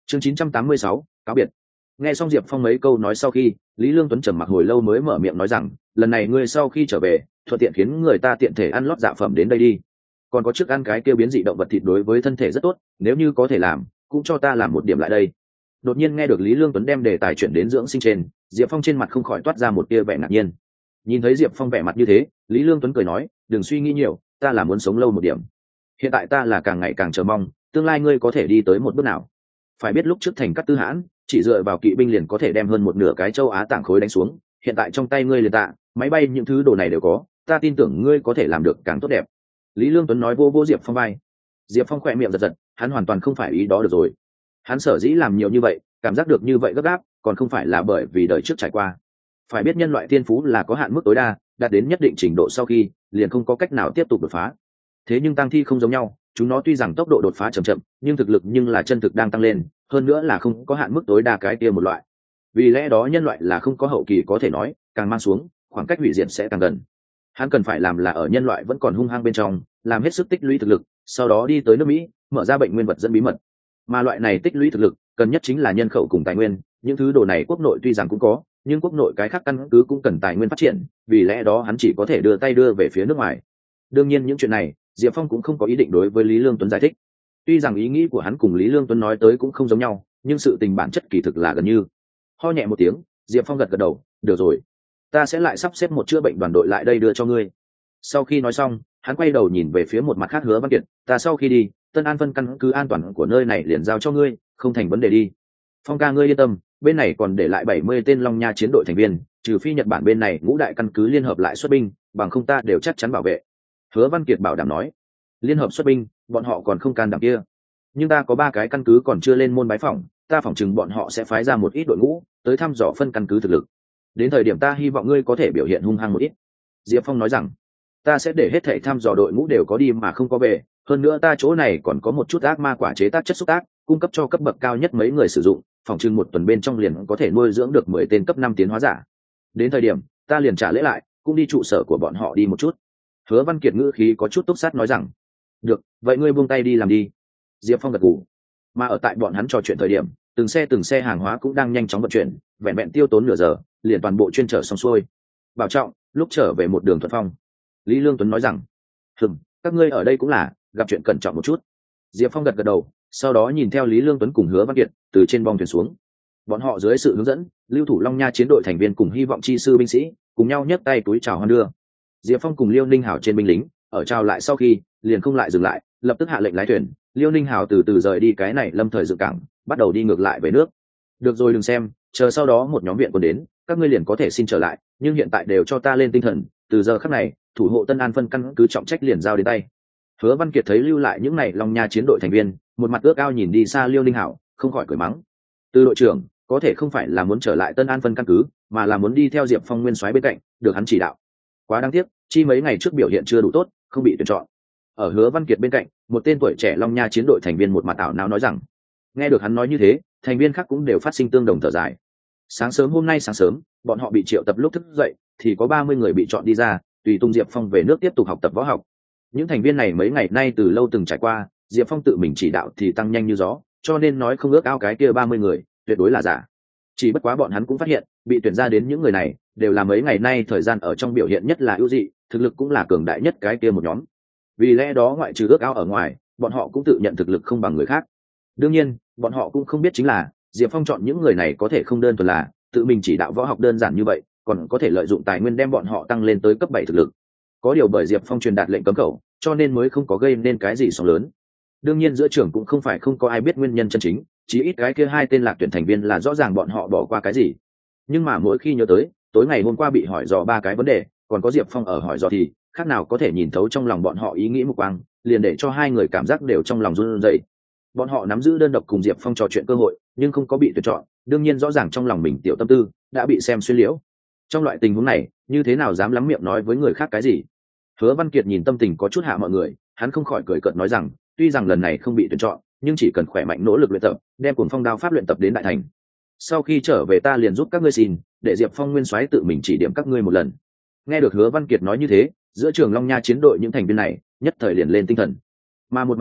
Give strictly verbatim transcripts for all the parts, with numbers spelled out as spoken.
chương chín trăm tám mươi sáu, cáo biệt. Nghe xong Diệp Phong mấy câu nói sau khi, Lý Lương Tuấn trầm mặc hồi lâu mới mở miệng nói rằng, lần này ngươi sau khi trở về, thuận tiện khiến người ta tiện thể ăn lót dạ phẩm đến đây đi. Còn có trước ăn cái kia biến dị động vật thịt đối với thân thể rất tốt, nếu như có thể làm, cũng cho ta làm một điểm lại đây. Đột nhiên nghe được Lý Lương Tuấn đem đề tài chuyển đến dưỡng sinh trên, Diệp Phong trên mặt không khỏi toát ra một tia vẻ ngạc nhiên. Nhìn thấy Diệp Phong vẻ mặt như thế, Lý Lương Tuấn cười nói, đừng suy nghĩ nhiều, ta là muốn sống lâu một điểm. Hiện tại ta là càng ngày càng chờ mong, tương lai ngươi có thể đi tới một bước nào. Phải biết lúc trước thành Cát Tư Hãn, chỉ dựa vào kỵ binh liền có thể đem hơn một nửa cái châu Á tảng khối đánh xuống, hiện tại trong tay ngươi liền tạ, máy bay những thứ đồ này đều có, ta tin tưởng ngươi có thể làm được càng tốt đẹp. Lý Lương Tuấn nói vô vô Diệp Phong vai. Diệp Phong khỏe miệng giật giật, hắn hoàn toàn không phải ý đó được rồi. Hắn sở dĩ làm nhiều như vậy, cảm giác được như vậy gấp gáp, còn không phải là bởi vì đời trước trải qua. Phải biết nhân loại thiên phú là có hạn mức tối đa, đạt đến nhất định trình độ sau khi, liền không có cách nào tiếp tục đột phá. Thế nhưng tăng thi không giống nhau, chúng nó tuy rằng tốc độ đột phá chậm chậm, nhưng thực lực nhưng là chân thực đang tăng lên, hơn nữa là không có hạn mức tối đa cái kia một loại. Vì lẽ đó nhân loại là không có hậu kỳ có thể nói, càng mang xuống, khoảng cách hủy diệt sẽ càng gần. Hắn cần phải làm là ở nhân loại vẫn còn hung hăng bên trong, làm hết sức tích lũy thực lực, sau đó đi tới nước Mỹ, mở ra bệnh nguyên vật dẫn bí mật. Mà loại này tích lũy thực lực, cần nhất chính là nhân khẩu cùng tài nguyên, những thứ đồ này quốc nội tuy rằng cũng có, nhưng quốc nội cái khác căn cứ cũng cần tài nguyên phát triển, vì lẽ đó hắn chỉ có thể đưa tay đưa về phía nước ngoài. Đương nhiên những chuyện này, Diệp Phong cũng không có ý định đối với Lý Lương Tuấn giải thích. Tuy rằng ý nghĩ của hắn cùng Lý Lương Tuấn nói tới cũng không giống nhau, nhưng sự tình bản chất kỳ thực là gần như. Ho nhẹ một tiếng, Diệp Phong gật gật đầu, được rồi, ta sẽ lại sắp xếp một chữa bệnh đoàn đội lại đây đưa cho ngươi. Sau khi nói xong, hắn quay đầu nhìn về phía một mặt khác Hứa Văn Kiệt, ta sau khi đi, Tân An phân căn cứ an toàn của nơi này liền giao cho ngươi, không thành vấn đề đi. Phong ca ngươi yên tâm, bên này còn để lại bảy mươi tên Long Nha chiến đội thành viên, trừ phi Nhật Bản bên này ngũ đại căn cứ liên hợp lại xuất binh, bằng không ta đều chắc chắn bảo vệ. Hứa Văn Kiệt bảo đảm nói, liên hợp xuất binh, bọn họ còn không can đảm kia. Nhưng ta có ba cái căn cứ còn chưa lên môn bái phỏng, ta phỏng chừng bọn họ sẽ phái ra một ít đội ngũ tới thăm dò phân căn cứ thực lực. Đến thời điểm ta hy vọng ngươi có thể biểu hiện hung hăng một ít. Diệp Phong nói rằng, ta sẽ để hết thảy thăm dò đội ngũ đều có đi mà không có về, hơn nữa ta chỗ này còn có một chút ác ma quả chế tác chất xúc tác, cung cấp cho cấp bậc cao nhất mấy người sử dụng, phỏng chừng một tuần bên trong liền có thể nuôi dưỡng được mười tên cấp năm tiến hóa giả. Đến thời điểm, ta liền trả lễ lại, cũng đi trụ sở của bọn họ đi một chút. Hứa Văn Kiệt ngữ khí có chút túc sát nói rằng, được, vậy ngươi buông tay đi làm đi. Diệp Phong gật gù. Mà ở tại bọn hắn trò chuyện thời điểm, từng xe từng xe hàng hóa cũng đang nhanh chóng vận chuyển, vẹn vẹn tiêu tốn nửa giờ, liền toàn bộ chuyên trở xong xuôi. Bảo trọng, lúc trở về một đường thuận phong. Lý Lương Tuấn nói rằng, hừm, các ngươi ở đây cũng là, gặp chuyện cẩn trọng một chút. Diệp Phong gật gật đầu, sau đó nhìn theo Lý Lương Tuấn cùng Hứa Văn Kiệt từ trên bong thuyền xuống. Bọn họ dưới sự hướng dẫn, lưu thủ Long Nha chiến đội thành viên cùng hy vọng chi sư binh sĩ cùng nhau nhấc tay túi chào hoan đưa. Diệp Phong cùng Liêu Ninh Hảo trên binh lính ở chào lại sau khi, liền không lại dừng lại, lập tức hạ lệnh lái thuyền. Liêu Ninh Hảo từ từ rời đi cái này lâm thời dựng cảng, bắt đầu đi ngược lại về nước. Được rồi, đừng xem, chờ sau đó một nhóm viện quân đến, các ngươi liền có thể xin trở lại, nhưng hiện tại đều cho ta lên tinh thần, từ giờ khắc này, thủ hộ Tân An phân căn cứ trọng trách liền giao đến tay. Hứa Văn Kiệt thấy lưu lại những này Long Nha chiến đội thành viên, một mặt ước ao nhìn đi xa Liêu Ninh Hảo, không khỏi cười mắng. Từ đội trưởng, có thể không phải là muốn trở lại Tân An phân căn cứ, mà là muốn đi theo Diệp Phong nguyên soái bên cạnh, được hắn chỉ đạo. Quá đáng tiếc, chi mấy ngày trước biểu hiện chưa đủ tốt, không bị tuyển chọn. Ở Hứa Văn Kiệt bên cạnh, một tên tuổi trẻ Long Nha chiến đội thành viên một mặt ảo não nói rằng. Nghe được hắn nói như thế, thành viên khác cũng đều phát sinh tương đồng thở dài. Sáng sớm hôm nay sáng sớm, bọn họ bị triệu tập lúc thức dậy, thì có ba mươi người bị chọn đi ra, tùy tung Diệp Phong về nước tiếp tục học tập võ học. Những thành viên này mấy ngày nay từ lâu từng trải qua, Diệp Phong tự mình chỉ đạo thì tăng nhanh như gió, cho nên nói không ước ao cái kia ba mươi người, tuyệt đối là giả. Chỉ bất quá bọn hắn cũng phát hiện, bị tuyển ra đến những người này, đều là mấy ngày nay thời gian ở trong biểu hiện nhất là ưu dị, thực lực cũng là cường đại nhất cái kia một nhóm. Vì lẽ đó ngoại trừ ước ao ở ngoài, bọn họ cũng tự nhận thực lực không bằng người khác. Đương nhiên, bọn họ cũng không biết chính là, Diệp Phong chọn những người này có thể không đơn thuần là tự mình chỉ đạo võ học đơn giản như vậy, còn có thể lợi dụng tài nguyên đem bọn họ tăng lên tới cấp bảy thực lực. Có điều bởi Diệp Phong truyền đạt lệnh cấm khẩu, cho nên mới không có gây nên cái gì sóng lớn. Đương nhiên giữa trường cũng không phải không có ai biết nguyên nhân chân chính, chỉ ít cái kia hai tên lạc tuyển thành viên là rõ ràng bọn họ bỏ qua cái gì. Nhưng mà mỗi khi nhớ tới, tối ngày hôm qua bị hỏi dò ba cái vấn đề, còn có Diệp Phong ở hỏi dò thì, khác nào có thể nhìn thấu trong lòng bọn họ ý nghĩ mục quang, liền để cho hai người cảm giác đều trong lòng run rẩy. Bọn họ nắm giữ đơn độc cùng Diệp Phong trò chuyện cơ hội, nhưng không có bị tuyển chọn, đương nhiên rõ ràng trong lòng mình tiểu tâm tư đã bị xem xuyên liễu. Trong loại tình huống này, như thế nào dám lắm miệng nói với người khác cái gì? Hứa Văn Kiệt nhìn tâm tình có chút hạ mọi người, hắn không khỏi cười cợt nói rằng, tuy rằng lần này không bị tuyển chọn, nhưng chỉ cần khỏe mạnh nỗ lực luyện tập, đem Cuồng Phong đao pháp luyện tập đến đại thành. Sau khi trở về ta liền giúp các ngươi xin, để Diệp Phong nguyên soái tự mình chỉ điểm các ngươi một lần. Nghe được Hứa Văn Kiệt nói như thế, giữa trường Long Nha chiến đội những thành viên này nhất thời liền lên tinh thần. Mà một mặt khác,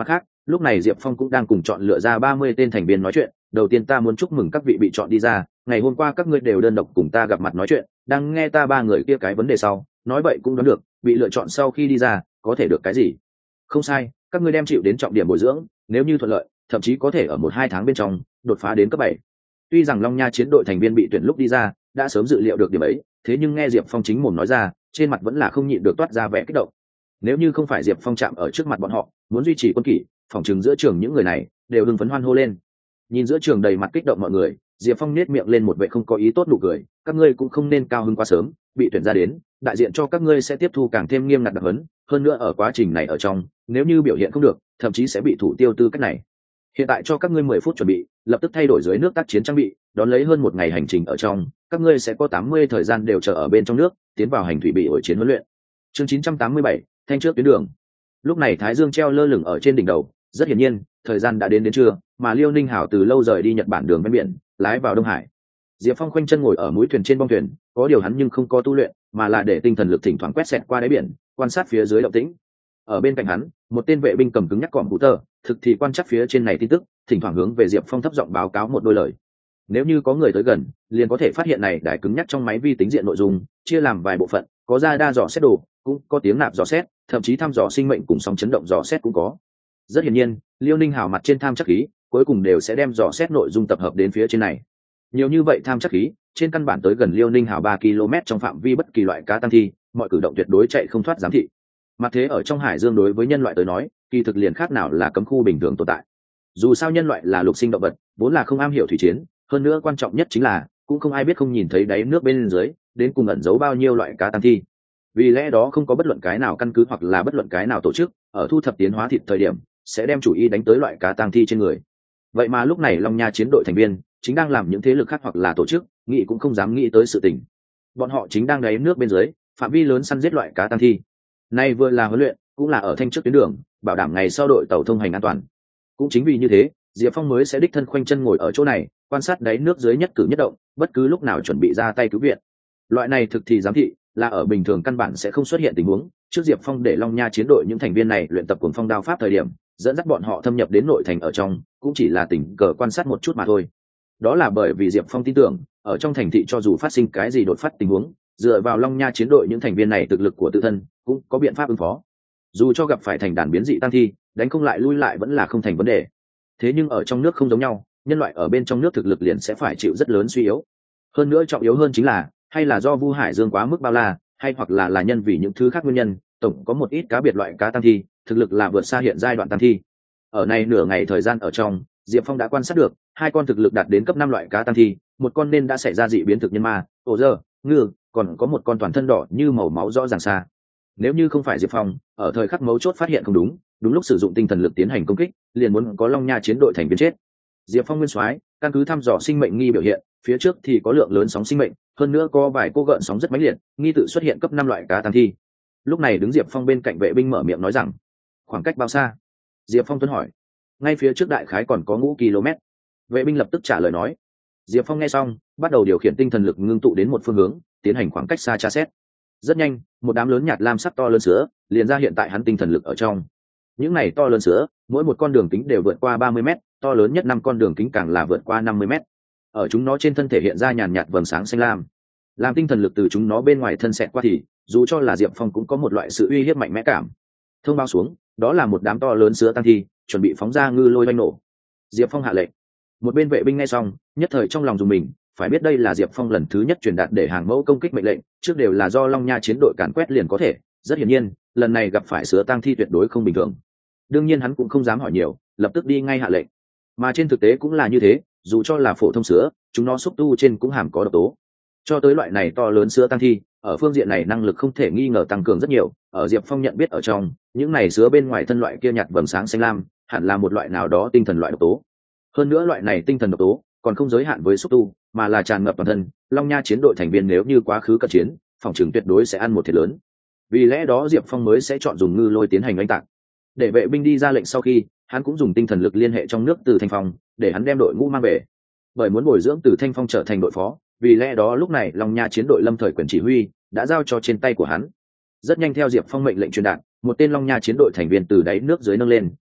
Lúc này Diệp Phong cũng đang cùng chọn lựa ra ba mươi tên thành viên nói chuyện. Đầu tiên ta muốn chúc mừng các vị bị chọn đi ra, ngày hôm qua các ngươi đều đơn độc cùng ta gặp mặt nói chuyện, đang nghe ta ba người kia cái vấn đề sau, nói vậy cũng đoán được bị lựa chọn sau khi đi ra có thể được cái gì. Không sai, các ngươi đem chịu đến trọng điểm bồi dưỡng, nếu như thuận lợi thậm chí có thể ở một hai tháng bên trong đột phá đến cấp bảy. Tuy rằng Long Nha chiến đội thành viên bị tuyển lúc đi ra đã sớm dự liệu được điểm ấy, thế nhưng nghe Diệp Phong chính mồm nói ra, trên mặt vẫn là không nhịn được toát ra vẻ kích động. Nếu như không phải Diệp Phong chạm ở trước mặt bọn họ muốn duy trì quân kỷ, phòng trường giữa trường những người này đều hưng phấn hoan hô lên. Nhìn giữa trường đầy mặt kích động mọi người, Diệp Phong nét miệng lên một vẻ không có ý tốt nụ cười, các ngươi cũng không nên cao hứng quá sớm, bị tuyển ra đến đại diện cho các ngươi sẽ tiếp thu càng thêm nghiêm ngặt đặc huấn, hơn nữa ở quá trình này ở trong nếu như biểu hiện không được thậm chí sẽ bị thủ tiêu tư cách này. Hiện tại cho các ngươi mười phút chuẩn bị, lập tức thay đổi dưới nước tác chiến trang bị, đón lấy hơn một ngày hành trình ở trong, các ngươi sẽ có tám mươi thời gian đều chờ ở bên trong nước, tiến vào hành thủy bị ổi chiến huấn luyện. Chương chín trăm tám mươi bảy, thanh trước tuyến đường. Lúc này thái dương treo lơ lửng ở trên đỉnh đầu, rất hiển nhiên thời gian đã đến đến trưa, mà Liêu Ninh Hảo từ lâu rời đi Nhật Bản đường ven biển, lái vào Đông Hải. Diệp Phong khoanh chân ngồi ở mũi thuyền trên bong thuyền, có điều hắn nhưng không có tu luyện, mà là để tinh thần lực thỉnh thoảng quét xẹt qua đáy biển, quan sát phía dưới động tĩnh. Ở bên cạnh hắn, một tên vệ binh cầm cứng nhắc cọm hú tờ, thực thì quan trắc phía trên này tin tức, thỉnh thoảng hướng về Diệp Phong thấp giọng báo cáo một đôi lời. Nếu như có người tới gần, liền có thể phát hiện này đài cứng nhắc trong máy vi tính diện nội dung chia làm vài bộ phận, có ra đa dò xét đồ, cũng có tiếng nạp dò xét, thậm chí thăm dò sinh mệnh cùng sóng chấn động dò xét cũng có. Rất hiển nhiên, Liêu Ninh Hào mặt trên tham chắc khí, cuối cùng đều sẽ đem dò xét nội dung tập hợp đến phía trên này. Nhiều như vậy tham chắc khí, trên căn bản tới gần Liêu Ninh Hào ba ki lô mét trong phạm vi bất kỳ loại cá tăng thi, mọi cử động tuyệt đối chạy không thoát giám thị. Mặt thế ở trong hải dương đối với nhân loại tới nói, kỳ thực liền khác nào là cấm khu bình thường tồn tại. Dù sao nhân loại là lục sinh động vật, vốn là không am hiểu thủy chiến, hơn nữa quan trọng nhất chính là cũng không ai biết không nhìn thấy đáy nước bên dưới đến cùng ẩn giấu bao nhiêu loại cá tăng thi. Vì lẽ đó không có bất luận cái nào căn cứ hoặc là bất luận cái nào tổ chức ở thu thập tiến hóa thịt thời điểm sẽ đem chủ ý đánh tới loại cá tăng thi trên người. Vậy mà lúc này Long Nha chiến đội thành viên chính đang làm những thế lực khác hoặc là tổ chức nghĩ cũng không dám nghĩ tới sự tình. Bọn họ chính đang đáy nước bên dưới phạm vi lớn săn giết loại cá tăng thi. Nay vừa là huấn luyện, cũng là ở thanh trước tuyến đường, bảo đảm ngày sau đội tàu thông hành an toàn. Cũng chính vì như thế, Diệp Phong mới sẽ đích thân khoanh chân ngồi ở chỗ này, quan sát đáy nước dưới nhất cử nhất động, bất cứ lúc nào chuẩn bị ra tay cứu viện. Loại này thực thì giám thị là ở bình thường căn bản sẽ không xuất hiện tình huống. Trước Diệp Phong để Long Nha chiến đội những thành viên này luyện tập cuồng phong đao pháp thời điểm, dẫn dắt bọn họ thâm nhập đến nội thành ở trong, cũng chỉ là tình cờ quan sát một chút mà thôi. Đó là bởi vì Diệp Phong tin tưởng, ở trong thành thị cho dù phát sinh cái gì đột phát tình huống, dựa vào Long Nha chiến đội những thành viên này thực lực của tự thân, cũng có biện pháp ứng phó. Dù cho gặp phải thành đàn biến dị tăng thi, đánh không lại lui lại vẫn là không thành vấn đề. Thế nhưng ở trong nước không giống nhau, nhân loại ở bên trong nước thực lực liền sẽ phải chịu rất lớn suy yếu. Hơn nữa trọng yếu hơn chính là, hay là do Vu Hải Dương quá mức bao la, hay hoặc là là nhân vì những thứ khác nguyên nhân, tổng có một ít cá biệt loại cá tăng thi, thực lực là vượt xa hiện giai đoạn tăng thi. Ở này nửa ngày thời gian ở trong, Diệp Phong đã quan sát được, hai con thực lực đạt đến cấp năm loại cá tăng thi, một con nên đã xảy ra dị biến thực nhân ma, ổ dơ, ngư, còn có một con toàn thân đỏ như màu máu rõ ràng xa. Nếu như không phải Diệp Phong ở thời khắc mấu chốt phát hiện không đúng, đúng lúc sử dụng tinh thần lực tiến hành công kích, liền muốn có Long Nha chiến đội thành viên chết. Diệp Phong nguyên soái, căn cứ thăm dò sinh mệnh nghi biểu hiện, phía trước thì có lượng lớn sóng sinh mệnh, hơn nữa có vài cô gợn sóng rất mãnh liệt, nghi tự xuất hiện cấp năm loại cá tăng thi. Lúc này đứng Diệp Phong bên cạnh vệ binh mở miệng nói rằng, khoảng cách bao xa? Diệp Phong tuân hỏi. Ngay phía trước đại khái còn có ngũ km. Vệ binh lập tức trả lời nói. Diệp Phong nghe xong, bắt đầu điều khiển tinh thần lực ngưng tụ đến một phương hướng, tiến hành khoảng cách xa tra xét. Rất nhanh, một đám lớn nhạt lam sắc to lớn sữa liền ra hiện tại hắn tinh thần lực ở trong. Những này to lớn sữa, mỗi một con đường kính đều vượt qua ba mươi mét, to lớn nhất năm con đường kính càng là vượt qua năm mươi mét. Ở chúng nó trên thân thể hiện ra nhàn nhạt vầng sáng xanh lam. Làm tinh thần lực từ chúng nó bên ngoài thân xẹt qua thì, dù cho là Diệp Phong cũng có một loại sự uy hiếp mạnh mẽ cảm. Thông báo xuống, đó là một đám to lớn sữa tăng thi, chuẩn bị phóng ra ngư lôi oanh nổ. Diệp Phong hạ lệnh. Một bên vệ binh nghe xong, nhất thời trong lòng dùng mình, phải biết đây là Diệp Phong lần thứ nhất truyền đạt để hàng mẫu công kích mệnh lệnh, trước đều là do Long Nha chiến đội càn quét liền có thể, rất hiển nhiên, lần này gặp phải sữa tăng thi tuyệt đối không bình thường. Đương nhiên hắn cũng không dám hỏi nhiều, lập tức đi ngay hạ lệnh. Mà trên thực tế cũng là như thế, dù cho là phổ thông sữa, chúng nó xúc tu trên cũng hàm có độc tố. Cho tới loại này to lớn sữa tăng thi, ở phương diện này năng lực không thể nghi ngờ tăng cường rất nhiều, ở Diệp Phong nhận biết ở trong, những này sữa bên ngoài thân loại kia nhạt vầng sáng xanh lam, hẳn là một loại nào đó tinh thần loại độc tố. Hơn nữa loại này tinh thần độc tố còn không giới hạn với xúc tu, mà là tràn ngập toàn thân. Long Nha chiến đội thành viên nếu như quá khứ cận chiến, phòng trường tuyệt đối sẽ ăn một thiệt lớn. Vì lẽ đó Diệp Phong mới sẽ chọn dùng ngư lôi tiến hành đánh tạc. Để vệ binh đi ra lệnh sau khi, hắn cũng dùng tinh thần lực liên hệ trong nước Từ Thanh Phong, để hắn đem đội ngũ mang về. Bởi muốn bồi dưỡng Từ Thanh Phong trở thành đội phó, vì lẽ đó lúc này Long Nha chiến đội lâm thời quyền chỉ huy đã giao cho trên tay của hắn. Rất nhanh theo Diệp Phong mệnh lệnh truyền đạt, một tên Long Nha chiến đội thành viên từ đáy nước dưới nâng lên,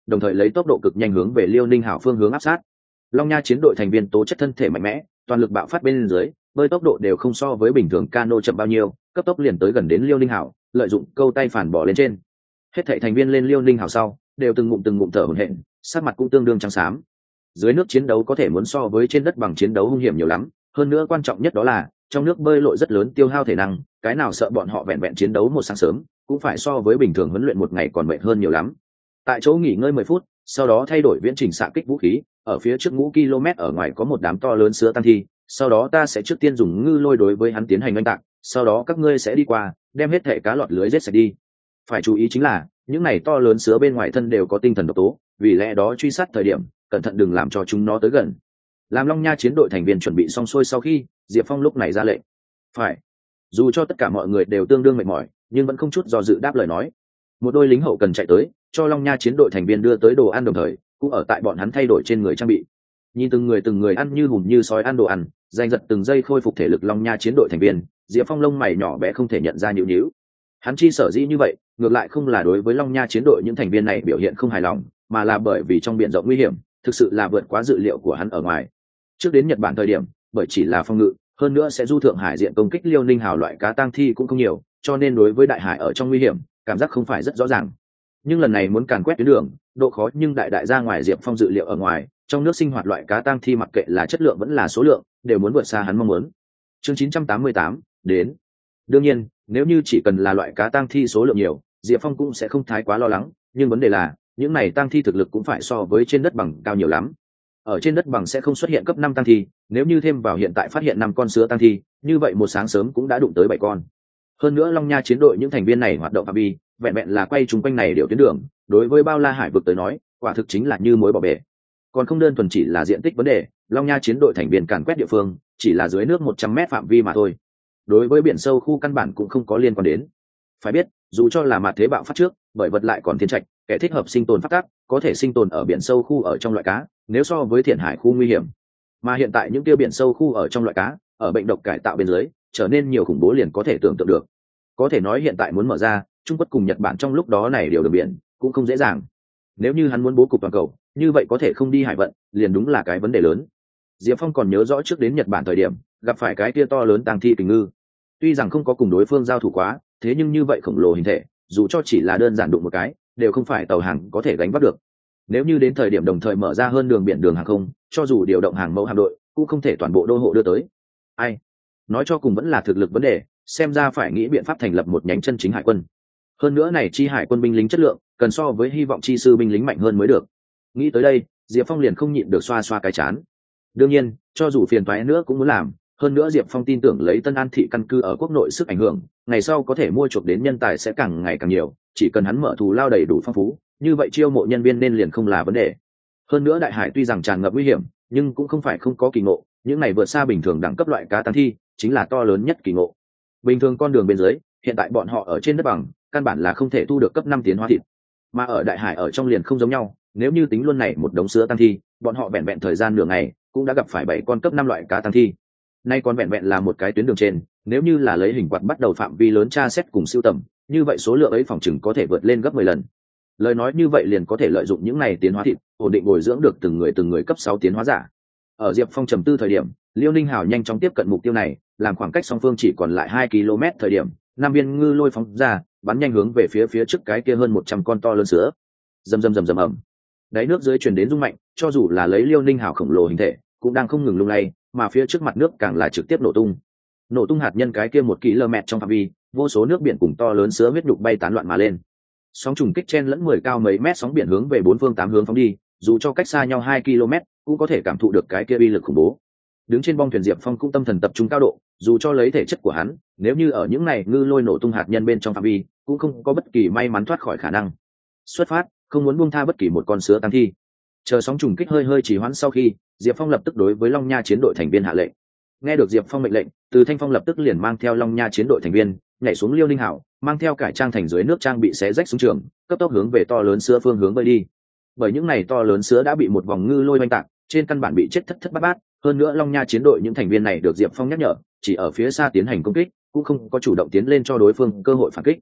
đồng thời lấy tốc độ cực nhanh hướng về Liêu Ninh Hảo phương hướng áp sát. Long Nha chiến đội thành viên tố chất thân thể mạnh mẽ, toàn lực bạo phát bên dưới, bơi tốc độ đều không so với bình thường cano chậm bao nhiêu, cấp tốc liền tới gần đến Liêu Ninh Hảo, lợi dụng câu tay phản bỏ lên trên. Hết thảy thành viên lên Liêu Ninh Hảo sau, đều từng ngụm từng ngụm thở hổn hển, sắc mặt cũng tương đương trắng xám. Dưới nước chiến đấu có thể muốn so với trên đất bằng chiến đấu hung hiểm nhiều lắm, hơn nữa quan trọng nhất đó là trong nước bơi lội rất lớn tiêu hao thể năng, cái nào sợ bọn họ vẹn vẹn chiến đấu một sáng sớm, cũng phải so với bình thường huấn luyện một ngày còn mệt hơn nhiều lắm. Tại chỗ nghỉ ngơi mười phút, sau đó thay đổi viễn trình xạ kích vũ khí, ở phía trước ngũ km ở ngoài có một đám to lớn sứa tăng thi, sau đó ta sẽ trước tiên dùng ngư lôi đối với hắn tiến hành oanh tạc, sau đó các ngươi sẽ đi qua, đem hết thể cá lọt lưới giết sạch đi. Phải chú ý chính là, những này to lớn sứa bên ngoài thân đều có tinh thần độc tố, vì lẽ đó truy sát thời điểm, cẩn thận đừng làm cho chúng nó tới gần. Làm Long Nha chiến đội thành viên chuẩn bị xong xuôi sau khi, Diệp Phong lúc này ra lệnh. Phải. Dù cho tất cả mọi người đều tương đương mệt mỏi, nhưng vẫn không chút do dự đáp lời nói. Một đôi lính hậu cần chạy tới, cho Long Nha chiến đội thành viên đưa tới đồ ăn, đồng thời cũng ở tại bọn hắn thay đổi trên người trang bị. Nhìn từng người từng người ăn như hùm như sói ăn đồ ăn, giành giật từng giây khôi phục thể lực Long Nha chiến đội thành viên, Diệp Phong lông mày nhỏ bé không thể nhận ra nhíu nhíu. Hắn chi sở dĩ như vậy, ngược lại không là đối với Long Nha chiến đội những thành viên này biểu hiện không hài lòng, mà là bởi vì trong biển rộng nguy hiểm, thực sự là vượt quá dự liệu của hắn ở ngoài. Trước đến Nhật Bản thời điểm, bởi chỉ là phòng ngự, hơn nữa sẽ du thượng hải diện công kích Liêu Ninh Hào loại cá tang thi cũng không nhiều, cho nên đối với đại hải ở trong nguy hiểm, cảm giác không phải rất rõ ràng. Nhưng lần này muốn càn quét tuyến đường, độ khó nhưng đại đại ra ngoài Diệp Phong dự liệu ở ngoài, trong nước sinh hoạt loại cá tang thi mặc kệ là chất lượng vẫn là số lượng, đều muốn vượt xa hắn mong muốn. Chương chín trăm tám mươi tám, đến. Đương nhiên, nếu như chỉ cần là loại cá tang thi số lượng nhiều, Diệp Phong cũng sẽ không thái quá lo lắng, nhưng vấn đề là, những này tang thi thực lực cũng phải so với trên đất bằng cao nhiều lắm. Ở trên đất bằng sẽ không xuất hiện cấp năm tang thi, nếu như thêm vào hiện tại phát hiện năm con sứa tang thi, như vậy một sáng sớm cũng đã đụng tới bảy con. Hơn nữa Long Nha chiến đội những thành viên này hoạt động phạm vi, vẹn vẹn là quay chung quanh này điều tuyến đường, đối với bao la hải vực tới nói, quả thực chính là như mối bỏ bể. Còn không đơn thuần chỉ là diện tích vấn đề, Long Nha chiến đội thành viên càn quét địa phương, chỉ là dưới nước một trăm mét phạm vi mà thôi. Đối với biển sâu khu căn bản cũng không có liên quan đến. Phải biết, dù cho là mặt thế bạo phát trước, bởi vật lại còn thiên trạch, kẻ thích hợp sinh tồn phát tác, có thể sinh tồn ở biển sâu khu ở trong loại cá, nếu so với thiện hải khu nguy hiểm. Mà hiện tại những tiêu biển sâu khu ở trong loại cá, ở bệnh độc cải tạo bên dưới, trở nên nhiều khủng bố liền có thể tưởng tượng được. Có thể nói hiện tại muốn mở ra, Trung Quốc cùng Nhật Bản trong lúc đó này điều đường biển, cũng không dễ dàng. Nếu như hắn muốn bố cục toàn cầu, như vậy có thể không đi hải vận, liền đúng là cái vấn đề lớn. Diệp Phong còn nhớ rõ trước đến Nhật Bản thời điểm, gặp phải cái kia to lớn tang thi kình ngư. Tuy rằng không có cùng đối phương giao thủ quá, thế nhưng như vậy khổng lồ hình thể, dù cho chỉ là đơn giản đụng một cái, đều không phải tàu hàng có thể gánh vác được. Nếu như đến thời điểm đồng thời mở ra hơn đường biển đường hàng không, cho dù điều động hàng mẫu hạm đội, cũng không thể toàn bộ đô hộ đưa tới. Ai? Nói cho cùng vẫn là thực lực vấn đề, xem ra phải nghĩ biện pháp thành lập một nhánh chân chính hải quân. Hơn nữa này chi hải quân binh lính chất lượng, cần so với hy vọng chi sư binh lính mạnh hơn mới được. Nghĩ tới đây, Diệp Phong liền không nhịn được xoa xoa cái chán. Đương nhiên, cho dù phiền toái nữa cũng muốn làm, hơn nữa Diệp Phong tin tưởng lấy Tân An thị căn cứ ở quốc nội sức ảnh hưởng, ngày sau có thể mua chuộc đến nhân tài sẽ càng ngày càng nhiều, chỉ cần hắn mở thù lao đầy đủ phong phú, như vậy chiêu mộ nhân viên nên liền không là vấn đề. Hơn nữa đại hải tuy rằng tràn ngập nguy hiểm, nhưng cũng không phải không có kỳ ngộ, những này vượt xa bình thường đẳng cấp loại cá tang thi, chính là to lớn nhất kỳ ngộ. Bình thường con đường bên dưới, hiện tại bọn họ ở trên đất bằng, căn bản là không thể thu được cấp năm tiến hóa thịt. Mà ở đại hải ở trong liền không giống nhau, nếu như tính luôn này một đống sứa tang thi, bọn họ vẹn vẹn thời gian nửa ngày, cũng đã gặp phải bảy con cấp năm loại cá tang thi. Nay còn vẹn vẹn là một cái tuyến đường trên, nếu như là lấy hình quạt bắt đầu phạm vi lớn tra xét cùng siêu tầm, như vậy số lượng ấy phòng chừng có thể vượt lên gấp mười lần. Lời nói như vậy liền có thể lợi dụng những này tiến hóa thịt, ổn định bồi dưỡng được từng người từng người cấp sáu tiến hóa giả. Ở Diệp Phong trầm tư thời điểm, Liêu Ninh Hào nhanh chóng tiếp cận mục tiêu này, làm khoảng cách song phương chỉ còn lại hai ki lô mét thời điểm, năm viên ngư lôi phóng ra, bắn nhanh hướng về phía phía trước cái kia hơn một trăm con to lớn sứa. Rầm rầm rầm rầm ầm. Đáy nước dưới truyền đến rung mạnh, cho dù là lấy Liêu Ninh Hào khổng lồ hình thể, cũng đang không ngừng lung lay, mà phía trước mặt nước càng là trực tiếp nổ tung. Nổ tung hạt nhân cái kia một km trong phạm vi, vô số nước biển cùng to lớn sứa huyết nhục bay tán loạn mà lên. Sóng trùng kích chen lẫn mười cao mấy mét sóng biển hướng về bốn phương tám hướng phóng đi, dù cho cách xa nhau hai ki lô mét, cũng có thể cảm thụ được cái kia uy lực khủng bố. Đứng trên bong thuyền Diệp Phong cũng tâm thần tập trung cao độ, dù cho lấy thể chất của hắn, nếu như ở những này ngư lôi nổ tung hạt nhân bên trong phạm vi, cũng không có bất kỳ may mắn thoát khỏi khả năng. Xuất phát, không muốn buông tha bất kỳ một con sứa tang thi. Chờ sóng trùng kích hơi hơi trì hoãn sau khi, Diệp Phong lập tức đối với Long Nha chiến đội thành viên hạ lệnh. Nghe được Diệp Phong mệnh lệnh, Từ Thanh Phong lập tức liền mang theo Long Nha chiến đội thành viên nhảy xuống Liêu Ninh Hảo, mang theo cải trang thành dưới nước trang bị xé rách xuống trường, cấp tốc hướng về to lớn sứa phương hướng bơi đi. Bởi những này to lớn sứa đã bị một vòng ngư lôi oanh tạc, trên căn bản bị chết thất thất bát bát. Hơn nữa Long Nha chiến đội những thành viên này được Diệp Phong nhắc nhở, chỉ ở phía xa tiến hành công kích, cũng không có chủ động tiến lên cho đối phương cơ hội phản kích.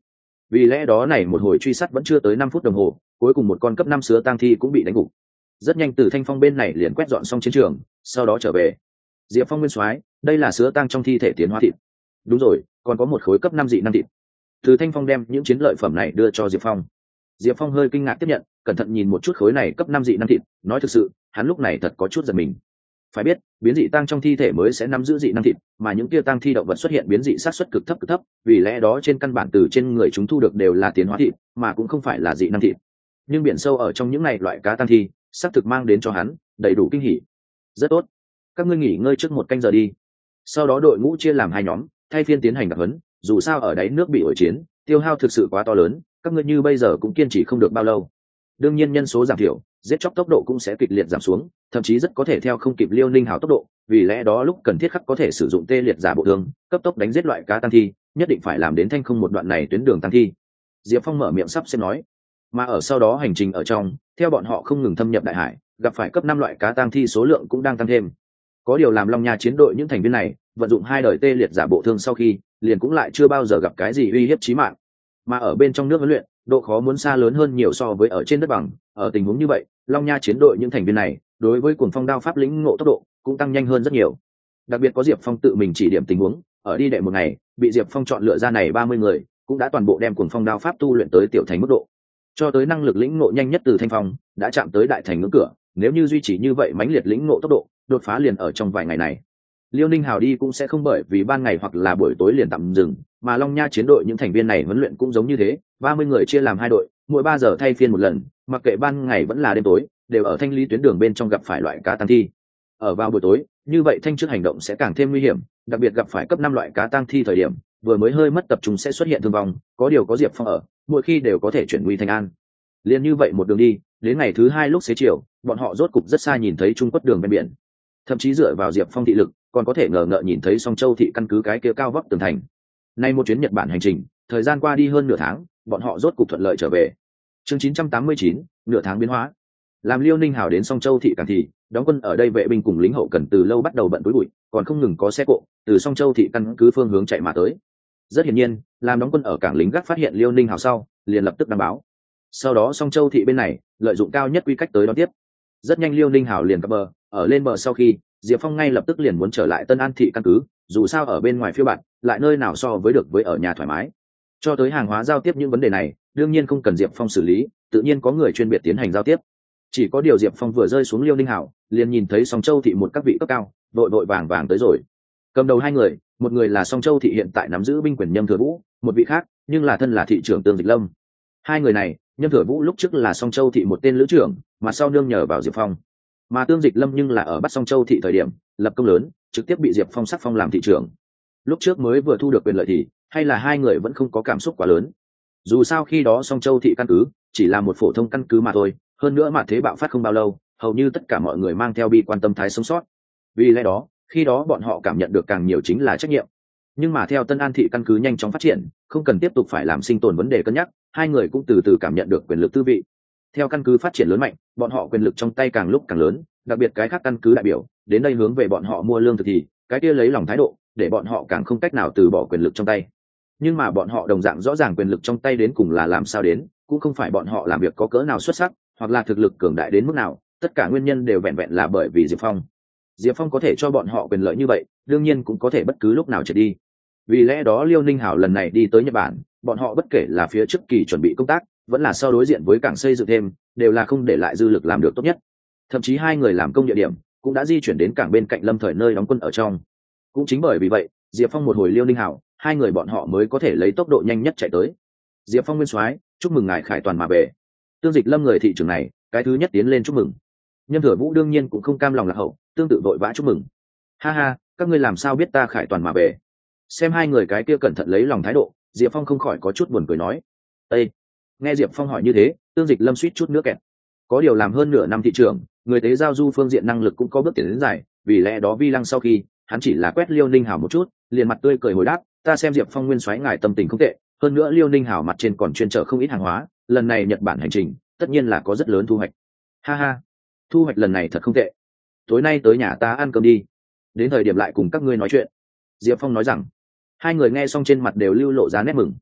vì lẽ đó này một hồi truy sát vẫn chưa tới năm phút đồng hồ, cuối cùng một con cấp năm sứa tang thi cũng bị đánh gục. Rất nhanh từ Thanh Phong bên này liền quét dọn xong chiến trường, sau đó trở về. Diệp Phong nguyên soái, đây là sứa tang trong thi thể tiến hóa thịt. Đúng rồi, còn có một khối cấp năm dị năng thịt. Từ Thanh Phong đem những chiến lợi phẩm này đưa cho Diệp Phong. Diệp Phong hơi kinh ngạc tiếp nhận, cẩn thận nhìn một chút khối này cấp năm dị năng thịt, nói thực sự, hắn lúc này thật có chút giật mình. Phải biết, biến dị tăng trong thi thể mới sẽ nắm giữ dị năng thịt, mà những kia tăng thi động vật xuất hiện biến dị sát suất cực thấp cực thấp, vì lẽ đó trên căn bản từ trên người chúng thu được đều là tiến hóa thịt, mà cũng không phải là dị năng thịt. Nhưng biển sâu ở trong những này loại cá tăng thi, xác thực mang đến cho hắn đầy đủ kinh hỉ. Rất tốt, các ngươi nghỉ ngơi trước một canh giờ đi. Sau đó đội ngũ chia làm hai nhóm, thay phiên tiến hành đặc huấn, dù sao ở đáy nước bị ổi chiến, tiêu hao thực sự quá to lớn, các ngươi như bây giờ cũng kiên trì không được bao lâu. Đương nhiên nhân số giảm thiểu, giết chóc tốc độ cũng sẽ kịch liệt giảm xuống, thậm chí rất có thể theo không kịp Liêu Ninh Hào tốc độ, vì lẽ đó lúc cần thiết khắc có thể sử dụng tê liệt giả bộ thương, cấp tốc đánh giết loại cá tăng thi, nhất định phải làm đến thanh không một đoạn này tuyến đường tăng thi. Diệp Phong mở miệng sắp xếp nói, mà ở sau đó hành trình ở trong, theo bọn họ không ngừng thâm nhập đại hải, gặp phải cấp năm loại cá tăng thi số lượng cũng đang tăng thêm. Có điều làm Long Nha chiến đội những thành viên này, vận dụng hai đời tê liệt giả bộ thương sau khi, liền cũng lại chưa bao giờ gặp cái gì uy hiếp chí mạng. Mà ở bên trong nước huấn luyện, độ khó muốn xa lớn hơn nhiều so với ở trên đất bằng. Ở tình huống như vậy, Long Nha chiến đội những thành viên này đối với cuồng phong đao pháp lĩnh ngộ tốc độ cũng tăng nhanh hơn rất nhiều. Đặc biệt có Diệp Phong tự mình chỉ điểm tình huống, ở đi đệ một ngày bị Diệp Phong chọn lựa ra này ba mươi người cũng đã toàn bộ đem cuồng phong đao pháp tu luyện tới tiểu thành mức độ, cho tới năng lực lĩnh ngộ nhanh nhất từ Thanh Phong đã chạm tới đại thành ngưỡng cửa. Nếu như duy trì như vậy mãnh liệt lĩnh ngộ tốc độ, đột phá liền ở trong vài ngày này. Liêu Ninh Hào đi cũng sẽ không bởi vì ban ngày hoặc là buổi tối liền tạm dừng, mà Long Nha chiến đội những thành viên này huấn luyện cũng giống như thế, ba mươi người chia làm hai đội, mỗi ba giờ thay phiên một lần, mặc kệ ban ngày vẫn là đêm tối, đều ở thanh lý tuyến đường bên trong gặp phải loại cá tăng thi. Ở vào buổi tối, như vậy thanh trước hành động sẽ càng thêm nguy hiểm, đặc biệt gặp phải cấp năm loại cá tăng thi thời điểm, vừa mới hơi mất tập trung sẽ xuất hiện thương vong, có điều có Diệp Phong ở, mỗi khi đều có thể chuyển nguy thành an. Liên như vậy một đường đi, đến ngày thứ hai lúc xế chiều, bọn họ rốt cục rất xa nhìn thấy trung quất đường bên biển. Thậm chí dựa vào Diệp Phong thị lực, còn có thể ngờ ngợ nhìn thấy Song Châu thị căn cứ cái kia cao vóc tường thành. Nay một chuyến Nhật Bản hành trình, thời gian qua đi hơn nửa tháng, bọn họ rốt cục thuận lợi trở về. Chương chín trăm tám mươi chín, nửa tháng biến hóa. Làm Liêu Ninh Hào đến Song Châu thị càng thì, đóng quân ở đây vệ binh cùng lính hậu cần từ lâu bắt đầu bận túi bụi, còn không ngừng có xe cộ từ Song Châu thị căn cứ phương hướng chạy mà tới. Rất hiển nhiên, làm đóng quân ở cảng lính gác phát hiện Liêu Ninh Hào sau, liền lập tức đăng báo. Sau đó Song Châu thị bên này, lợi dụng cao nhất quy cách tới đón tiếp. Rất nhanh Liêu Ninh Hào liền cập bờ, ở lên bờ sau khi, Diệp Phong ngay lập tức liền muốn trở lại Tân An thị căn cứ, dù sao ở bên ngoài phiêu bạt, lại nơi nào so với được với ở nhà thoải mái. Cho tới hàng hóa giao tiếp những vấn đề này, đương nhiên không cần Diệp Phong xử lý, tự nhiên có người chuyên biệt tiến hành giao tiếp. Chỉ có điều Diệp Phong vừa rơi xuống Liêu Ninh Hảo, liền nhìn thấy Song Châu thị một các vị cấp cao, vội vội vàng vàng tới rồi. Cầm đầu hai người, một người là Song Châu thị hiện tại nắm giữ binh quyền Nhâm Thừa Vũ, một vị khác, nhưng là thân là thị trưởng Tương Dịch Lâm. Hai người này, Nhâm Thừa Vũ lúc trước là Song Châu thị một tên lữ trưởng, mà sau nương nhờ vào Diệp Phong. Mà Tương Dịch Lâm nhưng là ở bắt Song Châu thị thời điểm, lập công lớn, trực tiếp bị Diệp Phong sắc phong làm thị trưởng. Lúc trước mới vừa thu được quyền lợi thì, hay là hai người vẫn không có cảm xúc quá lớn. Dù sao khi đó Song Châu thị căn cứ chỉ là một phổ thông căn cứ mà thôi, hơn nữa mà thế bạo phát không bao lâu, hầu như tất cả mọi người mang theo bi quan tâm thái sống sót. Vì lẽ đó, khi đó bọn họ cảm nhận được càng nhiều chính là trách nhiệm. Nhưng mà theo Tân An thị căn cứ nhanh chóng phát triển, không cần tiếp tục phải làm sinh tồn vấn đề cân nhắc, hai người cũng từ từ cảm nhận được quyền lực tư vị. Theo căn cứ phát triển lớn mạnh, bọn họ quyền lực trong tay càng lúc càng lớn, đặc biệt cái khác căn cứ đại biểu đến đây hướng về bọn họ mua lương thực thì cái kia lấy lòng thái độ, để bọn họ càng không cách nào từ bỏ quyền lực trong tay. Nhưng mà bọn họ đồng dạng rõ ràng quyền lực trong tay đến cùng là làm sao đến, cũng không phải bọn họ làm việc có cỡ nào xuất sắc, hoặc là thực lực cường đại đến mức nào, tất cả nguyên nhân đều vẹn vẹn là bởi vì Diệp Phong. Diệp Phong có thể cho bọn họ quyền lợi như vậy, đương nhiên cũng có thể bất cứ lúc nào trở đi. Vì lẽ đó Liêu Ninh Hảo lần này đi tới Nhật Bản, bọn họ bất kể là phía trước kỳ chuẩn bị công tác, vẫn là sau đối diện với cảng xây dựng thêm, đều là không để lại dư lực làm được tốt nhất. Thậm chí hai người làm công địa điểm cũng đã di chuyển đến cảng bên cạnh Lâm Thời nơi đóng quân ở trong. Cũng chính bởi vì vậy, Diệp Phong một hồi Liêu Ninh Hảo, hai người bọn họ mới có thể lấy tốc độ nhanh nhất chạy tới. Diệp Phong nguyên soái, chúc mừng ngài khải toàn mà về. Tương Dịch Lâm người thị trưởng này, cái thứ nhất tiến lên chúc mừng. Nhâm Thừa Vũ đương nhiên cũng không cam lòng lạc hậu, tương tự vội vã chúc mừng. Ha ha, các ngươi làm sao biết ta khải toàn mà về? Xem hai người cái kia cẩn thận lấy lòng thái độ, Diệp Phong không khỏi có chút buồn cười nói. Ê! Nghe Diệp Phong hỏi như thế, Tương Dịch Lâm suýt chút nữa kẹt. Có điều làm hơn nửa năm thị trưởng, người tế giao du phương diện năng lực cũng có bước tiến đến dài, vì lẽ đó Vi Lăng sau khi hắn chỉ là quét Liêu Ninh Hảo một chút, liền mặt tươi cười hồi đáp, ta xem Diệp Phong nguyên soái ngài tâm tình không tệ, hơn nữa Liêu Ninh Hảo mặt trên còn chuyên chở không ít hàng hóa, lần này Nhật Bản hành trình, tất nhiên là có rất lớn thu hoạch. Ha ha, thu hoạch lần này thật không tệ. Tối nay tới nhà ta ăn cơm đi, đến thời điểm lại cùng các ngươi nói chuyện. Diệp Phong nói rằng, hai người nghe xong trên mặt đều lưu lộ ra nét mừng.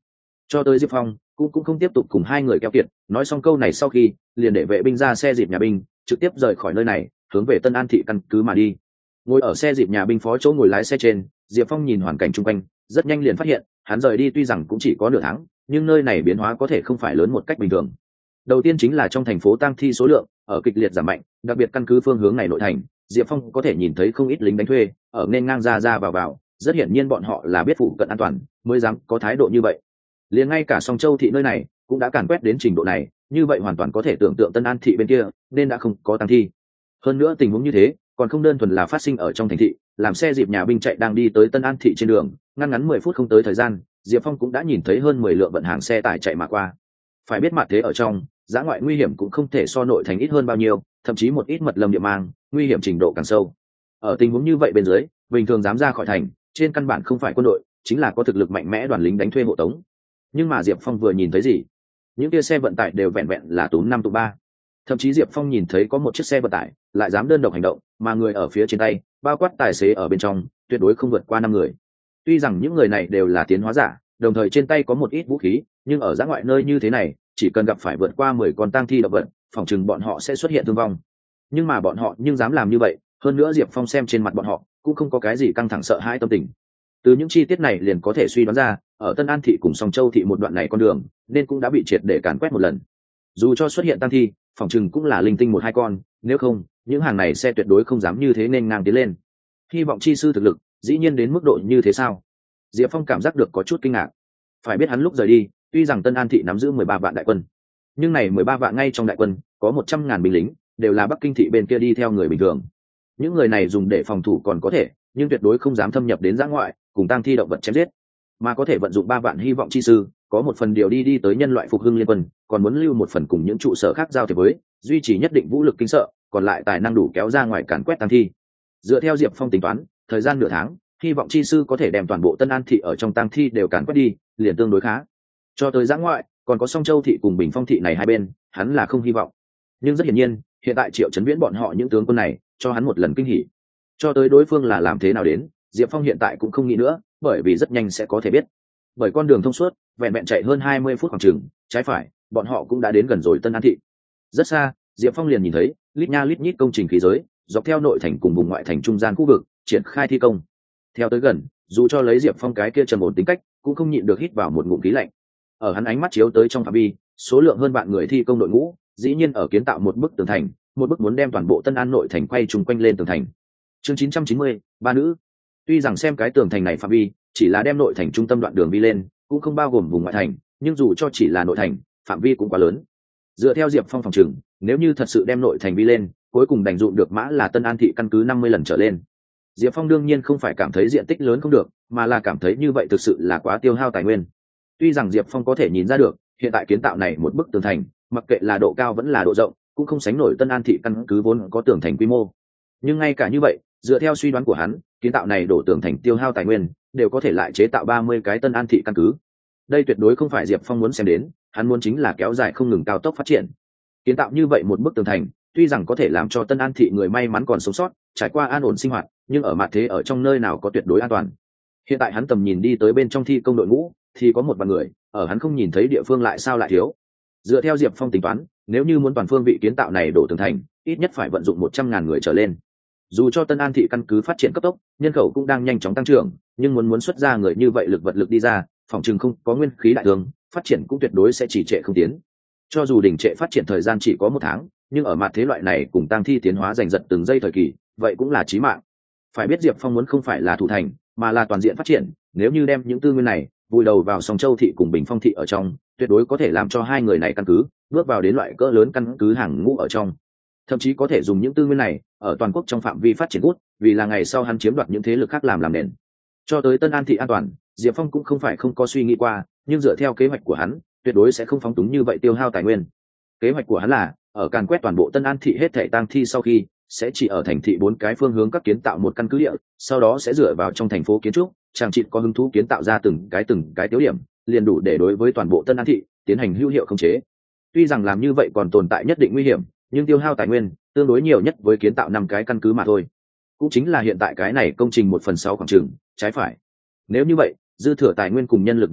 Cho tới Diệp Phong cũng cũng không tiếp tục cùng hai người keo kiệt, nói xong câu này sau khi liền để vệ binh ra xe dịp nhà binh trực tiếp rời khỏi nơi này, hướng về Tân An thị căn cứ mà đi. Ngồi ở xe dịp nhà binh phó chỗ ngồi lái xe trên, Diệp Phong nhìn hoàn cảnh chung quanh, rất nhanh liền phát hiện hắn rời đi tuy rằng cũng chỉ có nửa tháng, nhưng nơi này biến hóa có thể không phải lớn một cách bình thường. Đầu tiên chính là trong thành phố tang thi số lượng ở kịch liệt giảm mạnh, đặc biệt căn cứ phương hướng này nội thành, Diệp Phong có thể nhìn thấy không ít lính đánh thuê ở nên ngang ra ra vào vào, rất hiển nhiên bọn họ là biết phụ cận an toàn mới dám có thái độ như vậy. Liền ngay cả Song Châu thị nơi này cũng đã càn quét đến trình độ này, như vậy hoàn toàn có thể tưởng tượng Tân An thị bên kia nên đã không có tang thi. Hơn nữa tình huống như thế còn không đơn thuần là phát sinh ở trong thành thị, làm xe dịp nhà binh chạy đang đi tới Tân An thị trên đường, ngăn ngắn mười phút không tới thời gian, Diệp Phong cũng đã nhìn thấy hơn mười lượng vận hàng xe tải chạy mà qua. Phải biết mặt thế ở trong, dã ngoại nguy hiểm cũng không thể so nội thành ít hơn bao nhiêu, thậm chí một ít mật lâm địa mang, nguy hiểm trình độ càng sâu. Ở tình huống như vậy bên dưới, bình thường dám ra khỏi thành, trên căn bản không phải quân đội, chính là có thực lực mạnh mẽ đoàn lính đánh thuê hộ tống. Nhưng mà Diệp Phong vừa nhìn thấy gì, những kia xe vận tải đều vẹn vẹn là túm năm tụ ba. Thậm chí Diệp Phong nhìn thấy có một chiếc xe vận tải lại dám đơn độc hành động, mà người ở phía trên tay, bao quát tài xế ở bên trong, tuyệt đối không vượt qua năm người. Tuy rằng những người này đều là tiến hóa giả, đồng thời trên tay có một ít vũ khí, nhưng ở dã ngoại nơi như thế này, chỉ cần gặp phải vượt qua mười con tang thi động vật, phòng chừng bọn họ sẽ xuất hiện thương vong. Nhưng mà bọn họ nhưng dám làm như vậy, hơn nữa Diệp Phong xem trên mặt bọn họ cũng không có cái gì căng thẳng sợ hãi tâm tình. Từ những chi tiết này liền có thể suy đoán ra, ở Tân An thị cùng Song Châu thị một đoạn này con đường, nên cũng đã bị triệt để càn quét một lần. Dù cho xuất hiện tang thi, phòng chừng cũng là linh tinh một hai con, nếu không, những hàng này xe tuyệt đối không dám như thế nên ngang tiến lên. Hy vọng chi sư thực lực, dĩ nhiên đến mức độ như thế sao? Diệp Phong cảm giác được có chút kinh ngạc. Phải biết hắn lúc rời đi, tuy rằng Tân An thị nắm giữ mười ba vạn đại quân, nhưng này mười ba vạn ngay trong đại quân có một trăm ngàn binh lính, đều là Bắc Kinh thị bên kia đi theo người bình thường. Những người này dùng để phòng thủ còn có thể, nhưng tuyệt đối không dám thâm nhập đến dã ngoại, cùng tang thi động vật chém giết, mà có thể vận dụng ba vạn hy vọng chi sư, có một phần điều đi đi tới nhân loại phục hưng liên quân, còn muốn lưu một phần cùng những trụ sở khác giao thiệp với, duy trì nhất định vũ lực kinh sợ, còn lại tài năng đủ kéo ra ngoài càn quét tang thi. Dựa theo Diệp Phong tính toán, thời gian nửa tháng, hy vọng chi sư có thể đem toàn bộ Tân An thị ở trong tang thi đều càn quét đi, liền tương đối khá. Cho tới dã ngoại, còn có Song Châu thị cùng Bình Phong thị này hai bên, hắn là không hy vọng. Nhưng rất hiển nhiên, hiện tại Triệu Chấn Viễn bọn họ những tướng quân này, cho hắn một lần kinh hỉ. Cho tới đối phương là làm thế nào đến, Diệp Phong hiện tại cũng không nghĩ nữa, bởi vì rất nhanh sẽ có thể biết. Bởi con đường thông suốt, vẹn vẹn chạy hơn hai mươi phút khoảng chừng, trái phải, bọn họ cũng đã đến gần rồi Tân An thị. Rất xa, Diệp Phong liền nhìn thấy lít nha lít nhít công trình khí giới, dọc theo nội thành cùng vùng ngoại thành trung gian khu vực triển khai thi công. Theo tới gần, dù cho lấy Diệp Phong cái kia trầm ổn tính cách, cũng không nhịn được hít vào một ngụm khí lạnh. Ở hắn ánh mắt chiếu tới trong phạm vi, số lượng hơn bạn người thi công đội ngũ, dĩ nhiên ở kiến tạo một bức tường thành, một bức muốn đem toàn bộ Tân An nội thành quay trùng quanh lên tường thành. Chương chín trăm chín mươi, ba nữ. Tuy rằng xem cái tường thành này phạm vi chỉ là đem nội thành trung tâm đoạn đường đi lên, cũng không bao gồm vùng ngoại thành, nhưng dù cho chỉ là nội thành, phạm vi cũng quá lớn. Dựa theo Diệp Phong phòng trừng, nếu như thật sự đem nội thành đi lên, cuối cùng đành dụng được mã là Tân An thị căn cứ năm mươi lần trở lên. Diệp Phong đương nhiên không phải cảm thấy diện tích lớn không được, mà là cảm thấy như vậy thực sự là quá tiêu hao tài nguyên. Tuy rằng Diệp Phong có thể nhìn ra được, hiện tại kiến tạo này một bức tường thành, mặc kệ là độ cao vẫn là độ rộng, cũng không sánh nổi Tân An thị căn cứ vốn có tường thành quy mô. Nhưng ngay cả như vậy, dựa theo suy đoán của hắn, kiến tạo này đổ tường thành tiêu hao tài nguyên, đều có thể lại chế tạo ba mươi cái Tân An thị căn cứ. Đây tuyệt đối không phải Diệp Phong muốn xem đến, hắn muốn chính là kéo dài không ngừng cao tốc phát triển. Kiến tạo như vậy một bức tường thành, tuy rằng có thể làm cho Tân An thị người may mắn còn sống sót, trải qua an ổn sinh hoạt, nhưng ở mặt thế ở trong nơi nào có tuyệt đối an toàn. Hiện tại hắn tầm nhìn đi tới bên trong thi công đội ngũ, thì có một vài người, ở hắn không nhìn thấy địa phương lại sao lại thiếu. Dựa theo Diệp Phong tính toán, nếu như muốn toàn phương vị kiến tạo này đổ tường thành, ít nhất phải vận dụng một trăm ngàn người trở lên. Dù cho Tân An thị căn cứ phát triển cấp tốc, nhân khẩu cũng đang nhanh chóng tăng trưởng, nhưng muốn muốn xuất ra người như vậy lực vật lực đi ra, phòng trường không có nguyên khí đại thương, phát triển cũng tuyệt đối sẽ chỉ trệ không tiến. Cho dù đỉnh trệ phát triển thời gian chỉ có một tháng, nhưng ở mặt thế loại này cùng tăng thi tiến hóa giành giật từng giây thời kỳ, vậy cũng là chí mạng. Phải biết Diệp Phong muốn không phải là thủ thành, mà là toàn diện phát triển, nếu như đem những tư nguyên này vùi đầu vào Song Châu thị cùng Bình Phong thị ở trong, tuyệt đối có thể làm cho hai người này căn cứ bước vào đến loại cỡ lớn căn cứ hàng ngũ ở trong. Thậm chí có thể dùng những tư nguyên này ở toàn quốc trong phạm vi phát triển cút, vì là ngày sau hắn chiếm đoạt những thế lực khác làm làm nền. Cho tới Tân An thị an toàn, Diệp Phong cũng không phải không có suy nghĩ qua, nhưng dựa theo kế hoạch của hắn, tuyệt đối sẽ không phóng túng như vậy tiêu hao tài nguyên. Kế hoạch của hắn là ở càn quét toàn bộ Tân An thị hết thảy tang thi sau khi, sẽ chỉ ở thành thị bốn cái phương hướng các kiến tạo một căn cứ địa, sau đó sẽ dựa vào trong thành phố kiến trúc, chàng trị có hứng thú kiến tạo ra từng cái từng cái tiêu điểm, liền đủ để đối với toàn bộ Tân An thị tiến hành hữu hiệu khống chế. Tuy rằng làm như vậy còn tồn tại nhất định nguy hiểm, nhưng tiêu hao tài nguyên tương đối nhiều nhất với kiến tạo năm cái căn cứ mà thôi. Cũng chính là hiện tại cái này công trình một phần sáu khoảng trường, trái phải. Nếu như vậy, dư thừa tài nguyên cùng nhân lực vật lực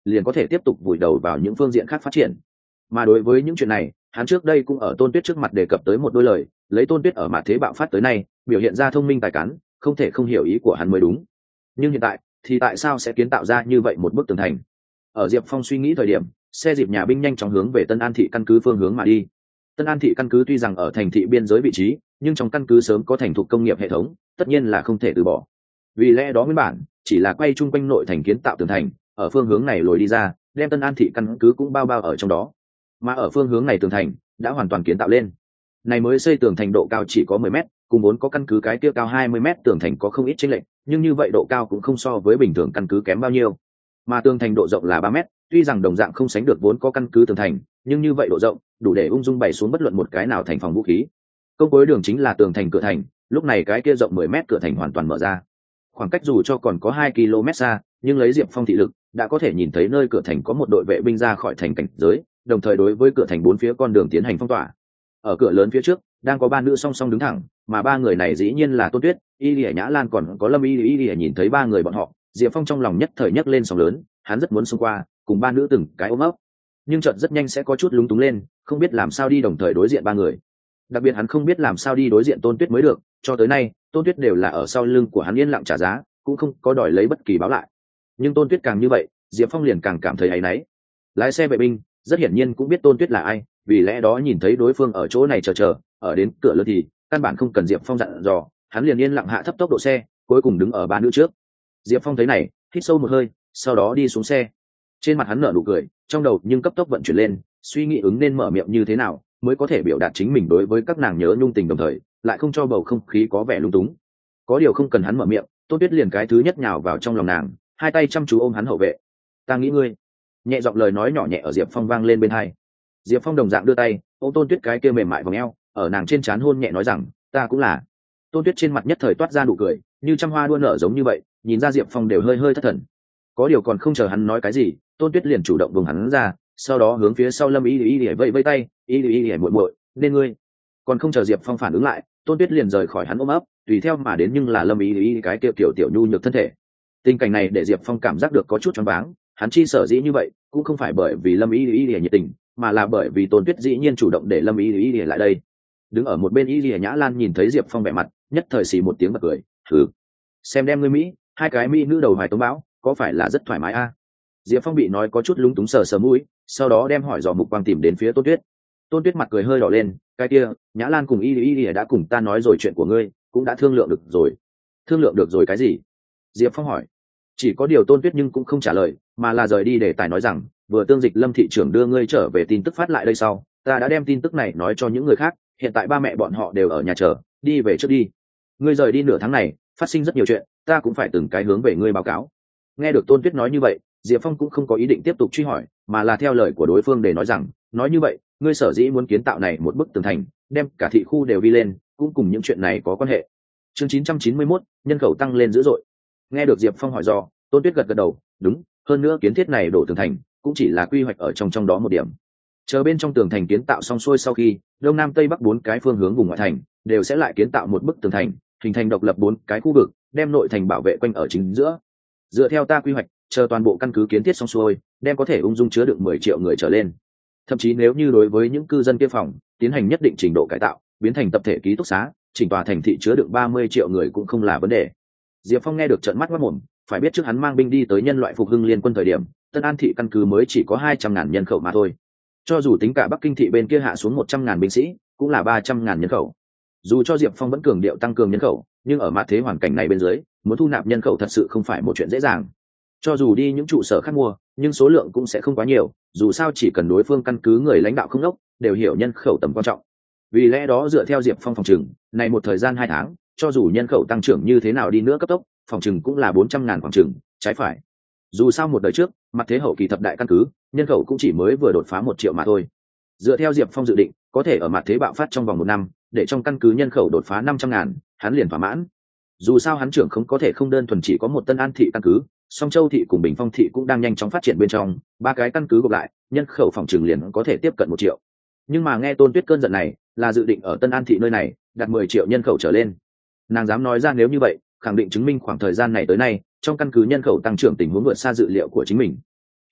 liền có thể tiếp tục vùi đầu vào những phương diện khác phát triển. Mà đối với những chuyện này, hắn trước đây cũng ở Tôn Tuyết trước mặt đề cập tới một đôi lời, lấy Tôn Tuyết ở mạt thế bạo phát tới nay biểu hiện ra thông minh tài cán, không thể không hiểu ý của hắn mới đúng. Nhưng hiện tại thì tại sao sẽ kiến tạo ra như vậy một bức tường thành? Ở Diệp Phong suy nghĩ thời điểm, xe dịp nhà binh nhanh chóng hướng về Tân An thị căn cứ phương hướng mà đi. Tân An thị căn cứ tuy rằng ở thành thị biên giới vị trí, nhưng trong căn cứ sớm có thành thục công nghiệp hệ thống, tất nhiên là không thể từ bỏ. Vì lẽ đó nguyên bản chỉ là quay chung quanh nội thành kiến tạo tường thành, ở phương hướng này lồi đi ra, đem Tân An thị căn cứ cũng bao bao ở trong đó. Mà ở phương hướng này tường thành đã hoàn toàn kiến tạo lên. Này mới xây tường thành độ cao chỉ có mười mét, cùng vốn có căn cứ cái kia cao hai mươi mét tường thành có không ít chênh lệch, nhưng như vậy độ cao cũng không so với bình thường căn cứ kém bao nhiêu. Mà tường thành độ rộng là ba mét, tuy rằng đồng dạng không sánh được vốn có căn cứ tường thành, nhưng như vậy độ rộng đủ để ung dung bày xuống bất luận một cái nào thành phòng vũ khí. Công cuối đường chính là tường thành cửa thành, lúc này cái kia rộng mười mét cửa thành hoàn toàn mở ra. Khoảng cách dù cho còn có hai ki lô mét xa, nhưng lấy Diệp Phong thị lực, đã có thể nhìn thấy nơi cửa thành có một đội vệ binh ra khỏi thành cảnh giới, đồng thời đối với cửa thành bốn phía con đường tiến hành phong tỏa. Ở cửa lớn phía trước, đang có ba nữ song song đứng thẳng, mà ba người này dĩ nhiên là Tôn Tuyết, Y Lệ Nhã Lan còn có Lâm Y Y Lệ. Nhìn thấy ba người bọn họ, Diệp Phong trong lòng nhất thời nhấc lên sóng lớn, hắn rất muốn xông qua, cùng ba nữ từng cái ôm ấp. Nhưng chợt rất nhanh sẽ có chút lúng túng lên, không biết làm sao đi đồng thời đối diện ba người. Đặc biệt hắn không biết làm sao đi đối diện Tôn Tuyết mới được, cho tới nay, Tôn Tuyết đều là ở sau lưng của hắn yên lặng trả giá, cũng không có đòi lấy bất kỳ báo lại. Nhưng Tôn Tuyết càng như vậy, Diệp Phong liền càng cảm thấy áy náy. Lái xe vệ binh rất hiển nhiên cũng biết Tôn Tuyết là ai, vì lẽ đó nhìn thấy đối phương ở chỗ này chờ chờ, ở đến cửa lớn thì căn bản không cần Diệp Phong dặn dò, hắn liền yên lặng hạ thấp tốc độ xe, cuối cùng đứng ở ba nữ trước. Diệp Phong thấy này, hít sâu một hơi, sau đó đi xuống xe. Trên mặt hắn nở nụ cười, trong đầu nhưng cấp tốc vận chuyển lên, suy nghĩ ứng nên mở miệng như thế nào mới có thể biểu đạt chính mình đối với các nàng nhớ nhung tình, đồng thời lại không cho bầu không khí có vẻ lung túng. Có điều không cần hắn mở miệng, Tôn Tuyết liền cái thứ nhất nhào vào trong lòng nàng, hai tay chăm chú ôm hắn hậu vệ. Ta nghĩ ngươi. Nhẹ giọng lời nói nhỏ nhẹ ở Diệp Phong vang lên bên tai. Diệp Phong đồng dạng đưa tay ôm Tôn Tuyết cái kia mềm mại vòng eo, ở nàng trên trán hôn nhẹ nói rằng, ta cũng là. Tôn Tuyết trên mặt nhất thời toát ra nụ cười, như trăm hoa đua nở giống như vậy, nhìn ra Diệp Phong đều hơi hơi thất thần. Có điều còn không chờ hắn nói cái gì, Tôn Tuyết liền chủ động vùng hắn ra, sau đó hướng phía sau Lâm Y Y Y vẫy vẫy tay, Y Y Y muội muội, nên ngươi. Còn không chờ Diệp Phong phản ứng lại, Tôn Tuyết liền rời khỏi hắn ôm ấp, tùy theo mà đến nhưng là Lâm Y Y cái kia kiểu tiểu nhu nhược thân thể. Tình cảnh này để Diệp Phong cảm giác được có chút choáng váng, hắn chi sở dĩ như vậy, cũng không phải bởi vì Lâm Y Y nhiệt tình, mà là bởi vì Tôn Tuyết dĩ nhiên chủ động để Lâm Y Y lại đây. Đứng ở một bên Y Y Nhã Lan nhìn thấy Diệp Phong vẻ mặt, nhất thời xì một tiếng bật cười, "Hừ, xem đem ngươi mỹ, hai cái mỹ nữ đầu hoài tống bão, có phải là rất thoải mái a?" À? Diệp Phong bị nói có chút lúng túng sờ sờ mũi, sau đó đem hỏi dò mục quang tìm đến phía Tôn Tuyết. Tôn Tuyết mặt cười hơi đỏ lên, "Cái kia, Nhã Lan cùng Y Y đã cùng ta nói rồi chuyện của ngươi, cũng đã thương lượng được rồi." "Thương lượng được rồi cái gì?" Diệp Phong hỏi. Chỉ có điều Tôn Tuyết nhưng cũng không trả lời, mà là rời đi để tài nói rằng, vừa tương dịch Lâm thị trưởng đưa ngươi trở về tin tức phát lại đây sau, ta đã đem tin tức này nói cho những người khác, hiện tại ba mẹ bọn họ đều ở nhà chờ, đi về trước đi. Ngươi rời đi nửa tháng này, phát sinh rất nhiều chuyện, ta cũng phải từng cái hướng về ngươi báo cáo. Nghe được Tôn Tuyết nói như vậy, Diệp Phong cũng không có ý định tiếp tục truy hỏi, mà là theo lời của đối phương để nói rằng, nói như vậy, ngươi sở dĩ muốn kiến tạo này một bức tường thành, đem cả thị khu đều đi lên, cũng cùng những chuyện này có quan hệ. Chương chín trăm chín mươi mốt, nhân khẩu tăng lên dữ dội. Nghe được Diệp Phong hỏi do, Tôn Tuyết gật gật đầu, đúng, hơn nữa kiến thiết này đổ tường thành, cũng chỉ là quy hoạch ở trong trong đó một điểm. Chờ bên trong tường thành kiến tạo xong xuôi sau khi, đông nam tây bắc bốn cái phương hướng vùng ngoại thành đều sẽ lại kiến tạo một bức tường thành, hình thành độc lập bốn cái khu vực, đem nội thành bảo vệ quanh ở chính giữa. Dựa theo ta quy hoạch, chờ toàn bộ căn cứ kiến thiết xong xuôi, đem có thể ung dung chứa được mười triệu người trở lên. Thậm chí nếu như đối với những cư dân kia phòng tiến hành nhất định trình độ cải tạo, biến thành tập thể ký túc xá, chỉnh tòa thành thị chứa được ba mươi triệu người cũng không là vấn đề. Diệp Phong nghe được trợn mắt quát mồm, phải biết trước hắn mang binh đi tới nhân loại phục hưng liên quân thời điểm, Tân An thị căn cứ mới chỉ có hai trăm ngàn nhân khẩu mà thôi. Cho dù tính cả Bắc Kinh thị bên kia hạ xuống một trăm ngàn binh sĩ, cũng là ba trăm ngàn nhân khẩu. Dù cho Diệp Phong vẫn cường điệu tăng cường nhân khẩu, nhưng ở mặt thế hoàn cảnh này bên dưới, muốn thu nạp nhân khẩu thật sự không phải một chuyện dễ dàng. Cho dù đi những trụ sở khác mua, nhưng số lượng cũng sẽ không quá nhiều, dù sao chỉ cần đối phương căn cứ người lãnh đạo không đốc, đều hiểu nhân khẩu tầm quan trọng. Vì lẽ đó dựa theo Diệp Phong phòng trừng, này một thời gian hai tháng, cho dù nhân khẩu tăng trưởng như thế nào đi nữa cấp tốc, phòng trừng cũng là bốn trăm ngàn phòng trừng, trái phải. Dù sao một đời trước, mặt thế hậu kỳ thập đại căn cứ, nhân khẩu cũng chỉ mới vừa đột phá một triệu mà thôi. Dựa theo Diệp Phong dự định, có thể ở mặt thế bạo phát trong vòng một năm, để trong căn cứ nhân khẩu đột phá năm trăm ngàn, hắn liền thỏa mãn. Dù sao hắn trưởng không có thể không đơn thuần chỉ có một Tân An thị căn cứ, Song Châu thị cùng Bình Phong thị cũng đang nhanh chóng phát triển bên trong, ba cái căn cứ gộp lại, nhân khẩu phòng trừng liền có thể tiếp cận một triệu. Nhưng mà nghe Tôn Tuyết cơn giận này, là dự định ở Tân An thị nơi này đặt mười triệu nhân khẩu trở lên. Nàng dám nói ra nếu như vậy, khẳng định chứng minh khoảng thời gian này tới nay, trong căn cứ nhân khẩu tăng trưởng tình huống vượt xa dự liệu của chính mình.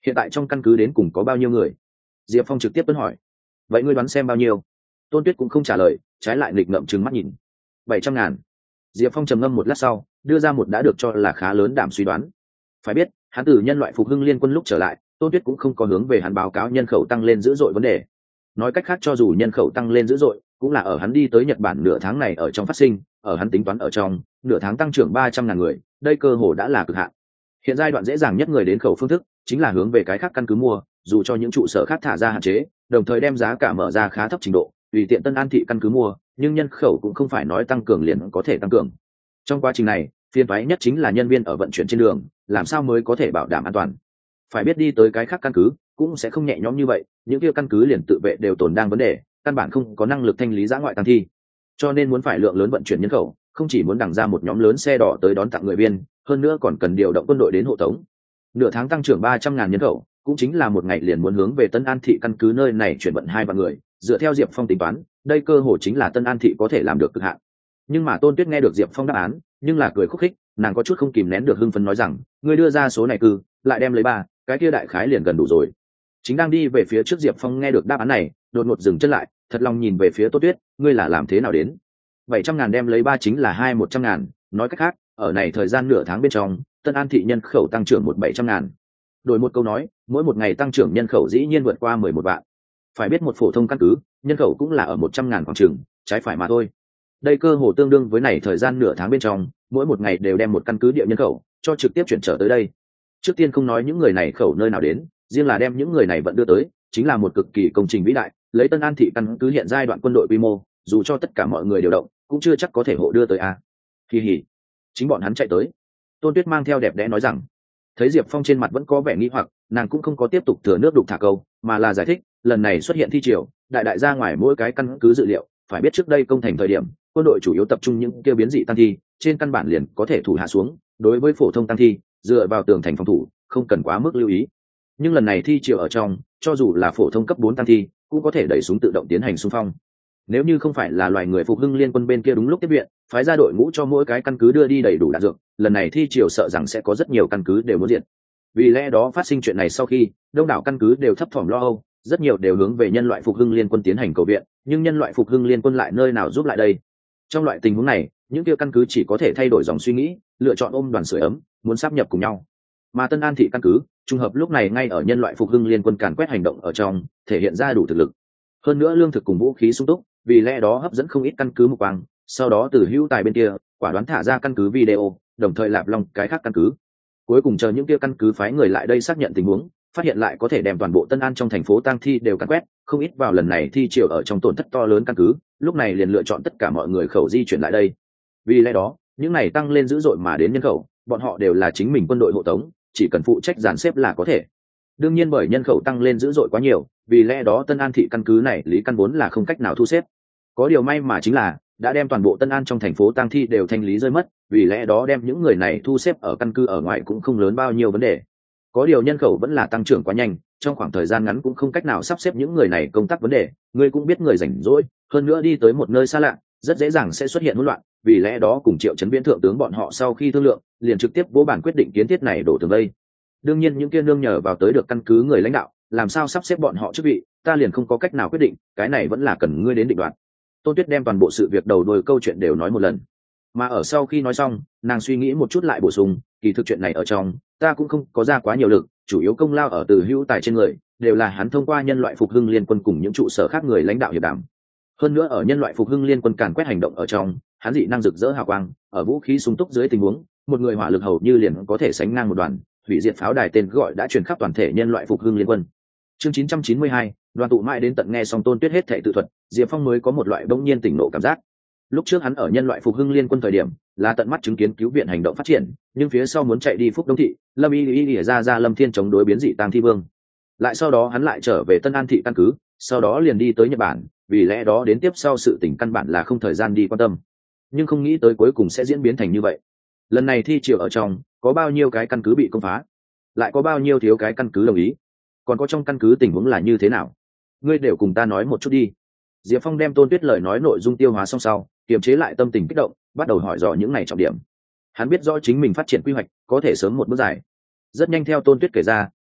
Hiện tại trong căn cứ đến cùng có bao nhiêu người? Diệp Phong trực tiếp tuấn hỏi. Vậy ngươi đoán xem bao nhiêu? Tôn Tuyết cũng không trả lời, trái lại nghịch ngợm trừng mắt nhìn. Bảy trăm ngàn. Diệp Phong trầm ngâm một lát sau, đưa ra một đã được cho là khá lớn đảm suy đoán. Phải biết, hắn từ nhân loại phục hưng liên quân lúc trở lại, Tôn Tuyết cũng không có hướng về hắn báo cáo nhân khẩu tăng lên dữ dội vấn đề. Nói cách khác, cho dù nhân khẩu tăng lên dữ dội, cũng là ở hắn đi tới Nhật Bản nửa tháng này ở trong phát sinh, ở hắn tính toán ở trong, nửa tháng tăng trưởng ba trăm ngàn người, đây cơ hồ đã là cực hạn. Hiện giai đoạn dễ dàng nhất người đến khẩu phương thức, chính là hướng về cái khác căn cứ mua, dù cho những trụ sở khác thả ra hạn chế, đồng thời đem giá cả mở ra khá thấp trình độ, tùy tiện Tân An thị căn cứ mua, nhưng nhân khẩu cũng không phải nói tăng cường liền có thể tăng cường. Trong quá trình này, phiền toái nhất chính là nhân viên ở vận chuyển trên đường, làm sao mới có thể bảo đảm an toàn. Phải biết đi tới cái khác căn cứ, cũng sẽ không nhẹ nhõm như vậy, những kia căn cứ liền tự vệ đều tồn đang vấn đề, căn bản không có năng lực thanh lý giã ngoại tăng thi. Cho nên muốn phải lượng lớn vận chuyển nhân khẩu, không chỉ muốn đằng ra một nhóm lớn xe đỏ tới đón tặng người viên, hơn nữa còn cần điều động quân đội đến hộ tống. Nửa tháng tăng trưởng ba trăm ngàn nhân khẩu, cũng chính là một ngày liền muốn hướng về Tân An thị căn cứ nơi này chuyển vận hai vạn người, dựa theo Diệp Phong tính toán, đây cơ hội chính là Tân An thị có thể làm được cực hạn. Nhưng mà Tôn Tuyết nghe được Diệp Phong đáp án, nhưng là cười khúc khích, nàng có chút không kìm nén được hưng phấn nói rằng, ngươi đưa ra số này cư, lại đem lấy ba, cái kia đại khái liền gần đủ rồi. Chính đang đi về phía trước Diệp Phong nghe được đáp án này, đột ngột dừng chân lại, thật lòng nhìn về phía Tôn Tuyết, ngươi là làm thế nào đến? Bảy trăm ngàn đem lấy ba chính là hai một trăm ngàn, nói cách khác, ở này thời gian nửa tháng bên trong, Tân An thị nhân khẩu tăng trưởng một bảy trăm ngàn. Đổi một câu nói, mỗi một ngày tăng trưởng nhân khẩu dĩ nhiên vượt qua mười một vạn. Phải biết một phổ thông căn cứ, nhân khẩu cũng là ở một trăm ngàn khoảng chừng, trái phải mà thôi. Đây cơ hồ tương đương với này thời gian nửa tháng bên trong, mỗi một ngày đều đem một căn cứ địa nhân khẩu cho trực tiếp chuyển trở tới đây. Trước tiên không nói những người này khẩu nơi nào đến, riêng là đem những người này vẫn đưa tới, chính là một cực kỳ công trình vĩ đại, lấy Tân An thị căn cứ hiện giai đoạn quân đội quy mô, dù cho tất cả mọi người điều động, cũng chưa chắc có thể hộ đưa tới a. Kỳ hỉ, chính bọn hắn chạy tới. Tôn Tuyết mang theo đẹp đẽ nói rằng. Thấy Diệp Phong trên mặt vẫn có vẻ nghi hoặc, nàng cũng không có tiếp tục thừa nước đục thả câu, mà là giải thích, lần này xuất hiện thi triều, đại đại ra ngoài mỗi cái căn cứ dự liệu, phải biết trước đây công thành thời điểm, quân đội chủ yếu tập trung những kêu biến dị tăng thi, trên căn bản liền có thể thủ hạ xuống, đối với phổ thông tăng thi, dựa vào tường thành phòng thủ, không cần quá mức lưu ý. Nhưng lần này thi triều ở trong, cho dù là phổ thông cấp bốn tăng thi, cũng có thể đẩy súng tự động tiến hành xung phong. Nếu như không phải là loài người phục hưng liên quân bên kia đúng lúc tiếp viện, phái ra đội ngũ cho mỗi cái căn cứ đưa đi đầy đủ đạn dược, lần này thi triều sợ rằng sẽ có rất nhiều căn cứ đều muốn diệt. Vì lẽ đó phát sinh chuyện này sau khi, đông đảo căn cứ đều thấp thỏm lo âu, rất nhiều đều hướng về nhân loại phục hưng liên quân tiến hành cầu viện, nhưng nhân loại phục hưng liên quân lại nơi nào giúp lại đây. Trong loại tình huống này, những kia căn cứ chỉ có thể thay đổi dòng suy nghĩ, lựa chọn ôm đoàn sưởi ấm, muốn sáp nhập cùng nhau. Mà Tân An thị căn cứ, trùng hợp lúc này ngay ở nhân loại phục hưng liên quân càn quét hành động ở trong, thể hiện ra đủ thực lực. Hơn nữa lương thực cùng vũ khí sung túc, vì lẽ đó hấp dẫn không ít căn cứ mục quang, sau đó từ hữu tài bên kia quả đoán thả ra căn cứ video, đồng thời lạp long cái khác căn cứ. Cuối cùng chờ những kia căn cứ phái người lại đây xác nhận tình huống, phát hiện lại có thể đem toàn bộ Tân An trong thành phố tang thi đều càn quét, không ít vào lần này thi triều ở trong tổn thất to lớn căn cứ, lúc này liền lựa chọn tất cả mọi người khẩu di chuyển lại đây. Vì lẽ đó, những này tăng lên dữ dội mà đến nhân khẩu, bọn họ đều là chính mình quân đội hộ tống, chỉ cần phụ trách dàn xếp là có thể. Đương nhiên bởi nhân khẩu tăng lên dữ dội quá nhiều, vì lẽ đó Tân An thị căn cứ này lý căn vốn là không cách nào thu xếp. Có điều may mà chính là đã đem toàn bộ Tân An trong thành phố tang thi đều thanh lý rơi mất, vì lẽ đó đem những người này thu xếp ở căn cứ ở ngoài cũng không lớn bao nhiêu vấn đề. Có điều nhân khẩu vẫn là tăng trưởng quá nhanh, trong khoảng thời gian ngắn cũng không cách nào sắp xếp những người này công tác vấn đề, người cũng biết người rảnh rỗi, hơn nữa đi tới một nơi xa lạ, rất dễ dàng sẽ xuất hiện hỗn loạn, vì lẽ đó cùng Triệu Chấn Viễn thượng tướng bọn họ sau khi thương lượng, liền trực tiếp vô bản quyết định kiến thiết này đổ tường vây. Đương nhiên những kia nương nhờ vào tới được căn cứ người lãnh đạo, làm sao sắp xếp bọn họ chức vị, ta liền không có cách nào quyết định, cái này vẫn là cần ngươi đến định đoạt. Tôn Tuyết đem toàn bộ sự việc đầu đuôi câu chuyện đều nói một lần, mà ở sau khi nói xong, nàng suy nghĩ một chút lại bổ sung, kỳ thực chuyện này ở trong, ta cũng không có ra quá nhiều lực, chủ yếu công lao ở từ hữu tài trên người, đều là hắn thông qua nhân loại phục hưng liên quân cùng những trụ sở khác người lãnh đạo hiệp đàm. Hơn nữa ở nhân loại phục hưng liên quân càn quét hành động ở trong, hắn dị năng rực rỡ hào quang, ở vũ khí sung túc dưới tình huống, một người hỏa lực hầu như liền có thể sánh ngang một đoàn, hủy diệt pháo đài tên gọi đã truyền khắp toàn thể nhân loại phục hưng liên quân. Chương chín trăm chín mươi hai, đoàn tụ mãi đến tận nghe xong Tôn Tuyết hết thảy tự thuật, Diệp Phong mới có một loại bỗng nhiên tỉnh nộ cảm giác. Lúc trước hắn ở nhân loại phục hưng liên quân thời điểm, là tận mắt chứng kiến cứu viện hành động phát triển, nhưng phía sau muốn chạy đi Phúc Đông thị, Lâm Y Y Y ra ra Lâm Thiên chống đối biến dị tang thi vương. Lại sau đó hắn lại trở về Tân An thị căn cứ, sau đó liền đi tới Nhật Bản, vì lẽ đó đến tiếp sau sự tình căn bản là không thời gian đi quan tâm. Nhưng không nghĩ tới cuối cùng sẽ diễn biến thành như vậy. Lần này thi triều ở trong, có bao nhiêu cái căn cứ bị công phá, lại có bao nhiêu thiếu cái căn cứ đồng ý, còn có trong căn cứ tình huống là như thế nào, ngươi đều cùng ta nói một chút đi. Diệp Phong đem Tôn Tuyết lời nói nội dung tiêu hóa xong sau, kiềm chế lại tâm tình kích động, bắt đầu hỏi dò những này trọng điểm. Hắn biết rõ chính mình phát triển quy hoạch có thể sớm một bước dài. Rất nhanh theo Tôn Tuyết kể ra,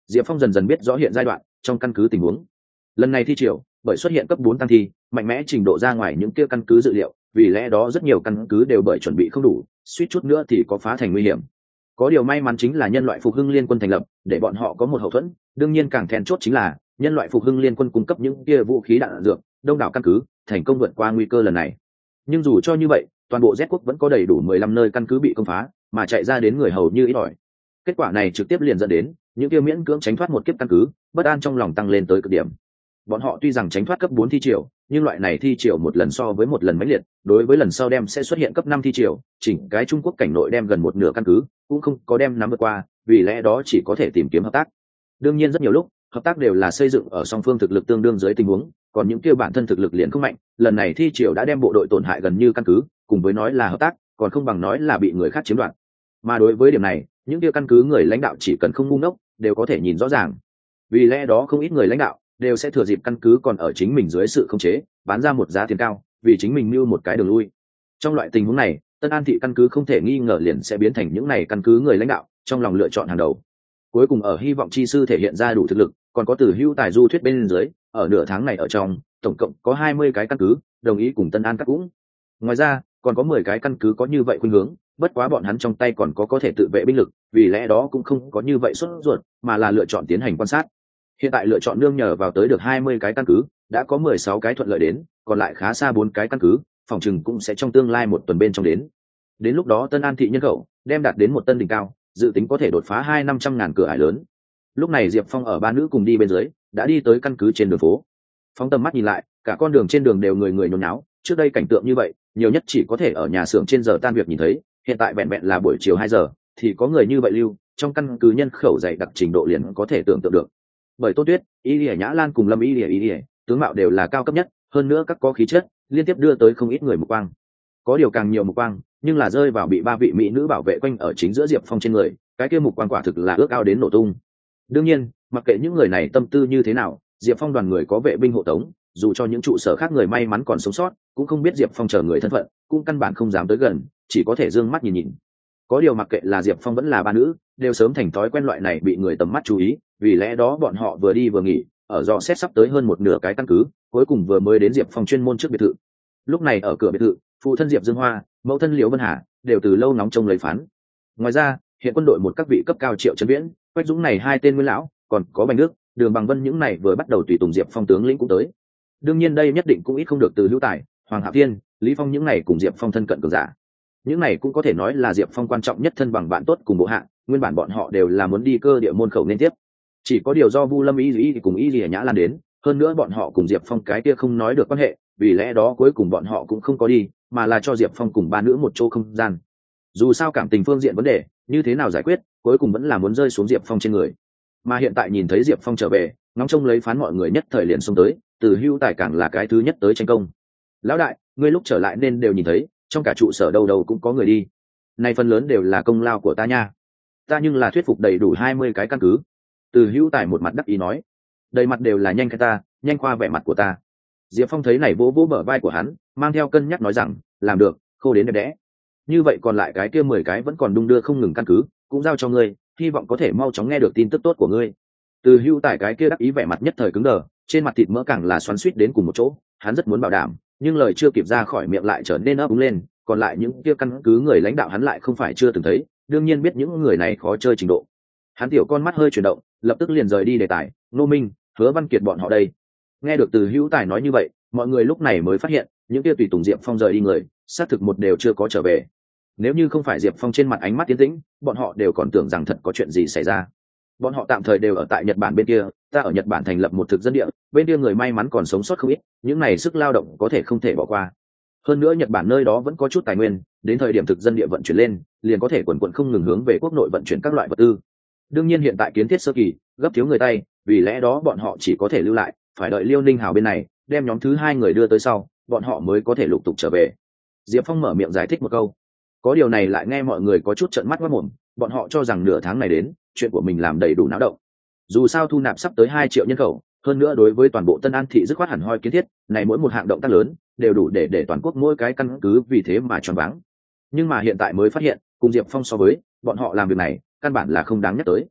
Diệp Phong dần dần biết rõ hiện giai đoạn trong căn cứ tình huống. Lần này thi triều bởi xuất hiện cấp bốn tăng thi mạnh mẽ trình độ ra ngoài những kia căn cứ dự liệu, vì lẽ đó rất nhiều căn cứ đều bởi chuẩn bị không đủ, suýt chút nữa thì có phá thành nguy hiểm. Có điều may mắn chính là nhân loại phục hưng liên quân thành lập, để bọn họ có một hậu thuẫn. Đương nhiên càng then chốt chính là nhân loại phục hưng liên quân cung cấp những kia vũ khí đạn dược, đông đảo căn cứ thành công vượt qua nguy cơ lần này. Nhưng dù cho như vậy, toàn bộ Z quốc vẫn có đầy đủ mười lăm nơi căn cứ bị công phá, mà chạy ra đến người hầu như ít ỏi. Kết quả này trực tiếp liền dẫn đến những kia miễn cưỡng tránh thoát một kiếp căn cứ, bất an trong lòng tăng lên tới cực điểm. Bọn họ tuy rằng tránh thoát cấp bốn thi triều, nhưng loại này thi triều một lần so với một lần mãnh liệt, đối với lần sau đem sẽ xuất hiện cấp năm thi triều, chỉnh cái Trung Quốc cảnh nội đem gần một nửa căn cứ cũng không có đem nắm vượt qua, vì lẽ đó chỉ có thể tìm kiếm hợp tác. Đương nhiên rất nhiều lúc, hợp tác đều là xây dựng ở song phương thực lực tương đương dưới tình huống, còn những kia bản thân thực lực liền không mạnh, lần này thi triều đã đem bộ đội tổn hại gần như căn cứ, cùng với nói là hợp tác, còn không bằng nói là bị người khác chiếm đoạt. Mà đối với điểm này, những kia căn cứ người lãnh đạo chỉ cần không ngu ngốc, đều có thể nhìn rõ ràng. Vì lẽ đó không ít người lãnh đạo đều sẽ thừa dịp căn cứ còn ở chính mình dưới sự khống chế, bán ra một giá tiền cao, vì chính mình mưu một cái đường lui. Trong loại tình huống này, Tân An thị căn cứ không thể nghi ngờ liền sẽ biến thành những này căn cứ người lãnh đạo trong lòng lựa chọn hàng đầu. Cuối cùng ở hy vọng chi sư thể hiện ra đủ thực lực, còn có từ hưu tài du thuyết bên dưới, ở nửa tháng này ở trong, tổng cộng có hai mươi cái căn cứ đồng ý cùng Tân An cắt cũng. Ngoài ra, còn có mười cái căn cứ có như vậy khuynh hướng, bất quá bọn hắn trong tay còn có có thể tự vệ binh lực, vì lẽ đó cũng không có như vậy sốt ruột, mà là lựa chọn tiến hành quan sát. Hiện tại lựa chọn nương nhờ vào tới được hai mươi cái căn cứ, đã có mười sáu cái thuận lợi đến, còn lại khá xa bốn cái căn cứ, phòng chừng cũng sẽ trong tương lai một tuần bên trong đến. Đến lúc đó Tân An thị nhân khẩu đem đạt đến một tân đỉnh cao, dự tính có thể đột phá hai năm trăm ngàn cửa ải lớn. Lúc này Diệp Phong ở ba nữ cùng đi bên dưới, đã đi tới căn cứ trên đường phố. Phóng tầm mắt nhìn lại, cả con đường trên đường đều người người nhốn nháo, trước đây cảnh tượng như vậy, nhiều nhất chỉ có thể ở nhà xưởng trên giờ tan việc nhìn thấy, hiện tại vẹn vẹn là buổi chiều hai giờ, thì có người như vậy lưu, trong căn cứ nhân khẩu dày đặc trình độ liền có thể tưởng tượng được. Bởi Tô Tuyết, Y Lìa Nhã Lan cùng Lâm Y Lìa Y Lìa, tướng mạo đều là cao cấp nhất, hơn nữa các có khí chất, liên tiếp đưa tới không ít người mục quang. Có điều càng nhiều mục quang, nhưng là rơi vào bị ba vị mỹ nữ bảo vệ quanh ở chính giữa Diệp Phong trên người, cái kia mục quang quả thực là ước ao đến nổ tung. Đương nhiên, mặc kệ những người này tâm tư như thế nào, Diệp Phong đoàn người có vệ binh hộ tống, dù cho những trụ sở khác người may mắn còn sống sót, cũng không biết Diệp Phong chờ người thân phận, cũng căn bản không dám tới gần, chỉ có thể dương mắt nhìn nhìn. Có điều mặc kệ là Diệp Phong vẫn là ba nữ, đều sớm thành thói quen loại này bị người tầm mắt chú ý, vì lẽ đó bọn họ vừa đi vừa nghỉ, ở dò xét sắp tới hơn một nửa cái căn cứ, cuối cùng vừa mới đến Diệp Phong chuyên môn trước biệt thự. Lúc này ở cửa biệt thự, phụ thân Diệp Dương Hoa, mẫu thân Liễu Vân Hà đều từ lâu nóng trông lấy phán. Ngoài ra, hiện quân đội một các vị cấp cao Triệu Trấn Viễn, Quách Dũng này hai tên nguyên lão, còn có Bành Đức, Đường Bằng Vân những này vừa bắt đầu tùy tùng Diệp Phong tướng lĩnh cũng tới. Đương nhiên đây nhất định cũng ít không được từ Hữu Tài, Hoàng Hạ Thiên, Lý Phong những này cùng Diệp Phong thân cận cường giả. Những này cũng có thể nói là Diệp Phong quan trọng nhất thân bằng bạn tốt cùng bộ hạ, nguyên bản bọn họ đều là muốn đi cơ địa môn khẩu nên tiếp. Chỉ có điều do Vu Lâm Y Dĩ cùng Y Lìa Nhã Lan đến, hơn nữa bọn họ cùng Diệp Phong cái kia không nói được quan hệ, vì lẽ đó cuối cùng bọn họ cũng không có đi, mà là cho Diệp Phong cùng ba nữ một chỗ không gian. Dù sao cảm tình phương diện vấn đề, như thế nào giải quyết, cuối cùng vẫn là muốn rơi xuống Diệp Phong trên người. Mà hiện tại nhìn thấy Diệp Phong trở về, ngóng trông lấy phán mọi người nhất thời liền xông tới, từ Hưu Tài càng là cái thứ nhất tới tranh công. Lão đại, ngươi lúc trở lại nên đều nhìn thấy, trong cả trụ sở đâu đâu cũng có người đi. Này phần lớn đều là công lao của ta nha. Ta nhưng là thuyết phục đầy đủ hai mươi cái căn cứ. Từ Hữu Tài một mặt đắc ý nói, đầy mặt đều là nhanh khai ta, nhanh qua vẻ mặt của ta. Diệp Phong thấy này vỗ vỗ bờ vai của hắn, mang theo cân nhắc nói rằng, làm được, khô đến đẹp đẽ. Như vậy còn lại cái kia mười cái vẫn còn đung đưa không ngừng căn cứ, cũng giao cho ngươi, hy vọng có thể mau chóng nghe được tin tức tốt của ngươi. Từ Hữu Tài cái kia đắc ý vẻ mặt nhất thời cứng đờ, trên mặt thịt mỡ càng là xoắn xuýt đến cùng một chỗ, hắn rất muốn bảo đảm, nhưng lời chưa kịp ra khỏi miệng lại trở nên ấp úng lên, còn lại những kia căn cứ người lãnh đạo hắn lại không phải chưa từng thấy, đương nhiên biết những người này khó chơi trình độ. Hắn tiểu con mắt hơi chuyển động, lập tức liền rời đi đề tài, Ngô Minh, Hứa Văn Kiệt bọn họ đây. Nghe được Từ Hữu Tài nói như vậy, mọi người lúc này mới phát hiện, những kia tùy tùng Diệp Phong rời đi người, xác thực một đều chưa có trở về. Nếu như không phải Diệp Phong trên mặt ánh mắt tiến tĩnh, bọn họ đều còn tưởng rằng thật có chuyện gì xảy ra. Bọn họ tạm thời đều ở tại Nhật Bản bên kia, ta ở Nhật Bản thành lập một thực dân địa, bên kia người may mắn còn sống sót không ít, những này sức lao động có thể không thể bỏ qua. Hơn nữa Nhật Bản nơi đó vẫn có chút tài nguyên, đến thời điểm thực dân địa vận chuyển lên, liền có thể quần quần không ngừng hướng về quốc nội vận chuyển các loại vật tư. Đương nhiên hiện tại kiến thiết sơ kỳ, gấp thiếu người tay, vì lẽ đó bọn họ chỉ có thể lưu lại, phải đợi Liêu Ninh Hào bên này đem nhóm thứ hai người đưa tới sau, bọn họ mới có thể lục tục trở về. Diệp Phong mở miệng giải thích một câu, có điều này lại nghe mọi người có chút trợn mắt mắt mồm, bọn họ cho rằng nửa tháng này đến, chuyện của mình làm đầy đủ náo động. Dù sao thu nạp sắp tới hai triệu nhân khẩu, hơn nữa đối với toàn bộ Tân An thị dứt khoát hẳn hoi kiến thiết, này mỗi một hạng động tác lớn đều đủ để để toàn quốc mỗi cái căn cứ vì thế mà choáng váng. Nhưng mà hiện tại mới phát hiện, cùng Diệp Phong so với, bọn họ làm việc này căn bản là không đáng nhắc tới.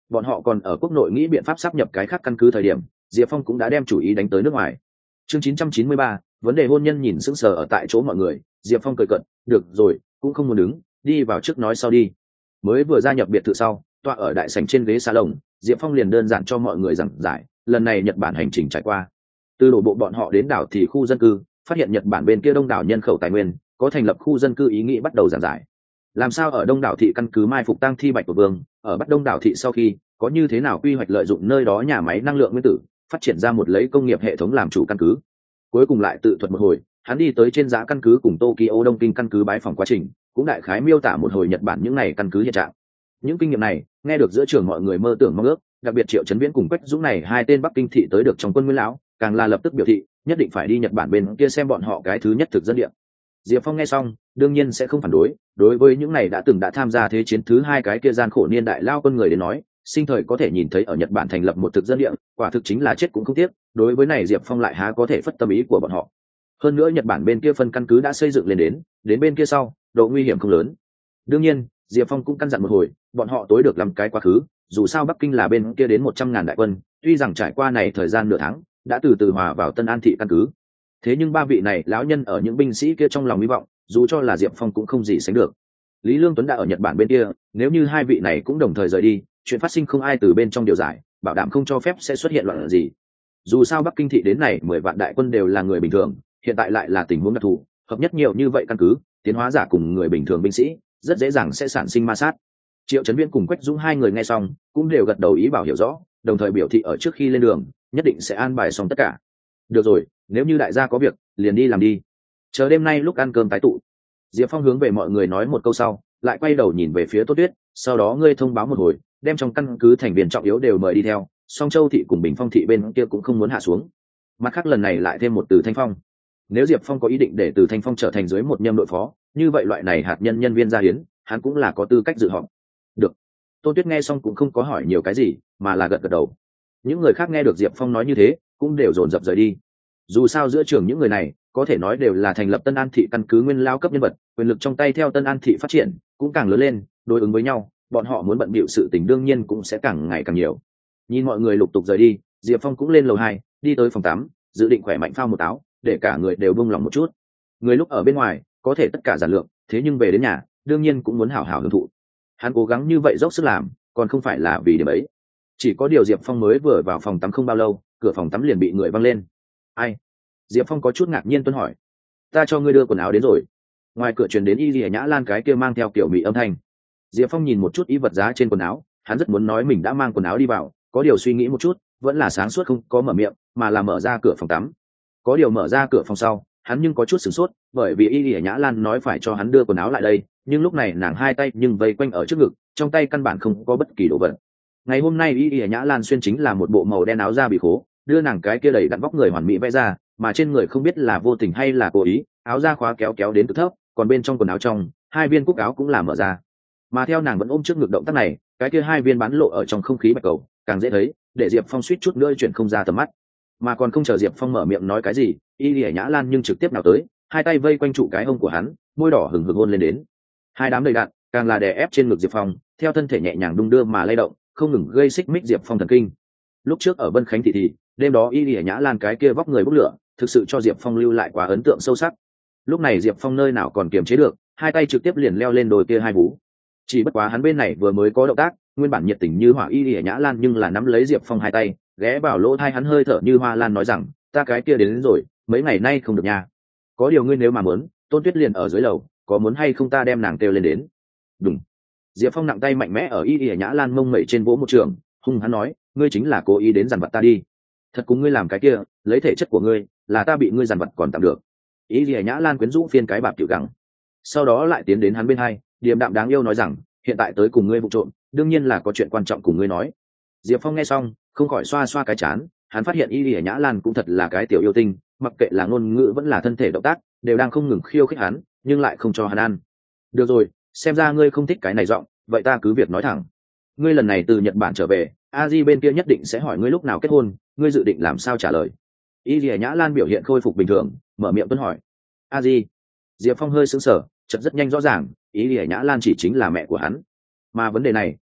bọn họ còn ở quốc nội nghĩ biện pháp sáp nhập cái khác căn cứ thời điểm, Diệp Phong cũng đã đem chủ ý đánh tới nước ngoài. Chương chín trăm chín mươi ba, vấn đề hôn nhân nhìn sững sờ ở tại chỗ mọi người, Diệp Phong cười cợt, được rồi, cũng không muốn đứng, đi vào trước nói sau đi. Mới vừa gia nhập biệt thự sau, tọa ở đại sảnh trên ghế salon, Diệp Phong liền đơn giản cho mọi người giảng giải, lần này Nhật Bản hành trình trải qua. Từ đổ bộ bọn họ đến đảo thì khu dân cư, phát hiện Nhật Bản bên kia đông đảo nhân khẩu tài nguyên, có thành lập khu dân cư ý nghĩ bắt đầu giảng giải. Làm sao ở đông đảo thị căn cứ mai phục tang thi Bạch Tuộc Vương, ở bắt đông đảo thị sau khi, có như thế nào quy hoạch lợi dụng nơi đó nhà máy năng lượng nguyên tử, phát triển ra một lấy công nghiệp hệ thống làm chủ căn cứ. Cuối cùng lại tự thuật một hồi, hắn đi tới trên giá căn cứ cùng Tokyo Đông Kinh căn cứ bái phỏng quá trình, cũng đại khái miêu tả một hồi Nhật Bản những này căn cứ hiện trạng. Những kinh nghiệm này, nghe được giữa trường mọi người mơ tưởng mong ước, đặc biệt Triệu Chấn Viễn cùng Quách Dũng này hai tên Bắc Kinh thị tới được trong quân Nguyên lão, càng là lập tức biểu thị, nhất định phải đi Nhật Bản bên kia xem bọn họ cái thứ nhất thực dân địa. Diệp Phong nghe xong, đương nhiên sẽ không phản đối, đối với những này đã từng đã tham gia thế chiến thứ hai cái kia gian khổ niên đại lao quân người đến nói, sinh thời có thể nhìn thấy ở Nhật Bản thành lập một thực dân địa, quả thực chính là chết cũng không tiếc, đối với này Diệp Phong lại há có thể phất tâm ý của bọn họ. Hơn nữa Nhật Bản bên kia phân căn cứ đã xây dựng lên đến, đến bên kia sau, độ nguy hiểm không lớn. Đương nhiên, Diệp Phong cũng căn dặn một hồi, bọn họ tối được làm cái quá khứ, dù sao Bắc Kinh là bên kia đến một trăm ngàn đại quân, tuy rằng trải qua này thời gian nửa tháng, đã từ từ hòa vào Tân An thị căn cứ. Thế nhưng ba vị này lão nhân ở những binh sĩ kia trong lòng hy vọng, dù cho là Diệp Phong cũng không gì sánh được. Lý Lương Tuấn đã ở Nhật Bản bên kia, nếu như hai vị này cũng đồng thời rời đi, chuyện phát sinh không ai từ bên trong điều giải, bảo đảm không cho phép sẽ xuất hiện loạn gì. Dù sao Bắc Kinh thị đến này mười vạn đại quân đều là người bình thường, hiện tại lại là tình huống đặc thù, hợp nhất nhiều như vậy căn cứ, tiến hóa giả cùng người bình thường binh sĩ, rất dễ dàng sẽ sản sinh ma sát. Triệu Chấn Viễn cùng Quách Dũng hai người nghe xong, cũng đều gật đầu ý bảo hiểu rõ, đồng thời biểu thị ở trước khi lên đường, nhất định sẽ an bài xong tất cả. Được rồi, nếu như đại gia có việc, liền đi làm đi. Chờ đêm nay lúc ăn cơm tái tụ. Diệp Phong hướng về mọi người nói một câu sau, lại quay đầu nhìn về phía Tô Tuyết, sau đó ngươi thông báo một hồi, đem trong căn cứ thành viên trọng yếu đều mời đi theo, Song Châu thị cùng Bình Phong thị bên kia cũng không muốn hạ xuống. Mặt khác lần này lại thêm một Từ Thanh Phong. Nếu Diệp Phong có ý định để Từ Thanh Phong trở thành dưới một nhâm đội phó, như vậy loại này hạt nhân nhân viên gia hiến, hắn cũng là có tư cách dự họp. Được. Tô Tuyết nghe xong cũng không có hỏi nhiều cái gì, mà là gật gật đầu. Những người khác nghe được Diệp Phong nói như thế, cũng đều dồn dập rời đi. Dù sao giữa trường những người này, có thể nói đều là thành lập Tân An thị căn cứ nguyên lao cấp nhân vật, quyền lực trong tay theo Tân An thị phát triển, cũng càng lớn lên, đối ứng với nhau, bọn họ muốn bận bịu sự tình đương nhiên cũng sẽ càng ngày càng nhiều. Nhìn mọi người lục tục rời đi, Diệp Phong cũng lên lầu hai, đi tới phòng tắm, dự định khỏe mạnh phao một táo, để cả người đều buông lòng một chút. Người lúc ở bên ngoài, có thể tất cả giản lượng, thế nhưng về đến nhà, đương nhiên cũng muốn hảo hảo hưởng thụ. Hắn cố gắng như vậy dốc sức làm, còn không phải là vì điểm ấy. Chỉ có điều Diệp Phong mới vừa vào phòng tắm không bao lâu, cửa phòng tắm liền bị người văng lên. Ai? Diệp Phong có chút ngạc nhiên tuân hỏi. Ta cho ngươi đưa quần áo đến rồi. Ngoài cửa truyền đến Y Lìa Nhã Lan cái kia mang theo kiểu mỹ âm thanh. Diệp Phong nhìn một chút y vật giá trên quần áo, hắn rất muốn nói mình đã mang quần áo đi vào, có điều suy nghĩ một chút, vẫn là sáng suốt không có mở miệng, mà là mở ra cửa phòng tắm. Có điều mở ra cửa phòng sau, hắn nhưng có chút sửng sốt, bởi vì Y Lìa Nhã Lan nói phải cho hắn đưa quần áo lại đây, nhưng lúc này nàng hai tay nhưng vây quanh ở trước ngực, trong tay căn bản không có bất kỳ đồ vật. Ngày hôm nay Y Lìa Nhã Lan xuyên chính là một bộ màu đen áo da bị khố, đưa nàng cái kia đầy đặn vóc người hoàn mỹ vẽ ra, mà trên người không biết là vô tình hay là cố ý, áo da khóa kéo kéo đến cực thấp, còn bên trong quần áo trong, hai viên cúc áo cũng là mở ra. Mà theo nàng vẫn ôm trước ngực động tác này, cái kia hai viên bán lộ ở trong không khí bạch cầu, càng dễ thấy, để Diệp Phong suýt chút nữa chuyển không ra tầm mắt. Mà còn không chờ Diệp Phong mở miệng nói cái gì, Y Lìa Nhã Lan nhưng trực tiếp nào tới, hai tay vây quanh trụ cái hông của hắn, môi đỏ hừng hực hôn lên đến. Hai đám đầy đặn, càng là đè ép trên ngực Diệp Phong, theo thân thể nhẹ nhàng đung đưa mà lay động, không ngừng gây xích mích Diệp Phong thần kinh. Lúc trước ở Vân Khánh thị thì, đêm đó Y Lìa Nhã Lan cái kia vóc người bốc lửa, thực sự cho Diệp Phong lưu lại quá ấn tượng sâu sắc. Lúc này Diệp Phong nơi nào còn kiềm chế được, hai tay trực tiếp liền leo lên đồi kia hai vú. Chỉ bất quá hắn bên này vừa mới có động tác, nguyên bản nhiệt tình như hỏa Y Lìa Nhã Lan nhưng là nắm lấy Diệp Phong hai tay, ghé vào lỗ tai hắn hơi thở như hoa lan nói rằng, ta cái kia đến, đến rồi, mấy ngày nay không được nha. Có điều ngươi nếu mà muốn, Tôn Tuyết liền ở dưới lầu, có muốn hay không ta đem nàng kêu lên đến. Đúng. Diệp Phong nặng tay mạnh mẽ ở Y Lìa Nhã Lan mông mẩy trên vỗ một trường, hung hắn nói, ngươi chính là cố ý đến dằn vặt ta đi. Thật cùng ngươi làm cái kia, lấy thể chất của ngươi, là ta bị ngươi dằn vặt còn tạm được. Y Lìa Nhã Lan quyến rũ phiên cái bạp tiểu gắng. Sau đó lại tiến đến hắn bên hai, điềm đạm đáng yêu nói rằng, hiện tại tới cùng ngươi vụ trộn, đương nhiên là có chuyện quan trọng cùng ngươi nói. Diệp Phong nghe xong, không khỏi xoa xoa cái chán, hắn phát hiện Y Lìa Nhã Lan cũng thật là cái tiểu yêu tinh, mặc kệ là ngôn ngữ vẫn là thân thể động tác, đều đang không ngừng khiêu khích hắn, nhưng lại không cho hắn ăn. Được rồi, xem ra ngươi không thích cái này giọng, vậy ta cứ việc nói thẳng. Ngươi lần này từ Nhật Bản trở về, a di bên kia nhất định sẽ hỏi ngươi lúc nào kết hôn, ngươi dự định làm sao trả lời. Y Lìa Nhã Lan biểu hiện khôi phục bình thường, mở miệng tuân hỏi. A di. Diệp Phong hơi sững sờ, chợt rất nhanh rõ ràng, Y Lìa Nhã Lan chỉ chính là mẹ của hắn. Mà vấn đề này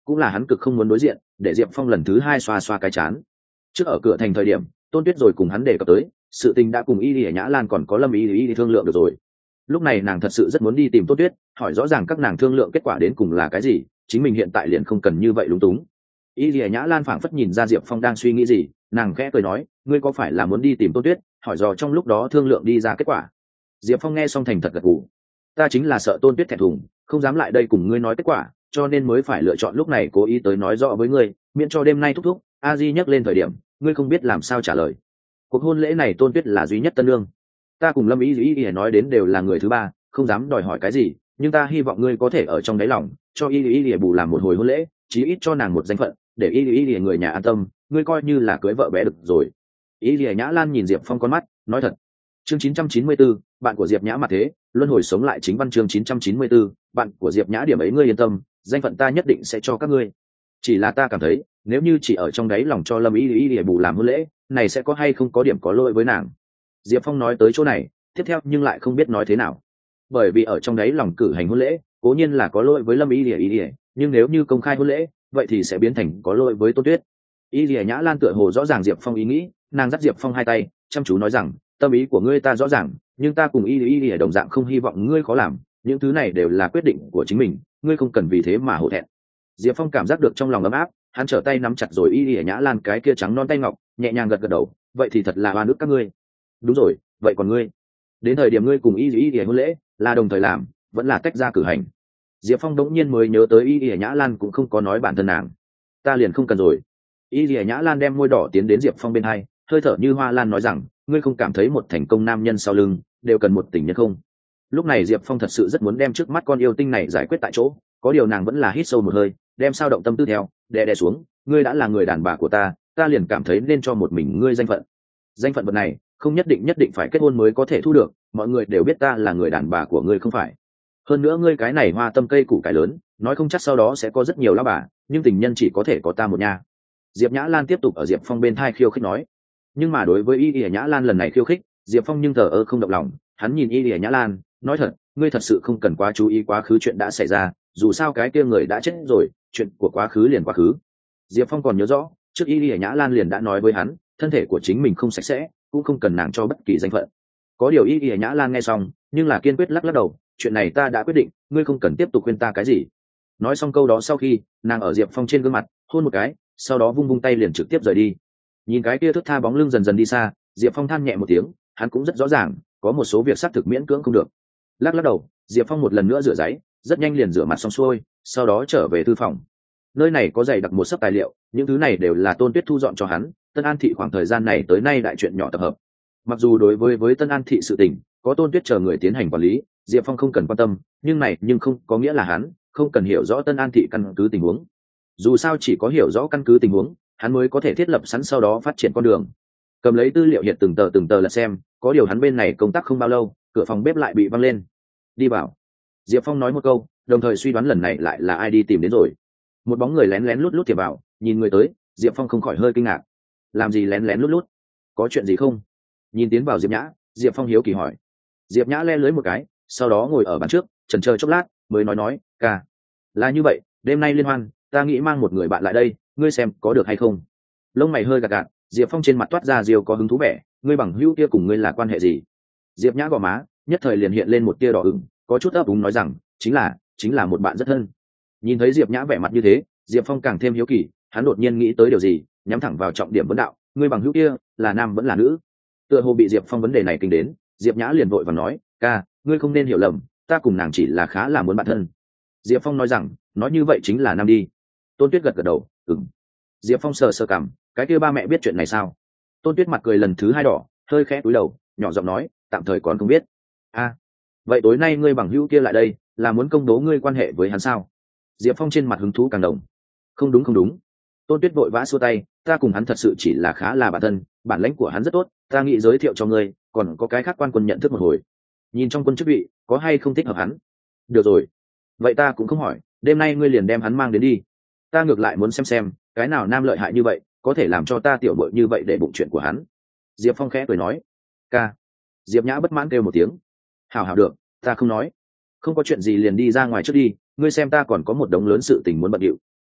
cũng là hắn cực không muốn đối diện, để Diệp Phong lần thứ hai xoa xoa cái chán. Trước ở cửa thành thời điểm, Tôn Tuyết rồi cùng hắn đề cập tới, sự tình đã cùng Y Lìa Nhã Lan còn có Lâm Y Y thương lượng được rồi. Lúc này nàng thật sự rất muốn đi tìm Tôn Tuyết, hỏi rõ ràng các nàng thương lượng kết quả đến cùng là cái gì, chính mình hiện tại liền không cần như vậy lúng túng. Y Lìa Nhã Lan phảng phất nhìn ra Diệp Phong đang suy nghĩ gì, nàng khẽ cười nói, ngươi có phải là muốn đi tìm Tôn Tuyết, hỏi dò trong lúc đó thương lượng đi ra kết quả. Diệp Phong nghe xong thành thật gật gù. Ta chính là sợ Tôn Tuyết thẹn thùng, không dám lại đây cùng ngươi nói kết quả, cho nên mới phải lựa chọn lúc này cố ý tới nói rõ với ngươi, miễn cho đêm nay thúc thúc a di nhắc lên thời điểm ngươi không biết làm sao trả lời. Cuộc hôn lễ này Tôn Tuyết là duy nhất tân lương, ta cùng Lâm ý ý ý nói đến đều là người thứ ba, không dám đòi hỏi cái gì, nhưng ta hy vọng ngươi có thể ở trong đáy lòng cho ý ý ý bù làm một hồi hôn lễ, chí ít cho nàng một danh phận, để ý ý ý người nhà an tâm, ngươi coi như là cưới vợ bé được rồi. Ý ý Nhã Lan nhìn Diệp Phong con mắt, nói thật. Chương chín trăm chín mươi tư, bạn của Diệp Nhã mặt thế, luân hồi sống lại chính văn chương chín trăm chín mươi tư, bạn của Diệp Nhã điểm ấy ngươi yên tâm, danh phận ta nhất định sẽ cho các ngươi. Chỉ là ta cảm thấy, nếu như chỉ ở trong đáy lòng cho Lâm Ý Ý để bù làm hôn lễ, này sẽ có hay không có điểm có lỗi với nàng. Diệp Phong nói tới chỗ này, tiếp theo nhưng lại không biết nói thế nào. Bởi vì ở trong đáy lòng cử hành hôn lễ, cố nhiên là có lỗi với Lâm Ý Ý Ý, nhưng nếu như công khai hôn lễ, vậy thì sẽ biến thành có lỗi với Tôn Tuyết. Ý Ý Nhã Lan tựa hồ rõ ràng Diệp Phong ý nghĩ, nàng dắt Diệp Phong hai tay, chăm chú nói rằng, tâm ý của ngươi ta rõ ràng, nhưng ta cùng y y y đồng dạng không hy vọng ngươi khó làm, những thứ này đều là quyết định của chính mình, ngươi không cần vì thế mà hổ thẹn. Diệp Phong cảm giác được trong lòng ấm áp, hắn trở tay nắm chặt rồi y y Nhã Lan cái kia trắng non tay ngọc, nhẹ nhàng gật gật đầu, vậy thì thật là oan ức các ngươi. Đúng rồi, vậy còn ngươi, đến thời điểm ngươi cùng y y y hôn lễ là đồng thời làm, vẫn là tách ra cử hành? Diệp Phong đống nhiên mới nhớ tới y y Nhã Lan cũng không có nói bản thân nàng, ta liền không cần rồi. Y y Nhã Lan đem môi đỏ tiến đến Diệp Phong bên hai, hơi thở như hoa lan nói rằng, ngươi không cảm thấy một thành công nam nhân sau lưng đều cần một tình nhân không? Lúc này Diệp Phong thật sự rất muốn đem trước mắt con yêu tinh này giải quyết tại chỗ, có điều nàng vẫn là hít sâu một hơi, đem sao động tâm tư theo đè đè xuống. Ngươi đã là người đàn bà của ta, ta liền cảm thấy nên cho một mình ngươi danh phận. Danh phận vật này không nhất định nhất định phải kết hôn mới có thể thu được, mọi người đều biết ta là người đàn bà của ngươi không phải? Hơn nữa ngươi cái này hoa tâm cây củ cải lớn, nói không chắc sau đó sẽ có rất nhiều lão bà, nhưng tình nhân chỉ có thể có ta một nha. Diệp Nhã Lan tiếp tục ở Diệp Phong bên thai khiêu khích nói. Nhưng mà đối với y y Nhã Lan lần này khiêu khích, Diệp Phong nhưng thờ ơ không động lòng. Hắn nhìn y y Nhã Lan, nói thật, ngươi thật sự không cần quá chú ý quá khứ chuyện đã xảy ra, dù sao cái kia người đã chết rồi, chuyện của quá khứ liền quá khứ. Diệp Phong còn nhớ rõ, trước y y Nhã Lan liền đã nói với hắn, thân thể của chính mình không sạch sẽ, cũng không cần nàng cho bất kỳ danh phận. Có điều y y Nhã Lan nghe xong, nhưng là kiên quyết lắc lắc đầu, chuyện này ta đã quyết định, ngươi không cần tiếp tục khuyên ta cái gì. Nói xong câu đó sau khi, nàng ở Diệp Phong trên gương mặt hôn một cái, sau đó vung vung tay liền trực tiếp rời đi. Nhìn cái kia thước tha bóng lưng dần dần đi xa, Diệp Phong than nhẹ một tiếng, hắn cũng rất rõ ràng, có một số việc xác thực miễn cưỡng không được. Lắc lắc đầu, Diệp Phong một lần nữa rửa giấy, rất nhanh liền rửa mặt xong xuôi, sau đó trở về thư phòng. Nơi này có dày đặc một sấp tài liệu, những thứ này đều là Tôn Tuyết thu dọn cho hắn, Tân An thị khoảng thời gian này tới nay đại chuyện nhỏ tập hợp. Mặc dù đối với với Tân An thị sự tình, có Tôn Tuyết chờ người tiến hành quản lý, Diệp Phong không cần quan tâm, nhưng này nhưng không có nghĩa là hắn không cần hiểu rõ Tân An thị căn cứ tình huống. Dù sao chỉ có hiểu rõ căn cứ tình huống, hắn mới có thể thiết lập sẵn sau đó phát triển con đường. Cầm lấy tư liệu hiện từng tờ từng tờ là xem, có điều hắn bên này công tác không bao lâu, cửa phòng bếp lại bị văng lên. Đi vào. Diệp Phong nói một câu, đồng thời suy đoán lần này lại là ai đi tìm đến rồi. Một bóng người lén lén lút lút tiệm vào, nhìn người tới, Diệp Phong không khỏi hơi kinh ngạc. Làm gì lén lén lút lút? Có chuyện gì không? Nhìn tiến vào Diệp Nhã, Diệp Phong hiếu kỳ hỏi. Diệp Nhã le lưới một cái, sau đó ngồi ở bàn trước, chần chờ chốc lát, mới nói nói, ca, là như vậy, đêm nay liên hoan, ta nghĩ mang một người bạn lại đây, ngươi xem có được hay không? Lông mày hơi gạt gạt, Diệp Phong trên mặt toát ra Diêu có hứng thú vẻ, ngươi bằng hữu kia cùng ngươi là quan hệ gì? Diệp Nhã gò má nhất thời liền hiện lên một tia đỏ ửng, có chút ấp úng nói rằng, chính là, chính là một bạn rất thân. Nhìn thấy Diệp Nhã vẻ mặt như thế, Diệp Phong càng thêm hiếu kỳ, hắn đột nhiên nghĩ tới điều gì, nhắm thẳng vào trọng điểm vấn đạo, ngươi bằng hữu kia là nam vẫn là nữ? Tựa hồ bị Diệp Phong vấn đề này kinh đến, Diệp Nhã liền vội vàng nói, ca, ngươi không nên hiểu lầm, ta cùng nàng chỉ là khá là muốn bạn thân. Diệp Phong nói rằng, nói như vậy chính là nam đi. Tôn Tuyết gật gật đầu, ừm. Diệp Phong sờ sờ cằm, cái kia ba mẹ biết chuyện này sao? Tôn Tuyết mặt cười lần thứ hai đỏ, hơi khẽ cúi đầu, nhỏ giọng nói, tạm thời còn không biết. A, à, vậy tối nay ngươi bằng hữu kia lại đây, là muốn công bố ngươi quan hệ với hắn sao? Diệp Phong trên mặt hứng thú càng đồng. Không đúng không đúng. Tôn Tuyết vội vã xua tay, ta cùng hắn thật sự chỉ là khá là bạn thân, bản lĩnh của hắn rất tốt, ta nghĩ giới thiệu cho ngươi, còn có cái khác quan quân nhận thức một hồi. Nhìn trong quân chức vị, có hay không thích hợp hắn? Được rồi, vậy ta cũng không hỏi, đêm nay ngươi liền đem hắn mang đến đi. Ta ngược lại muốn xem xem, cái nào nam lợi hại như vậy, có thể làm cho ta tiểu bội như vậy để bụng chuyện của hắn. Diệp Phong khẽ cười nói, ca. Diệp Nhã bất mãn kêu một tiếng, hảo hảo được, ta không nói, không có chuyện gì liền đi ra ngoài trước đi, ngươi xem ta còn có một đống lớn sự tình muốn bận điệu.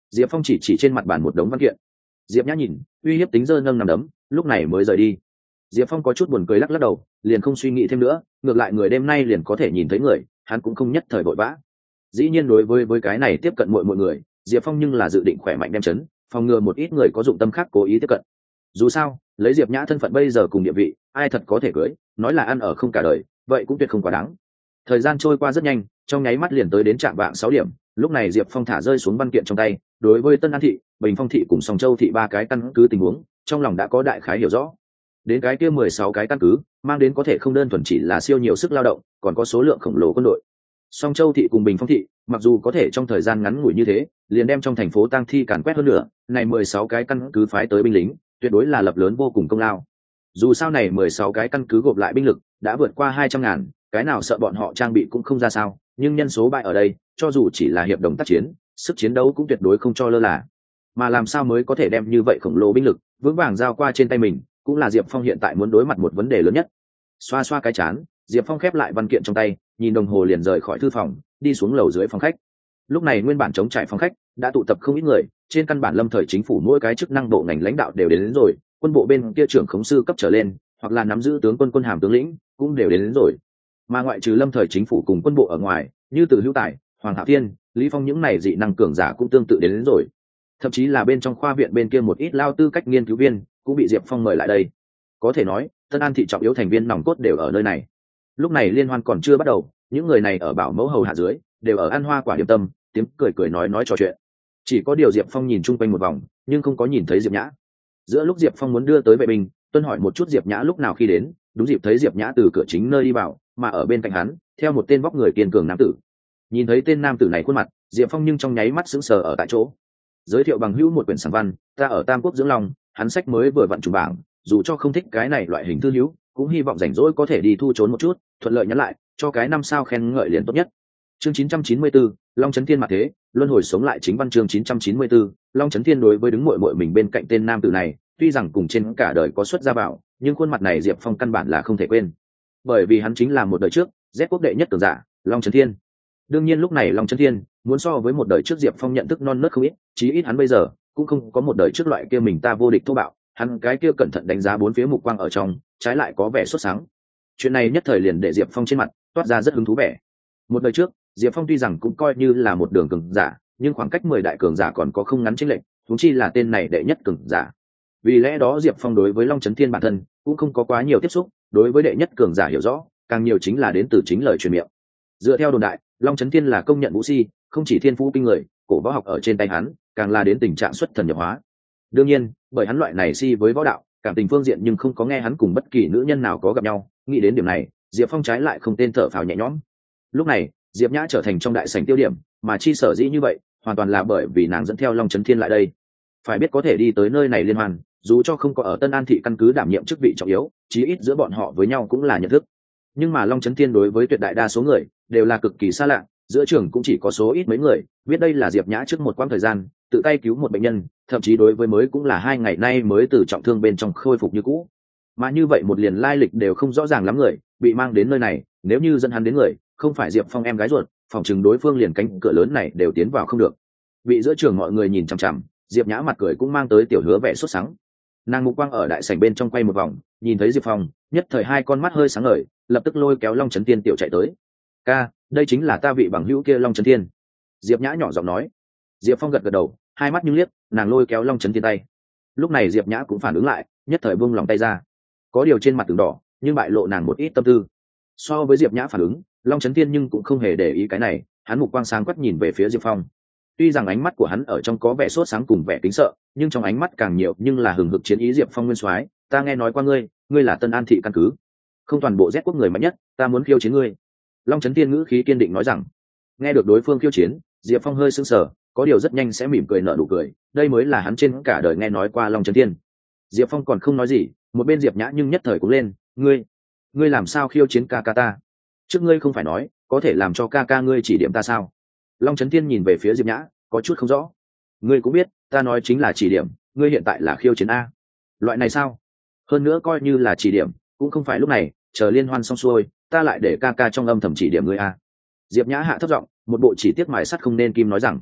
Diệp Phong chỉ chỉ trên mặt bàn một đống văn kiện. Diệp Nhã nhìn, uy hiếp tính giơ nâng nằm đấm, lúc này mới rời đi. Diệp Phong có chút buồn cười lắc lắc đầu, liền không suy nghĩ thêm nữa, ngược lại người đêm nay liền có thể nhìn thấy người, hắn cũng không nhất thời vội vã. Dĩ nhiên đối với với cái này tiếp cận mọi mọi người, Diệp Phong nhưng là dự định khỏe mạnh đem chấn, phòng ngừa một ít người có dụng tâm khác cố ý tiếp cận. Dù sao, lấy Diệp Nhã thân phận bây giờ cùng địa vị, ai thật có thể cưới, nói là ăn ở không cả đời, vậy cũng tuyệt không quá đáng. Thời gian trôi qua rất nhanh, trong nháy mắt liền tới đến trạm vạng sáu điểm, lúc này Diệp Phong thả rơi xuống văn kiện trong tay, đối với Tân An thị, Bình Phong thị cùng Song Châu thị ba cái căn cứ tình huống, trong lòng đã có đại khái hiểu rõ. Đến cái kia mười sáu cái căn cứ, mang đến có thể không đơn thuần chỉ là siêu nhiều sức lao động, còn có số lượng khổng lồ quân đội. Song Châu thị cùng Bình Phong thị, mặc dù có thể trong thời gian ngắn ngủi như thế, liền đem trong thành phố Tang Thi càn quét hơn nữa, này mười sáu cái căn cứ phái tới binh lính, tuyệt đối là lập lớn vô cùng công lao. Dù sao này mười sáu cái căn cứ gộp lại binh lực đã vượt qua hai trăm ngàn, cái nào sợ bọn họ trang bị cũng không ra sao, nhưng nhân số bại ở đây, cho dù chỉ là hiệp đồng tác chiến, sức chiến đấu cũng tuyệt đối không cho lơ là. Mà làm sao mới có thể đem như vậy khổng lồ binh lực vững vàng giao qua trên tay mình, cũng là Diệp Phong hiện tại muốn đối mặt một vấn đề lớn nhất. Xoa xoa cái chán, Diệp Phong khép lại văn kiện trong tay, nhìn đồng hồ liền rời khỏi thư phòng, đi xuống lầu dưới phòng khách. Lúc này nguyên bản chống trải phòng khách đã tụ tập không ít người, trên căn bản lâm thời chính phủ mỗi cái chức năng bộ ngành lãnh đạo đều đến, đến rồi, quân bộ bên kia trưởng khống sư cấp trở lên, hoặc là nắm giữ tướng quân quân hàm tướng lĩnh cũng đều đến, đến rồi. Mà ngoại trừ lâm thời chính phủ cùng quân bộ ở ngoài, như Từ Hữu Tài, Hoàng Hạo Thiên, Lý Phong những này dị năng cường giả cũng tương tự đến, đến rồi. Thậm chí là bên trong khoa viện bên kia một ít lao tư cách nghiên cứu viên cũng bị Diệp Phong mời lại đây. Có thể nói, Tân An thị trọng yếu thành viên nòng cốt đều ở nơi này. Lúc này liên hoan còn chưa bắt đầu, những người này ở bảo mẫu hầu hạ dưới, đều ở ăn hoa quả điểm tâm, tiếng cười cười nói nói trò chuyện. Chỉ có điều Diệp Phong nhìn chung quanh một vòng, nhưng không có nhìn thấy Diệp Nhã. Giữa lúc Diệp Phong muốn đưa tới vệ binh, tuân hỏi một chút Diệp Nhã lúc nào khi đến, đúng dịp thấy Diệp Nhã từ cửa chính nơi đi vào, mà ở bên cạnh hắn, theo một tên vóc người kiên cường nam tử. Nhìn thấy tên nam tử này khuôn mặt, Diệp Phong nhưng trong nháy mắt sững sờ ở tại chỗ. Giới thiệu bằng hữu một quyển sáng văn, ta ở Tam Quốc dưỡng long, hắn sách mới vừa vặn trùng bảng, dù cho không thích cái này loại hình thư hữu, cũng hy vọng rảnh rỗi có thể đi thu trốn một chút, thuận lợi nhắn lại, cho cái năm sao khen ngợi liền tốt nhất. Chương chín trăm chín mươi tư, Long Chấn Thiên mặt thế, luân hồi sống lại chính văn chương chín trăm chín mươi tư, Long Chấn Thiên đối với đứng muội muội mình bên cạnh tên nam tử này, tuy rằng cùng trên cả đời có xuất gia bảo, nhưng khuôn mặt này Diệp Phong căn bản là không thể quên. Bởi vì hắn chính là một đời trước, Z quốc đệ nhất cường giả, Long Chấn Thiên. Đương nhiên lúc này Long Chấn Thiên muốn so với một đời trước Diệp Phong nhận thức non nớt không ít, chí ít hắn bây giờ cũng không có một đời trước loại kia mình ta vô địch thô bạo, hắn cái kia cẩn thận đánh giá bốn phía mục quang ở trong, trái lại có vẻ xuất sáng. Chuyện này nhất thời liền để Diệp Phong trên mặt toát ra rất hứng thú vẻ. Một đời trước, Diệp Phong tuy rằng cũng coi như là một đường cường giả, nhưng khoảng cách mười đại cường giả còn có không ngắn chênh lệch, huống chi là tên này đệ nhất cường giả. Vì lẽ đó Diệp Phong đối với Long Chấn Thiên bản thân cũng không có quá nhiều tiếp xúc, đối với đệ nhất cường giả hiểu rõ, càng nhiều chính là đến từ chính lời truyền miệng. Dựa theo đồn đại, Long Chấn Thiên là công nhận vũ si, không chỉ thiên phú kinh người, cổ võ học ở trên tay hắn, càng là đến tình trạng xuất thần nhập hóa. Đương nhiên, bởi hắn loại này si với võ đạo, cảm tình phương diện nhưng không có nghe hắn cùng bất kỳ nữ nhân nào có gặp nhau, nghĩ đến điểm này, Diệp Phong trái lại không tên thở phào nhẹ nhõm. Lúc này, Diệp Nhã trở thành trong đại sảnh tiêu điểm, mà chi sở dĩ như vậy, hoàn toàn là bởi vì nàng dẫn theo Long Chấn Thiên lại đây. Phải biết có thể đi tới nơi này liên hoan, dù cho không có ở Tân An thị căn cứ đảm nhiệm chức vị trọng yếu, chí ít giữa bọn họ với nhau cũng là nhận thức. Nhưng mà Long Chấn Thiên đối với tuyệt đại đa số người đều là cực kỳ xa lạ, giữa trường cũng chỉ có số ít mấy người biết đây là Diệp Nhã trước một quãng thời gian tự tay cứu một bệnh nhân, thậm chí đối với mới cũng là hai ngày nay mới từ trọng thương bên trong khôi phục như cũ. Mà như vậy một liền lai lịch đều không rõ ràng lắm người bị mang đến nơi này, nếu như dẫn hắn đến người không phải Diệp Phong em gái ruột, phòng chừng đối phương liền cánh cửa lớn này đều tiến vào không được. Bị giữa trường mọi người nhìn chằm chằm, Diệp Nhã mặt cười cũng mang tới tiểu hứa vẻ sốt sắng. Nàng mục quang ở đại sảnh bên trong quay một vòng, nhìn thấy Diệp Phong, nhất thời hai con mắt hơi sáng ngời, lập tức lôi kéo Long Chấn Thiên tiểu chạy tới. Ca, đây chính là ta vị bằng hữu kia Long Chấn Thiên. Diệp Nhã nhỏ giọng nói. Diệp Phong gật gật đầu, hai mắt nhưng liếc, nàng lôi kéo Long Chấn Thiên tay. Lúc này Diệp Nhã cũng phản ứng lại, nhất thời buông lòng tay ra. Có điều trên mặt từng đỏ, nhưng bại lộ nàng một ít tâm tư. So với Diệp Nhã phản ứng, Long Chấn Thiên nhưng cũng không hề để ý cái này, hắn mục quang sáng quắc nhìn về phía Diệp Phong. Tuy rằng ánh mắt của hắn ở trong có vẻ sốt sáng cùng vẻ kính sợ, nhưng trong ánh mắt càng nhiều nhưng là hừng hực chiến ý. Diệp Phong nguyên soái, ta nghe nói qua ngươi, ngươi là Tân An thị căn cứ, không toàn bộ Z quốc người mạnh nhất, ta muốn khiêu chiến ngươi. Long Chấn Thiên ngữ khí kiên định nói rằng. Nghe được đối phương khiêu chiến, Diệp Phong hơi sững sờ, có điều rất nhanh sẽ mỉm cười nở nụ cười, đây mới là hắn trên cả đời nghe nói qua Long Chấn Thiên. Diệp Phong còn không nói gì, một bên Diệp Nhã nhưng nhất thời cũng lên, ngươi, ngươi làm sao khiêu chiến ca ca ta? Trước ngươi không phải nói có thể làm cho ca ca ngươi chỉ điểm ta sao? Long Chấn Thiên nhìn về phía Diệp Nhã, có chút không rõ. Ngươi cũng biết, ta nói chính là chỉ điểm, ngươi hiện tại là khiêu chiến a. Loại này sao? Hơn nữa coi như là chỉ điểm, cũng không phải lúc này, chờ liên hoan xong xuôi, ta lại để ca ca trong âm thầm chỉ điểm ngươi a. Diệp Nhã hạ thấp giọng, một bộ chỉ tiếc mài sắt không nên kim nói rằng.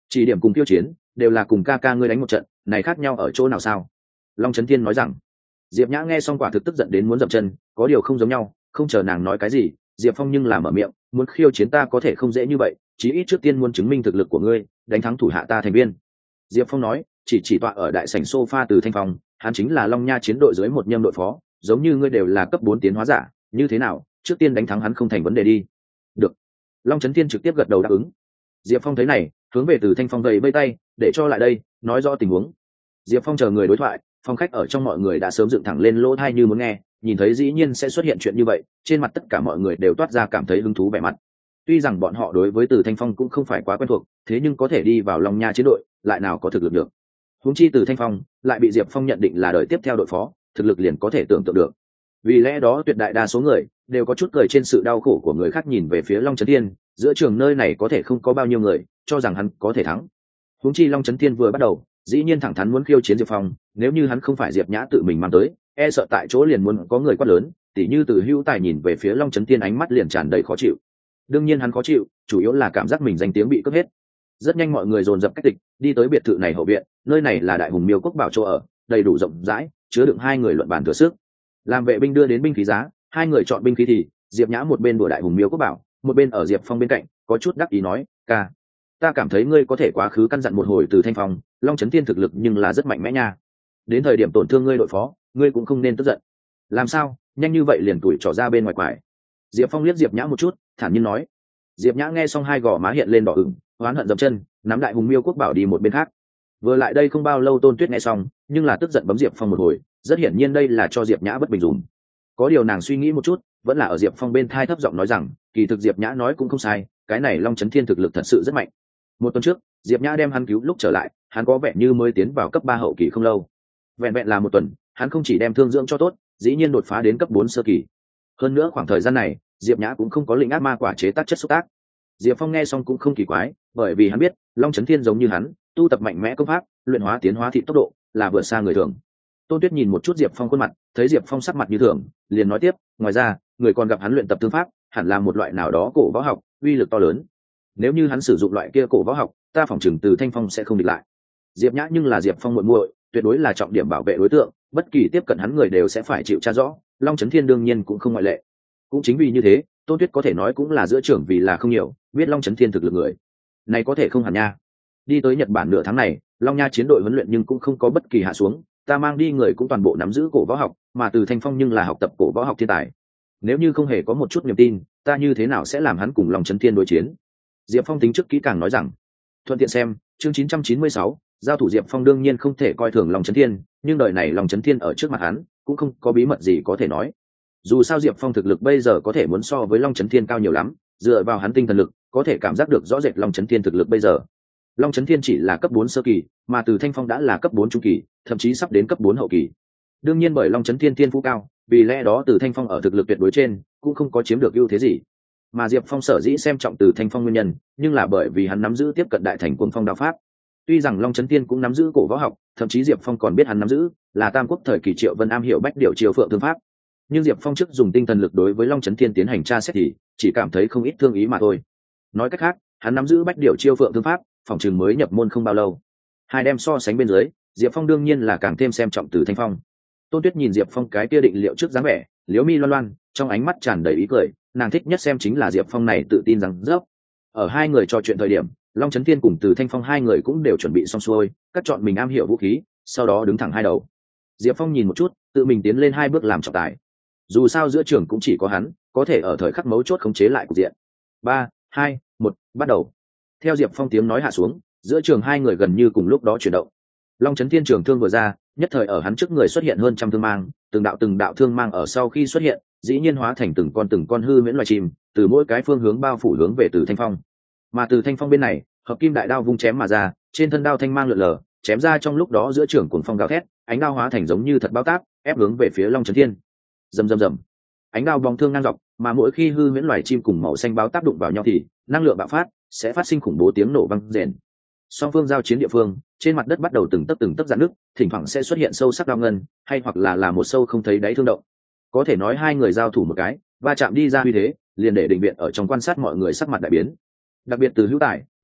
chỉ điểm cùng tiêu chiến đều là cùng ca ca ngươi đánh một trận, này khác nhau ở chỗ nào sao? Long Chấn Thiên nói rằng. Diệp Nhã nghe xong quả thực tức giận đến muốn dậm chân, có điều không giống nhau, không chờ nàng nói cái gì, Diệp Phong nhưng là mở miệng, muốn khiêu chiến ta có thể không dễ như vậy, chí ít trước tiên muốn chứng minh thực lực của ngươi, đánh thắng thủ hạ ta thành viên. Diệp Phong nói, chỉ chỉ tọa ở đại sảnh sofa Từ Thanh Phong, hắn chính là Long Nha chiến đội dưới một nhâm đội phó, giống như ngươi đều là cấp bốn tiến hóa giả, như thế nào, trước tiên đánh thắng hắn không thành vấn đề đi. Được. Long Chấn Thiên trực tiếp gật đầu đáp ứng. Diệp Phong thấy này, hướng về Từ Thanh Phong vẫy vẫy tay, để cho lại đây, nói rõ tình huống. Diệp Phong chờ người đối thoại, phòng khách ở trong mọi người đã sớm dựng thẳng lên lỗ tai như muốn nghe, nhìn thấy dĩ nhiên sẽ xuất hiện chuyện như vậy, trên mặt tất cả mọi người đều toát ra cảm thấy hứng thú vẻ mặt. Tuy rằng bọn họ đối với Từ Thanh Phong cũng không phải quá quen thuộc, thế nhưng có thể đi vào Long Nha chiến đội, lại nào có thực lực được. Huống chi Từ Thanh Phong lại bị Diệp Phong nhận định là đời tiếp theo đội phó, thực lực liền có thể tưởng tượng được. Vì lẽ đó tuyệt đại đa số người đều có chút cười trên sự đau khổ của người khác, nhìn về phía Long Chấn Thiên, giữa trường nơi này có thể không có bao nhiêu người cho rằng hắn có thể thắng. Huống chi Long Chấn Thiên vừa bắt đầu, dĩ nhiên thẳng thắn muốn khiêu chiến Diệp Phong, nếu như hắn không phải Diệp Nhã tự mình mang tới, e sợ tại chỗ liền muốn có người quát lớn, tỉ như Từ Hữu Tài nhìn về phía Long Chấn Thiên ánh mắt liền tràn đầy khó chịu. Đương nhiên hắn khó chịu, chủ yếu là cảm giác mình danh tiếng bị cướp hết. Rất nhanh mọi người dồn dập cách tịch, đi tới biệt thự này hậu viện, nơi này là Đại Hùng Miêu Quốc bảo chỗ ở, đầy đủ rộng rãi, chứa đựng hai người luận bàn thừa sức. Làm vệ binh đưa đến binh khí giá, hai người chọn binh khí thì Diệp Nhã một bên đùa Đại Hùng Miêu Quốc bảo, một bên ở Diệp Phong bên cạnh, có chút đắc ý nói, "Ca, ta cảm thấy ngươi có thể quá khứ căn dặn một hồi Từ Thanh Phong, Long Chấn Thiên thực lực nhưng là rất mạnh mẽ nha. Đến thời điểm tổn thương ngươi đội phó, ngươi cũng không nên tức giận." "Làm sao, nhanh như vậy liền tuổi trỏ ra bên ngoài quải?" Diệp Phong liếc Diệp Nhã một chút, thản nhiên nói. Diệp Nhã nghe xong hai gò má hiện lên đỏ ửng, oán hận dậm chân, nắm Đại Hùng Miêu Quốc bảo đi một bên khác. Vừa lại đây không bao lâu Tôn Tuyết nghe xong, nhưng là tức giận bấm Diệp Phong một hồi, rất hiển nhiên đây là cho Diệp Nhã bất bình dùng. Có điều nàng suy nghĩ một chút, vẫn là ở Diệp Phong bên thai thấp giọng nói rằng, kỳ thực Diệp Nhã nói cũng không sai, cái này Long Chấn Thiên thực lực thật sự rất mạnh. Một tuần trước, Diệp Nhã đem hắn cứu lúc trở lại, hắn có vẻ như mới tiến vào cấp ba hậu kỳ không lâu. Vẹn vẹn là một tuần, hắn không chỉ đem thương dưỡng cho tốt, dĩ nhiên đột phá đến cấp bốn sơ kỳ. Hơn nữa khoảng thời gian này, Diệp Nhã cũng không có lĩnh ác ma quả chế tác chất xúc tác. Diệp Phong nghe xong cũng không kỳ quái, bởi vì hắn biết, Long Chấn Thiên giống như hắn, tu tập mạnh mẽ công pháp, luyện hóa tiến hóa thị tốc độ là vượt xa người thường. Tôn Tuyết nhìn một chút Diệp Phong khuôn mặt, thấy Diệp Phong sắc mặt như thường, liền nói tiếp, ngoài ra, người còn gặp hắn luyện tập thương pháp, hẳn là một loại nào đó cổ võ học, uy lực to lớn. Nếu như hắn sử dụng loại kia cổ võ học, ta phỏng chừng Từ Thanh Phong sẽ không địch lại. Diệp Nhã nhưng là Diệp Phong muội muội, tuyệt đối là trọng điểm bảo vệ đối tượng, bất kỳ tiếp cận hắn người đều sẽ phải chịu tra rõ, Long Chấn Thiên đương nhiên cũng không ngoại lệ. Cũng chính vì như thế, Tôn Tuyết có thể nói cũng là giữa trưởng vì là không nhiều, biết Long Chấn Thiên thực lực người. Này có thể không hẳn nha. Đi tới Nhật Bản nửa tháng này, Long Nha chiến đội huấn luyện nhưng cũng không có bất kỳ hạ xuống, ta mang đi người cũng toàn bộ nắm giữ cổ võ học, mà Từ Thanh Phong nhưng là học tập cổ võ học thiên tài. Nếu như không hề có một chút niềm tin, ta như thế nào sẽ làm hắn cùng Long Chấn Thiên đối chiến? Diệp Phong tính trước kỹ càng nói rằng. Thuận tiện xem, chương chín trăm chín mươi sáu, giao thủ Diệp Phong đương nhiên không thể coi thường Long Chấn Thiên, nhưng đời này Long Chấn Thiên ở trước mặt hắn, cũng không có bí mật gì có thể nói. Dù sao Diệp Phong thực lực bây giờ có thể muốn so với Long Chấn Thiên cao nhiều lắm, dựa vào hắn tinh thần lực, có thể cảm giác được rõ rệt Long Chấn Thiên thực lực bây giờ. Long Chấn Thiên chỉ là cấp bốn sơ kỳ, mà Từ Thanh Phong đã là cấp bốn trung kỳ, thậm chí sắp đến cấp bốn hậu kỳ. Đương nhiên bởi Long Chấn Thiên thiên phú cao, vì lẽ đó Từ Thanh Phong ở thực lực tuyệt đối trên cũng không có chiếm được ưu thế gì. Mà Diệp Phong sở dĩ xem trọng Từ Thanh Phong nguyên nhân, nhưng là bởi vì hắn nắm giữ tiếp cận đại thành cuồng phong đạo pháp. Tuy rằng Long Chấn Thiên cũng nắm giữ cổ võ học, thậm chí Diệp Phong còn biết hắn nắm giữ là Tam Quốc thời kỳ Triệu Vân am hiểu bách điều chiêu phượng thương pháp. Nhưng Diệp Phong trước dùng tinh thần lực đối với Long Chấn Thiên tiến hành tra xét thì chỉ cảm thấy không ít thương ý mà thôi. Nói cách khác, hắn nắm giữ bách điều chiêu phượng thương pháp, phòng trường mới nhập môn không bao lâu. Hai đem so sánh bên dưới, Diệp Phong đương nhiên là càng thêm xem trọng Từ Thanh Phong. Tôn Tuyết nhìn Diệp Phong cái kia định liệu trước dáng vẻ, liếu mi loan loan, trong ánh mắt tràn đầy ý cười, nàng thích nhất xem chính là Diệp Phong này tự tin rằng dốc. Ở hai người trò chuyện thời điểm, Long Chấn Thiên cùng Từ Thanh Phong hai người cũng đều chuẩn bị xong xuôi, cắt chọn mình am hiểu vũ khí, sau đó đứng thẳng hai đầu. Diệp Phong nhìn một chút, tự mình tiến lên hai bước làm trọng tài. Dù sao giữa trường cũng chỉ có hắn có thể ở thời khắc mấu chốt khống chế lại cục diện. Ba, hai, một, bắt đầu. Theo Diệp Phong tiếng nói hạ xuống, giữa trường hai người gần như cùng lúc đó chuyển động. Long Chấn Thiên trường thương vừa ra, nhất thời ở hắn trước người xuất hiện hơn trăm thương mang, từng đạo từng đạo thương mang ở sau khi xuất hiện, dĩ nhiên hóa thành từng con từng con hư miễn loài chim, từ mỗi cái phương hướng bao phủ hướng về Từ Thanh Phong. Mà Từ Thanh Phong bên này, hợp kim đại đao vung chém mà ra, trên thân đao thanh mang lượn lờ, chém ra trong lúc đó giữa trường cuồng phong gào thét, ánh đao hóa thành giống như thật bao tác, ép hướng về phía Long Chấn Thiên. Rầm rầm rầm. Ánh đao bóng thương ngang dọc, mà mỗi khi hư miễn loài chim cùng màu xanh báo tác đụng vào nhau thì năng lượng bạo phát, sẽ phát sinh khủng bố tiếng nổ vang rền. Song phương giao chiến địa phương, trên mặt đất bắt đầu từng tấc từng tấc rạn nứt, thỉnh thoảng sẽ xuất hiện sâu sắc đao ngân, hay hoặc là là một sâu không thấy đáy thương động. Có thể nói hai người giao thủ một cái, va chạm đi ra uy thế, liền để định viện ở trong quan sát mọi người sắc mặt đại biến. Đặc biệt Từ Hữu Tài,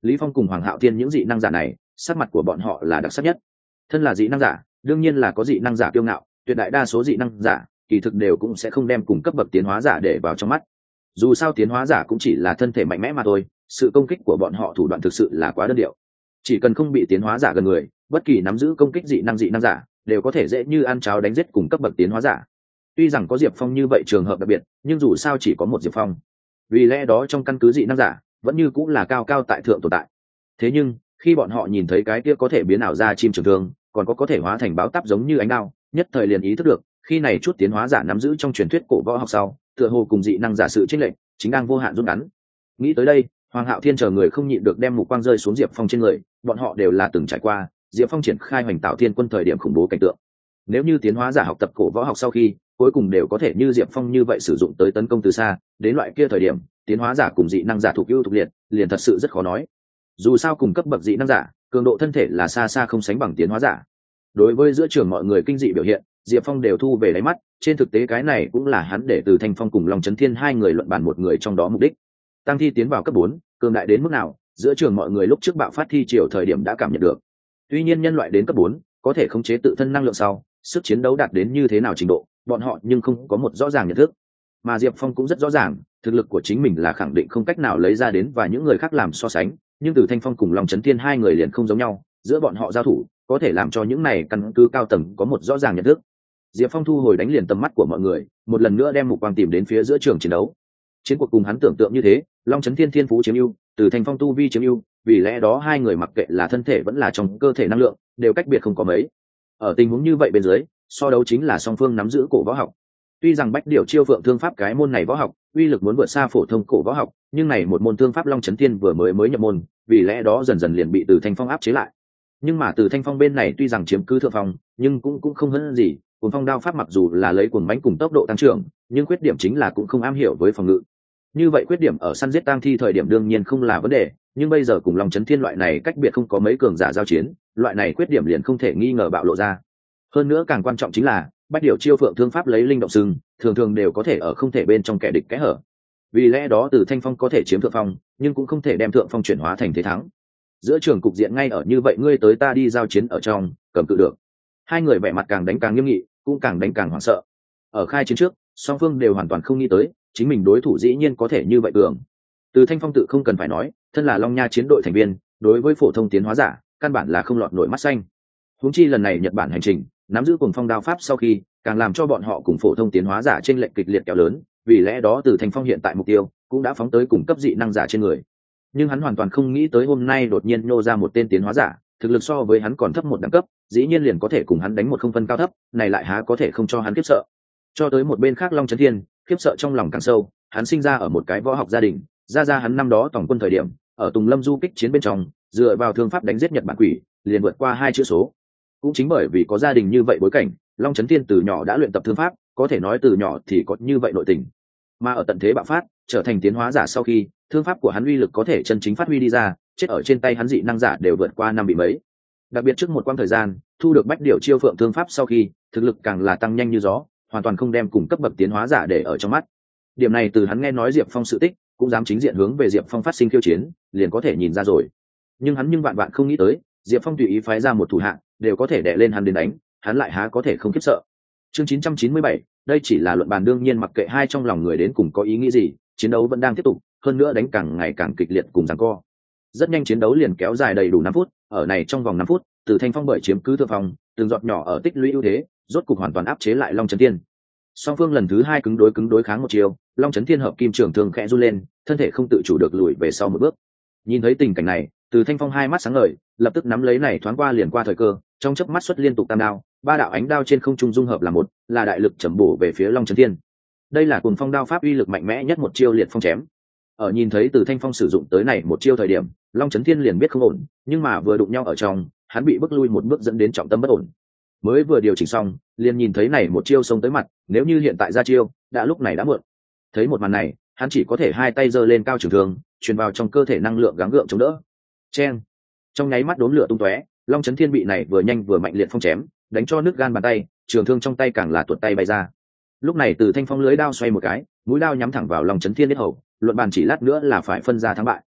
Lý Phong cùng Hoàng Hạo Thiên những dị năng giả này sắc mặt của bọn họ là đặc sắc nhất. Thân là dị năng giả đương nhiên là có dị năng giả kiêu ngạo, tuyệt đại đa số dị năng giả kỳ thực đều cũng sẽ không đem cùng cấp bậc tiến hóa giả để vào trong mắt. Dù sao tiến hóa giả cũng chỉ là thân thể mạnh mẽ mà thôi, sự công kích của bọn họ thủ đoạn thực sự là quá đơn điệu. Chỉ cần không bị tiến hóa giả gần người, bất kỳ nắm giữ công kích dị năng dị năng giả đều có thể dễ như ăn cháo đánh giết cùng cấp bậc tiến hóa giả. Tuy rằng có Diệp Phong như vậy trường hợp đặc biệt, nhưng dù sao chỉ có một Diệp Phong, vì lẽ đó trong căn cứ dị năng giả vẫn như cũng là cao cao tại thượng tồn tại. Thế nhưng khi bọn họ nhìn thấy cái kia có thể biến ảo ra chim trường thương, còn có có thể hóa thành báo táp giống như ánh đao, nhất thời liền ý thức được khi này chút tiến hóa giả nắm giữ trong truyền thuyết cổ võ học sau, tựa hồ cùng dị năng giả sự chênh lệch chính đang vô hạn rút ngắn. Nghĩ tới đây, Hoàng Hạo Thiên chờ người không nhịn được đem mục quang rơi xuống Diệp Phong trên người, bọn họ đều là từng trải qua Diệp Phong triển khai Hoành Tạo Thiên Quân thời điểm khủng bố cảnh tượng. Nếu như tiến hóa giả học tập cổ võ học sau khi cuối cùng đều có thể như Diệp Phong như vậy sử dụng tới tấn công từ xa, đến loại kia thời điểm tiến hóa giả cùng dị năng giả thuộc ưu thuộc liệt liền thật sự rất khó nói. Dù sao cùng cấp bậc dị năng giả cường độ thân thể là xa xa không sánh bằng tiến hóa giả. Đối với giữa trường mọi người kinh dị biểu hiện, Diệp Phong đều thu về đáy mắt, trên thực tế cái này cũng là hắn để Từ Thanh Phong cùng Long Chấn Thiên hai người luận bàn một người trong đó mục đích. Tăng thi tiến vào cấp bốn, cường đại đến mức nào, giữa trường mọi người lúc trước bạo phát thi triều thời điểm đã cảm nhận được. Tuy nhiên nhân loại đến cấp bốn có thể khống chế tự thân năng lượng sau, sức chiến đấu đạt đến như thế nào trình độ, bọn họ nhưng không có một rõ ràng nhận thức. Mà Diệp Phong cũng rất rõ ràng, thực lực của chính mình là khẳng định không cách nào lấy ra đến và những người khác làm so sánh, nhưng Từ Thanh Phong cùng Long Chấn Thiên hai người liền không giống nhau, giữa bọn họ giao thủ có thể làm cho những này căn cứ cao tầng có một rõ ràng nhận thức. Diệp Phong thu hồi đánh liền tầm mắt của mọi người, một lần nữa đem mục quang tìm đến phía giữa trường chiến đấu. Chiến cuộc cùng hắn tưởng tượng như thế, Long Chấn Thiên thiên phú chiếm ưu, Từ Thanh Phong tu vi chiếm ưu, vì lẽ đó hai người mặc kệ là thân thể vẫn là trong cơ thể năng lượng đều cách biệt không có mấy. Ở tình huống như vậy bên dưới, so đấu chính là song phương nắm giữ cổ võ học. Tuy rằng Bách Điểu Chiêu Phượng Thương Pháp cái môn này võ học uy lực muốn vượt xa phổ thông cổ võ học, nhưng này một môn thương pháp Long Chấn Thiên vừa mới mới nhập môn, vì lẽ đó dần dần liền bị Từ Thanh Phong áp chế lại. Nhưng mà Từ Thanh Phong bên này tuy rằng chiếm cứ thượng phong, nhưng cũng cũng không hơn gì. Cuồng Phong đao pháp mặc dù là lấy cuồng bánh cùng tốc độ tăng trưởng, nhưng khuyết điểm chính là cũng không am hiểu với phòng ngự. Như vậy khuyết điểm ở săn giết tang thi thời điểm đương nhiên không là vấn đề, nhưng bây giờ cùng Long Chấn Thiên loại này cách biệt không có mấy cường giả giao chiến, loại này khuyết điểm liền không thể nghi ngờ bạo lộ ra. Hơn nữa càng quan trọng chính là Bách Điểu Chiêu Phượng Thương Pháp lấy linh động sừng, thường thường đều có thể ở không thể bên trong kẻ địch kẽ hở. Vì lẽ đó Từ Thanh Phong có thể chiếm thượng phong, nhưng cũng không thể đem thượng phong chuyển hóa thành thế thắng. Giữa trường cục diện ngay ở như vậy ngươi tới ta đi giao chiến ở trong, cầm cự được. Hai người vẻ mặt càng đánh càng nghiêm nghị, cũng càng đánh càng hoảng sợ. Ở khai chiến trước, song phương đều hoàn toàn không nghĩ tới, chính mình đối thủ dĩ nhiên có thể như vậy cường. Từ Thanh Phong tự không cần phải nói, thân là Long Nha chiến đội thành viên, đối với phổ thông tiến hóa giả, căn bản là không lọt nổi mắt xanh. Huống chi lần này Nhật Bản hành trình, nắm giữ Cuồng Phong đao pháp sau khi, càng làm cho bọn họ cùng phổ thông tiến hóa giả trên lệnh kịch liệt kéo lớn, vì lẽ đó Từ Thanh Phong hiện tại mục tiêu cũng đã phóng tới cùng cấp dị năng giả trên người. Nhưng hắn hoàn toàn không nghĩ tới hôm nay đột nhiên nô ra một tên tiến hóa giả, thực lực so với hắn còn thấp một đẳng cấp, dĩ nhiên liền có thể cùng hắn đánh một không phân cao thấp, này lại há có thể không cho hắn khiếp sợ. Cho tới một bên khác Long Chấn Thiên, khiếp sợ trong lòng càng sâu, hắn sinh ra ở một cái võ học gia đình, ra ra hắn năm đó tổng quân thời điểm, ở Tùng Lâm du kích chiến bên trong, dựa vào thương pháp đánh giết Nhật Bản quỷ, liền vượt qua hai chữ số. Cũng chính bởi vì có gia đình như vậy bối cảnh, Long Chấn Thiên từ nhỏ đã luyện tập thương pháp, có thể nói từ nhỏ thì có như vậy nội tình. Mà ở tận thế bạo phát, trở thành tiến hóa giả sau khi, thương pháp của hắn uy lực có thể chân chính phát huy đi ra, chết ở trên tay hắn dị năng giả đều vượt qua năm bị mấy. Đặc biệt trước một quãng thời gian, thu được Bách Điểu Chiêu Phượng thương pháp sau khi, thực lực càng là tăng nhanh như gió, hoàn toàn không đem cùng cấp bậc tiến hóa giả để ở trong mắt. Điểm này từ hắn nghe nói Diệp Phong sự tích, cũng dám chính diện hướng về Diệp Phong phát sinh khiêu chiến, liền có thể nhìn ra rồi. Nhưng hắn nhưng vạn vạn không nghĩ tới, Diệp Phong tùy ý phái ra một thủ hạ, đều có thể đè lên hắn đến đánh, hắn lại há có thể không khiếp sợ. Chương chín trăm chín mươi bảy, đây chỉ là luận bàn, đương nhiên mặc kệ hai trong lòng người đến cùng có ý nghĩ gì, chiến đấu vẫn đang tiếp tục, hơn nữa đánh càng ngày càng kịch liệt cùng giằng co. Rất nhanh chiến đấu liền kéo dài đầy đủ năm phút, ở này trong vòng năm phút, Từ Thanh Phong bởi chiếm cứ thượng phong, từng giọt nhỏ ở tích lũy ưu thế, rốt cục hoàn toàn áp chế lại Long Chấn Thiên. Song phương lần thứ hai cứng đối cứng đối kháng một chiều, Long Chấn Thiên hợp kim trường thương khẽ run lên, thân thể không tự chủ được lùi về sau một bước. Nhìn thấy tình cảnh này, Từ Thanh Phong hai mắt sáng ngời, lập tức nắm lấy này thoáng qua liền qua thời cơ, trong chớp mắt xuất liên tục tam đao, ba đạo ánh đao trên không trung dung hợp là một, là đại lực chầm bổ về phía Long Chấn Thiên. Đây là Cuồng Phong đao pháp uy lực mạnh mẽ nhất một chiêu liệt phong chém. Ở nhìn thấy Từ Thanh Phong sử dụng tới này một chiêu thời điểm, Long Chấn Thiên liền biết không ổn, nhưng mà vừa đụng nhau ở trong, hắn bị bước lui một bước dẫn đến trọng tâm bất ổn. Mới vừa điều chỉnh xong, liền nhìn thấy này một chiêu xông tới mặt, nếu như hiện tại ra chiêu, đã lúc này đã muộn. Thấy một màn này, hắn chỉ có thể hai tay giơ lên cao trường thương, truyền vào trong cơ thể năng lượng gắng gượng chống đỡ. Chen! Trong nháy mắt đốn lửa tung tóe, Long Chấn Thiên bị này vừa nhanh vừa mạnh liệt phong chém, đánh cho nứt gan bàn tay, trường thương trong tay càng là tuột tay bay ra. Lúc này Từ Thanh Phong lưới đao xoay một cái, mũi đao nhắm thẳng vào Long Chấn Thiên yết hầu, luận bàn chỉ lát nữa là phải phân ra thắng bại.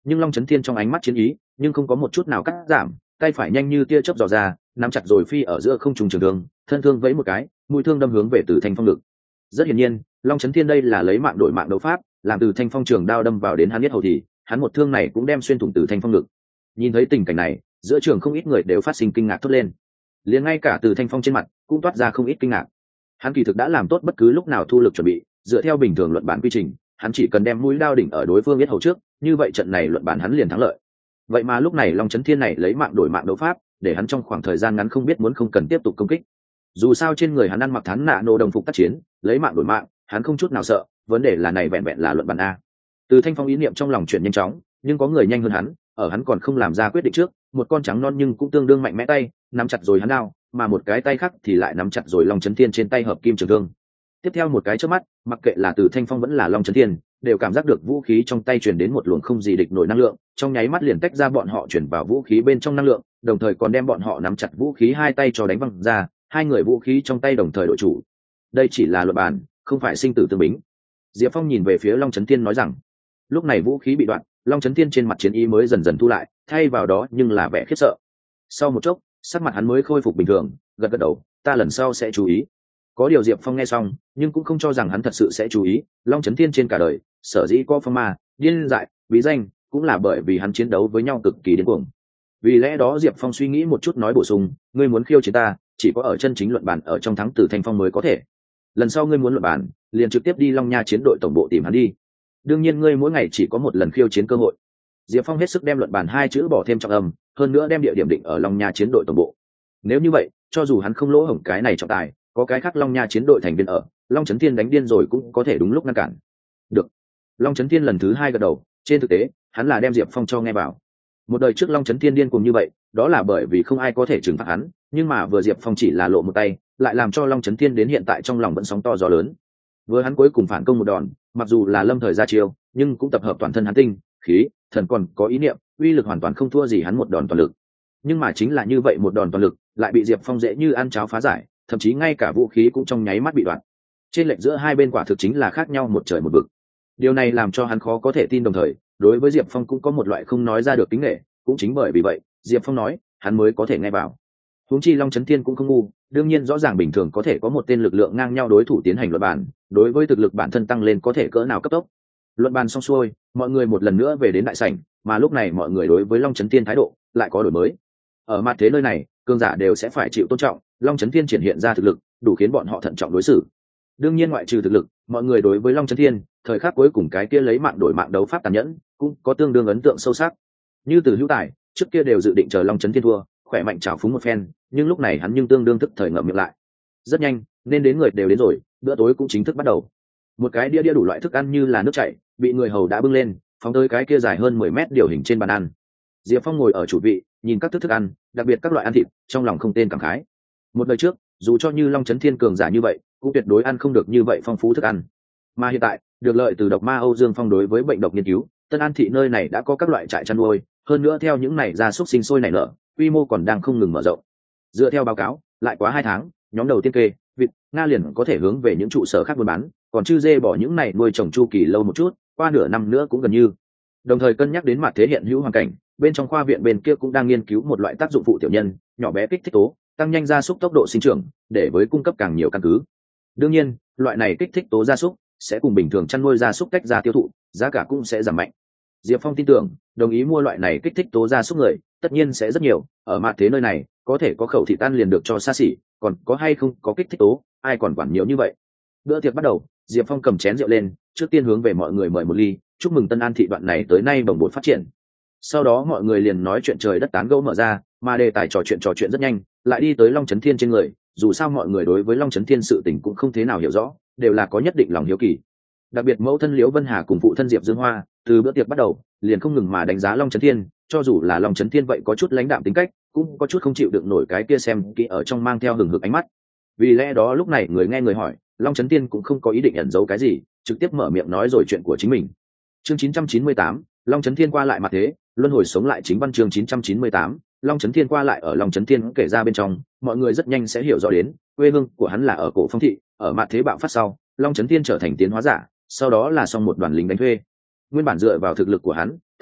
nhưng Long Chấn Thiên trong ánh mắt chiến ý nhưng không có một chút nào cắt giảm, tay phải nhanh như tia chớp dò ra, nắm chặt rồi phi ở giữa không trung trường thương, thân thương vẫy một cái, mũi thương đâm hướng về Từ Thanh Phong ngực. Rất hiển nhiên, Long Chấn Thiên đây là lấy mạng đổi mạng đấu pháp, làm Từ Thanh Phong trường đao đâm vào đến hắn yết hầu thì, hắn một thương này cũng đem xuyên thủng Từ Thanh Phong ngực. Nhìn thấy tình cảnh này, giữa trường không ít người đều phát sinh kinh ngạc thốt lên. Liền ngay cả Từ Thanh Phong trên mặt cũng toát ra không ít kinh ngạc. Hắn kỳ thực đã làm tốt bất cứ lúc nào thu lực chuẩn bị, dựa theo bình thường luận bản quy trình, hắn chỉ cần đem mũi đao đỉnh ở đối phương yết hầu trước, như vậy trận này luận bản hắn liền thắng lợi. Vậy mà lúc này Long Chấn Thiên này lấy mạng đổi mạng đấu pháp, để hắn trong khoảng thời gian ngắn không biết muốn không cần tiếp tục công kích. Dù sao trên người hắn ăn mặc thán nạ nô đồng phục tác chiến, lấy mạng đổi mạng, hắn không chút nào sợ, vấn đề là này vẹn vẹn là luận bản a. Từ Thanh Phong ý niệm trong lòng chuyển nhanh chóng, nhưng có người nhanh hơn hắn, ở hắn còn không làm ra quyết định trước, một con trắng non nhưng cũng tương đương mạnh mẽ tay nắm chặt rồi hắn đao, mà một cái tay khác thì lại nắm chặt rồi Long Chấn Thiên trên tay hợp kim trường thương. Tiếp theo một cái chớp mắt, mặc kệ là Từ Thanh Phong vẫn là Long Chấn Thiên, đều cảm giác được vũ khí trong tay truyền đến một luồng không gì địch nổi năng lượng, trong nháy mắt liền tách ra bọn họ chuyển vào vũ khí bên trong năng lượng, đồng thời còn đem bọn họ nắm chặt vũ khí hai tay cho đánh văng ra, hai người vũ khí trong tay đồng thời đội chủ. Đây chỉ là luật bản, không phải sinh tử tương bính. Diệp Phong nhìn về phía Long Chấn Thiên nói rằng, lúc này vũ khí bị đoạn, Long Chấn Thiên trên mặt chiến ý mới dần dần thu lại, thay vào đó nhưng là vẻ khiếp sợ. Sau một chốc, sắc mặt hắn mới khôi phục bình thường, gật gật đầu, ta lần sau sẽ chú ý. Có điều Diệp Phong nghe xong, nhưng cũng không cho rằng hắn thật sự sẽ chú ý. Long Chấn Thiên trên cả đời, sở dĩ có phong ma, điên dại, bí danh, cũng là bởi vì hắn chiến đấu với nhau cực kỳ điên cuồng. Vì lẽ đó Diệp Phong suy nghĩ một chút nói bổ sung, ngươi muốn khiêu chiến ta, chỉ có ở chân chính luận bản ở trong thắng Từ Thanh Phong mới có thể. Lần sau ngươi muốn luận bản, liền trực tiếp đi Long Nha chiến đội tổng bộ tìm hắn đi. Đương nhiên ngươi mỗi ngày chỉ có một lần khiêu chiến cơ hội. Diệp Phong hết sức đem luận bản hai chữ bỏ thêm trọng âm, hơn nữa đem địa điểm định ở Long Nha chiến đội tổng bộ. Nếu như vậy, cho dù hắn không lỗ hổng cái này trọng tài, có cái khác Long Nha chiến đội thành viên ở, Long Chấn Thiên đánh điên rồi cũng có thể đúng lúc ngăn cản. Được. Long Chấn Thiên lần thứ hai gật đầu, trên thực tế, hắn là đem Diệp Phong cho nghe vào. Một đời trước Long Chấn Thiên điên cuồng như vậy, đó là bởi vì không ai có thể trừng phạt hắn, nhưng mà vừa Diệp Phong chỉ là lộ một tay, lại làm cho Long Chấn Thiên đến hiện tại trong lòng vẫn sóng to gió lớn. Vừa hắn cuối cùng phản công một đòn, mặc dù là lâm thời ra chiêu, nhưng cũng tập hợp toàn thân hắn tinh, khí, thần còn có ý niệm, uy lực hoàn toàn không thua gì hắn một đòn toàn lực. Nhưng mà chính là như vậy một đòn toàn lực, lại bị Diệp Phong dễ như ăn cháo phá giải, thậm chí ngay cả vũ khí cũng trong nháy mắt bị đoạn. Trên lệch giữa hai bên quả thực chính là khác nhau một trời một vực. Điều này làm cho hắn khó có thể tin, đồng thời đối với Diệp Phong cũng có một loại không nói ra được kính nể, cũng chính bởi vì vậy Diệp Phong nói hắn mới có thể nghe vào. Huống chi Long Chấn Thiên cũng không ngu, đương nhiên rõ ràng bình thường có thể có một tên lực lượng ngang nhau đối thủ tiến hành luận bàn, đối với thực lực bản thân tăng lên có thể cỡ nào cấp tốc. Luận bàn xong xuôi, mọi người một lần nữa về đến đại sảnh, mà lúc này mọi người đối với Long Chấn Thiên thái độ lại có đổi mới. Ở mặt thế nơi này, cường giả đều sẽ phải chịu tôn trọng, Long Chấn Thiên triển hiện ra thực lực, đủ khiến bọn họ thận trọng đối xử. Đương nhiên ngoại trừ thực lực, mọi người đối với Long Chấn Thiên, thời khắc cuối cùng cái kia lấy mạng đổi mạng đấu pháp tàn nhẫn, cũng có tương đương ấn tượng sâu sắc. Như Từ Hữu Tài, trước kia đều dự định chờ Long Chấn Thiên thua, khỏe mạnh trào phúng một phen, nhưng lúc này hắn nhưng tương đương thức thời ngậm miệng lại. Rất nhanh, nên đến người đều đến rồi, bữa tối cũng chính thức bắt đầu. Một cái đĩa đĩa đủ loại thức ăn như là nước chảy, bị người hầu đã bưng lên, phóng tới cái kia dài hơn mười mét điều hình trên bàn ăn. Diệp Phong ngồi ở chủ vị, nhìn các thức thức ăn, đặc biệt các loại ăn thịt, trong lòng không tên cảm khái. Một đời trước, dù cho như Long Chấn Thiên cường giả như vậy, cũng tuyệt đối ăn không được như vậy phong phú thức ăn. Mà hiện tại, được lợi từ độc ma Âu Dương Phong đối với bệnh độc nghiên cứu, Tân An thị nơi này đã có các loại trại chăn nuôi, hơn nữa theo những này gia súc sinh sôi nảy nở, quy mô còn đang không ngừng mở rộng. Dựa theo báo cáo, lại quá hai tháng, nhóm đầu tiên kê, vịt, nga liền có thể hướng về những trụ sở khác buôn bán, còn chư dê bỏ những này nuôi trồng chu kỳ lâu một chút, qua nửa năm nữa cũng gần như. Đồng thời cân nhắc đến mặt thế hiện hữu hoàn cảnh, bên trong khoa viện bên kia cũng đang nghiên cứu một loại tác dụng phụ tiểu nhân, nhỏ bé kích thích tố, tăng nhanh gia súc tốc độ sinh trưởng, để với cung cấp càng nhiều căn cứ. Đương nhiên, loại này kích thích tố gia súc sẽ cùng bình thường chăn nuôi gia súc tách ra tiêu thụ, giá cả cũng sẽ giảm mạnh. Diệp Phong tin tưởng, đồng ý mua loại này kích thích tố gia súc người, tất nhiên sẽ rất nhiều, ở mặt thế nơi này, có thể có khẩu thị tan liền được cho xa xỉ, còn có hay không có kích thích tố, ai còn quản nhiều như vậy. Bữa tiệc bắt đầu, Diệp Phong cầm chén rượu lên, trước tiên hướng về mọi người mời một ly, chúc mừng Tân An thị đoạn này tới nay bồng bột phát triển. Sau đó mọi người liền nói chuyện trời đất tán gẫu mở ra, mà đề tài trò chuyện trò chuyện rất nhanh, lại đi tới Long Chấn Thiên trên người, dù sao mọi người đối với Long Chấn Thiên sự tình cũng không thế nào hiểu rõ, đều là có nhất định lòng hiếu kỳ. Đặc biệt mẫu thân Liễu Vân Hà cùng phụ thân Diệp Dương Hoa, từ bữa tiệc bắt đầu, liền không ngừng mà đánh giá Long Chấn Thiên, cho dù là Long Chấn Thiên vậy có chút lãnh đạm tính cách, cũng có chút không chịu đựng nổi cái kia xem kỹ ở trong mang theo hừng hực ánh mắt. Vì lẽ đó lúc này người nghe người hỏi, Long Chấn Thiên cũng không có ý định ẩn giấu cái gì, trực tiếp mở miệng nói rồi chuyện của chính mình. Chương chín trăm chín mươi tám, Long Chấn Thiên qua lại mặt thế, luân hồi sống lại chính văn chương chín trăm chín mươi tám, Long Chấn Thiên qua lại ở Long Chấn Thiên kể ra bên trong, mọi người rất nhanh sẽ hiểu rõ đến, quê hương của hắn là ở Cổ Phong thị, ở mặt thế bạo phát sau, Long Chấn Thiên trở thành tiến hóa giả, sau đó là xong một đoàn lính đánh thuê. Nguyên bản dựa vào thực lực của hắn,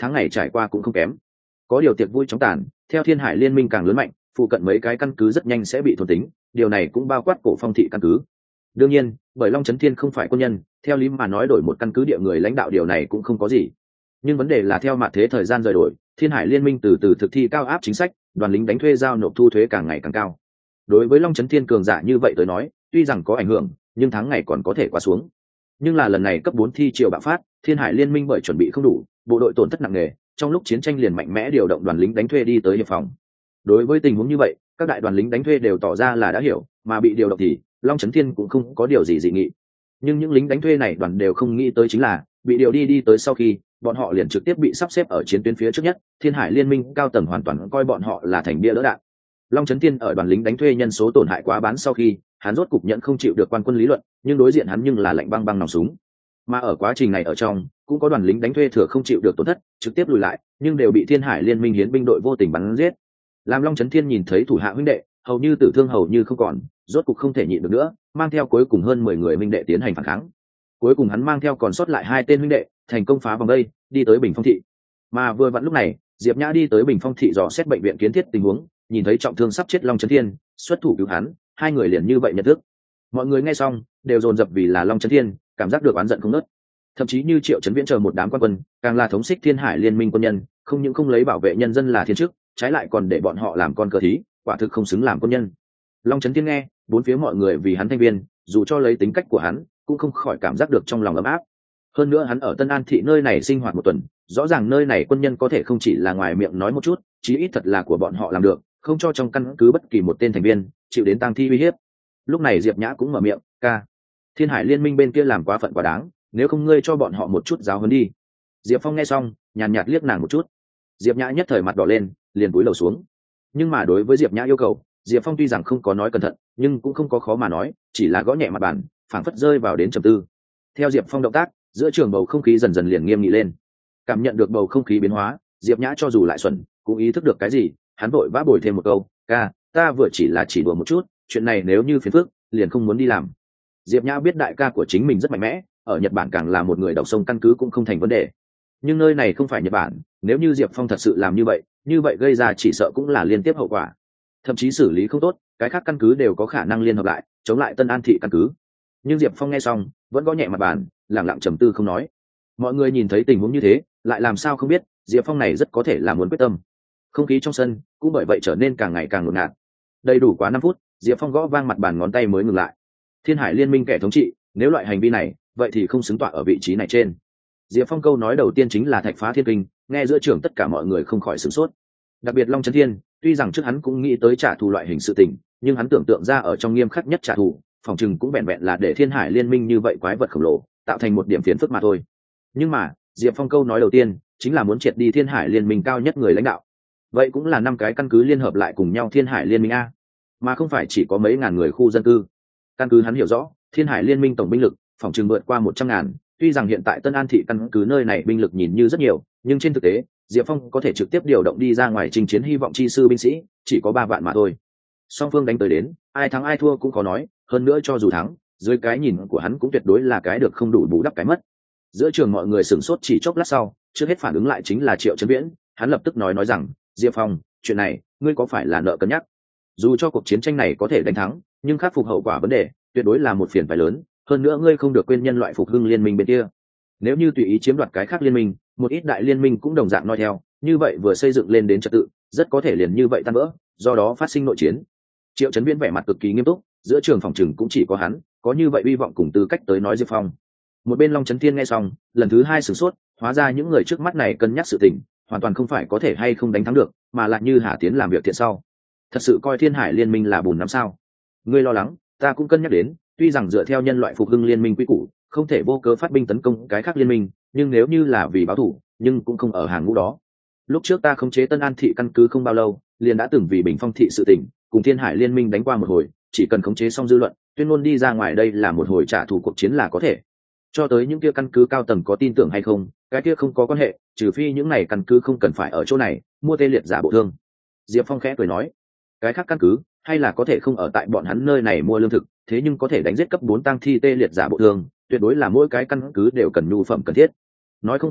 tháng ngày trải qua cũng không kém. Có điều tiệc vui chóng tàn, theo Thiên Hải Liên minh càng lớn mạnh, phụ cận mấy cái căn cứ rất nhanh sẽ bị thôn tính, điều này cũng bao quát Cổ Phong thị căn cứ. Đương nhiên, bởi Long Chấn Thiên không phải quân nhân, theo lý mà nói đổi một căn cứ địa người lãnh đạo điều này cũng không có gì. Nhưng vấn đề là theo mặt thế thời gian rời đổi, Thiên Hải Liên minh từ từ thực thi cao áp chính sách, đoàn lính đánh thuê giao nộp thu thuế càng ngày càng cao. Đối với Long Chấn Thiên cường giả như vậy tới nói, tuy rằng có ảnh hưởng, nhưng tháng ngày còn có thể qua xuống. Nhưng là lần này cấp bốn thi triều bạo phát, Thiên Hải Liên minh bởi chuẩn bị không đủ, bộ đội tổn thất nặng nề, trong lúc chiến tranh liền mạnh mẽ điều động đoàn lính đánh thuê đi tới hiệp phòng. Đối với tình huống như vậy, các đại đoàn lính đánh thuê đều tỏ ra là đã hiểu, mà bị điều động thì Long Chấn Thiên cũng không có điều gì dị nghị. Nhưng những lính đánh thuê này đoàn đều không nghĩ tới chính là bị điều đi đi tới sau khi bọn họ liền trực tiếp bị sắp xếp ở chiến tuyến phía trước nhất. Thiên Hải Liên minh cao tầng hoàn toàn coi bọn họ là thành bia đỡ đạn. Long Chấn Thiên ở đoàn lính đánh thuê nhân số tổn hại quá bán sau khi hắn rốt cục nhận không chịu được quan quân lý luận, nhưng đối diện hắn nhưng là lạnh băng băng nòng súng. Mà ở quá trình này ở trong cũng có đoàn lính đánh thuê thừa không chịu được tổn thất, trực tiếp lùi lại, nhưng đều bị Thiên Hải Liên minh hiến binh đội vô tình bắn giết. Làm Long Chấn Thiên nhìn thấy thủ hạ huynh đệ hầu như tử thương hầu như không còn, rốt cục không thể nhịn được nữa, mang theo cuối cùng hơn mười người huynh đệ tiến hành phản kháng. Cuối cùng hắn mang theo còn sót lại hai tên huynh đệ, thành công phá vòng vây, đi tới Bình Phong thị. Mà vừa vặn lúc này, Diệp Nhã đi tới Bình Phong thị dò xét bệnh viện kiến thiết tình huống, nhìn thấy trọng thương sắp chết Long Chấn Thiên, xuất thủ cứu hắn, hai người liền như vậy nhận thức. Mọi người nghe xong, đều dồn dập vì là Long Chấn Thiên, cảm giác được oán giận không ngớt. Thậm chí như Triệu Chấn Viễn chờ một đám quan quân, càng là thống xích Thiên Hải Liên minh quân nhân, không những không lấy bảo vệ nhân dân là thiên chức, trái lại còn để bọn họ làm con cờ thí, quả thực không xứng làm quân nhân. Long Chấn Thiên nghe, bốn phía mọi người vì hắn thanh viên, dù cho lấy tính cách của hắn, cũng không khỏi cảm giác được trong lòng ấm áp. Hơn nữa hắn ở Tân An thị nơi này sinh hoạt một tuần, rõ ràng nơi này quân nhân có thể không chỉ là ngoài miệng nói một chút, chí ít thật là của bọn họ làm được, không cho trong căn cứ bất kỳ một tên thành viên chịu đến tang thi uy hiếp. Lúc này Diệp Nhã cũng mở miệng, ca, Thiên Hải Liên minh bên kia làm quá phận quá đáng, nếu không ngươi cho bọn họ một chút giáo huấn đi. Diệp Phong nghe xong, nhàn nhạt liếc nàng một chút. Diệp Nhã nhất thời mặt đỏ lên, liền cúi đầu xuống. Nhưng mà đối với Diệp Nhã yêu cầu, Diệp Phong tuy rằng không có nói cẩn thận, nhưng cũng không có khó mà nói, chỉ là gõ nhẹ mặt bàn, phảng phất rơi vào đến trầm tư. Theo Diệp Phong động tác, giữa trường bầu không khí dần dần liền nghiêm nghị lên. Cảm nhận được bầu không khí biến hóa, Diệp Nhã cho dù lại xuẩn, cũng ý thức được cái gì, hắn vội vã bồi thêm một câu, ca, ta vừa chỉ là chỉ đùa một chút, chuyện này nếu như phiền phức, liền không muốn đi làm. Diệp Nhã biết đại ca của chính mình rất mạnh mẽ, ở Nhật Bản càng là một người độc sông căn cứ cũng không thành vấn đề. Nhưng nơi này không phải Nhật Bản, nếu như Diệp Phong thật sự làm như vậy, như vậy gây ra chỉ sợ cũng là liên tiếp hậu quả. Thậm chí xử lý không tốt, cái khác căn cứ đều có khả năng liên hợp lại, chống lại Tân An thị căn cứ. Nhưng Diệp Phong nghe xong, vẫn gõ nhẹ mặt bàn, lặng lặng trầm tư không nói. Mọi người nhìn thấy tình huống như thế, lại làm sao không biết, Diệp Phong này rất có thể là muốn quyết tâm. Không khí trong sân cũng bởi vậy trở nên càng ngày càng ngột ngạt. Đầy đủ quá năm phút, Diệp Phong gõ vang mặt bàn ngón tay mới ngừng lại. Thiên Hải Liên minh kẻ thống trị, nếu loại hành vi này, vậy thì không xứng tọa ở vị trí này trên. Diệp Phong câu nói đầu tiên chính là thạch phá thiên kinh, nghe giữa trường tất cả mọi người không khỏi sửng sốt. Đặc biệt Long Chấn Thiên, tuy rằng trước hắn cũng nghĩ tới trả thù loại hình sự tình, nhưng hắn tưởng tượng ra ở trong nghiêm khắc nhất trả thù, phòng chừng cũng vẹn vẹn là để Thiên Hải Liên minh như vậy quái vật khổng lồ, tạo thành một điểm phiền phức mà thôi. Nhưng mà, Diệp Phong câu nói đầu tiên chính là muốn triệt đi Thiên Hải Liên minh cao nhất người lãnh đạo. Vậy cũng là năm cái căn cứ liên hợp lại cùng nhau Thiên Hải Liên minh a, mà không phải chỉ có mấy ngàn người khu dân cư. Căn cứ hắn hiểu rõ, Thiên Hải Liên minh tổng binh lực phòng chừng vượt qua một trăm ngàn, tuy rằng hiện tại Tân An thị căn cứ nơi này binh lực nhìn như rất nhiều, nhưng trên thực tế, Diệp Phong có thể trực tiếp điều động đi ra ngoài chinh chiến hy vọng chi sư binh sĩ, chỉ có ba vạn mà thôi. Song phương đánh tới đến, ai thắng ai thua cũng khó nói, hơn nữa cho dù thắng, dưới cái nhìn của hắn cũng tuyệt đối là cái được không đủ bù đắp cái mất. Giữa trường mọi người sửng sốt chỉ chốc lát sau, trước hết phản ứng lại chính là Triệu Chấn Viễn, hắn lập tức nói nói rằng, Diệp Phong, chuyện này, ngươi có phải là nợ cân nhắc? Dù cho cuộc chiến tranh này có thể đánh thắng, nhưng khắc phục hậu quả vấn đề, tuyệt đối là một phiền phải lớn, hơn nữa ngươi không được quên nhân loại phục hưng liên minh bên kia. Nếu như tùy ý chiếm đoạt cái khác liên minh, một ít đại liên minh cũng đồng dạng noi theo, như vậy vừa xây dựng lên đến trật tự, rất có thể liền như vậy tan vỡ, do đó phát sinh nội chiến. Triệu Chấn Viễn vẻ mặt cực kỳ nghiêm túc, giữa trường phòng trừng cũng chỉ có hắn có như vậy hy vọng cùng tư cách tới nói Diệp Phong. Một bên Long Chấn Thiên nghe xong, lần thứ hai sửng sốt, hóa ra những người trước mắt này cân nhắc sự tình, hoàn toàn không phải có thể hay không đánh thắng được, mà lại như Hà Tiến làm việc thiện sau. Thật sự coi Thiên Hải Liên minh là bùn lắm sao? Ngươi lo lắng, ta cũng cân nhắc đến, tuy rằng dựa theo nhân loại phục hưng liên minh quy củ, không thể vô cớ phát binh tấn công cái khác liên minh, nhưng nếu như là vì báo thù, nhưng cũng không ở hàng ngũ đó. Lúc trước ta khống chế Tân An thị căn cứ không bao lâu, liền đã từng vì Bình Phong thị sự tình, cùng Thiên Hải Liên minh đánh qua một hồi, chỉ cần khống chế xong dư luận, tuyên ngôn đi ra ngoài đây là một hồi trả thù cuộc chiến là có thể. Cho tới những kia căn cứ cao tầng có tin tưởng hay không, cái kia không có quan hệ, trừ phi những này căn cứ không cần phải ở chỗ này mua tê liệt giả bộ thương. Diệp Phong khẽ cười nói, cái khác căn cứ hay là có thể không ở tại bọn hắn nơi này mua lương thực, thế nhưng có thể đánh giết cấp bốn tăng thi tê liệt giả bộ thương, tuyệt đối là mỗi cái căn cứ đều cần nhu phẩm cần thiết. Nói không quyết đại,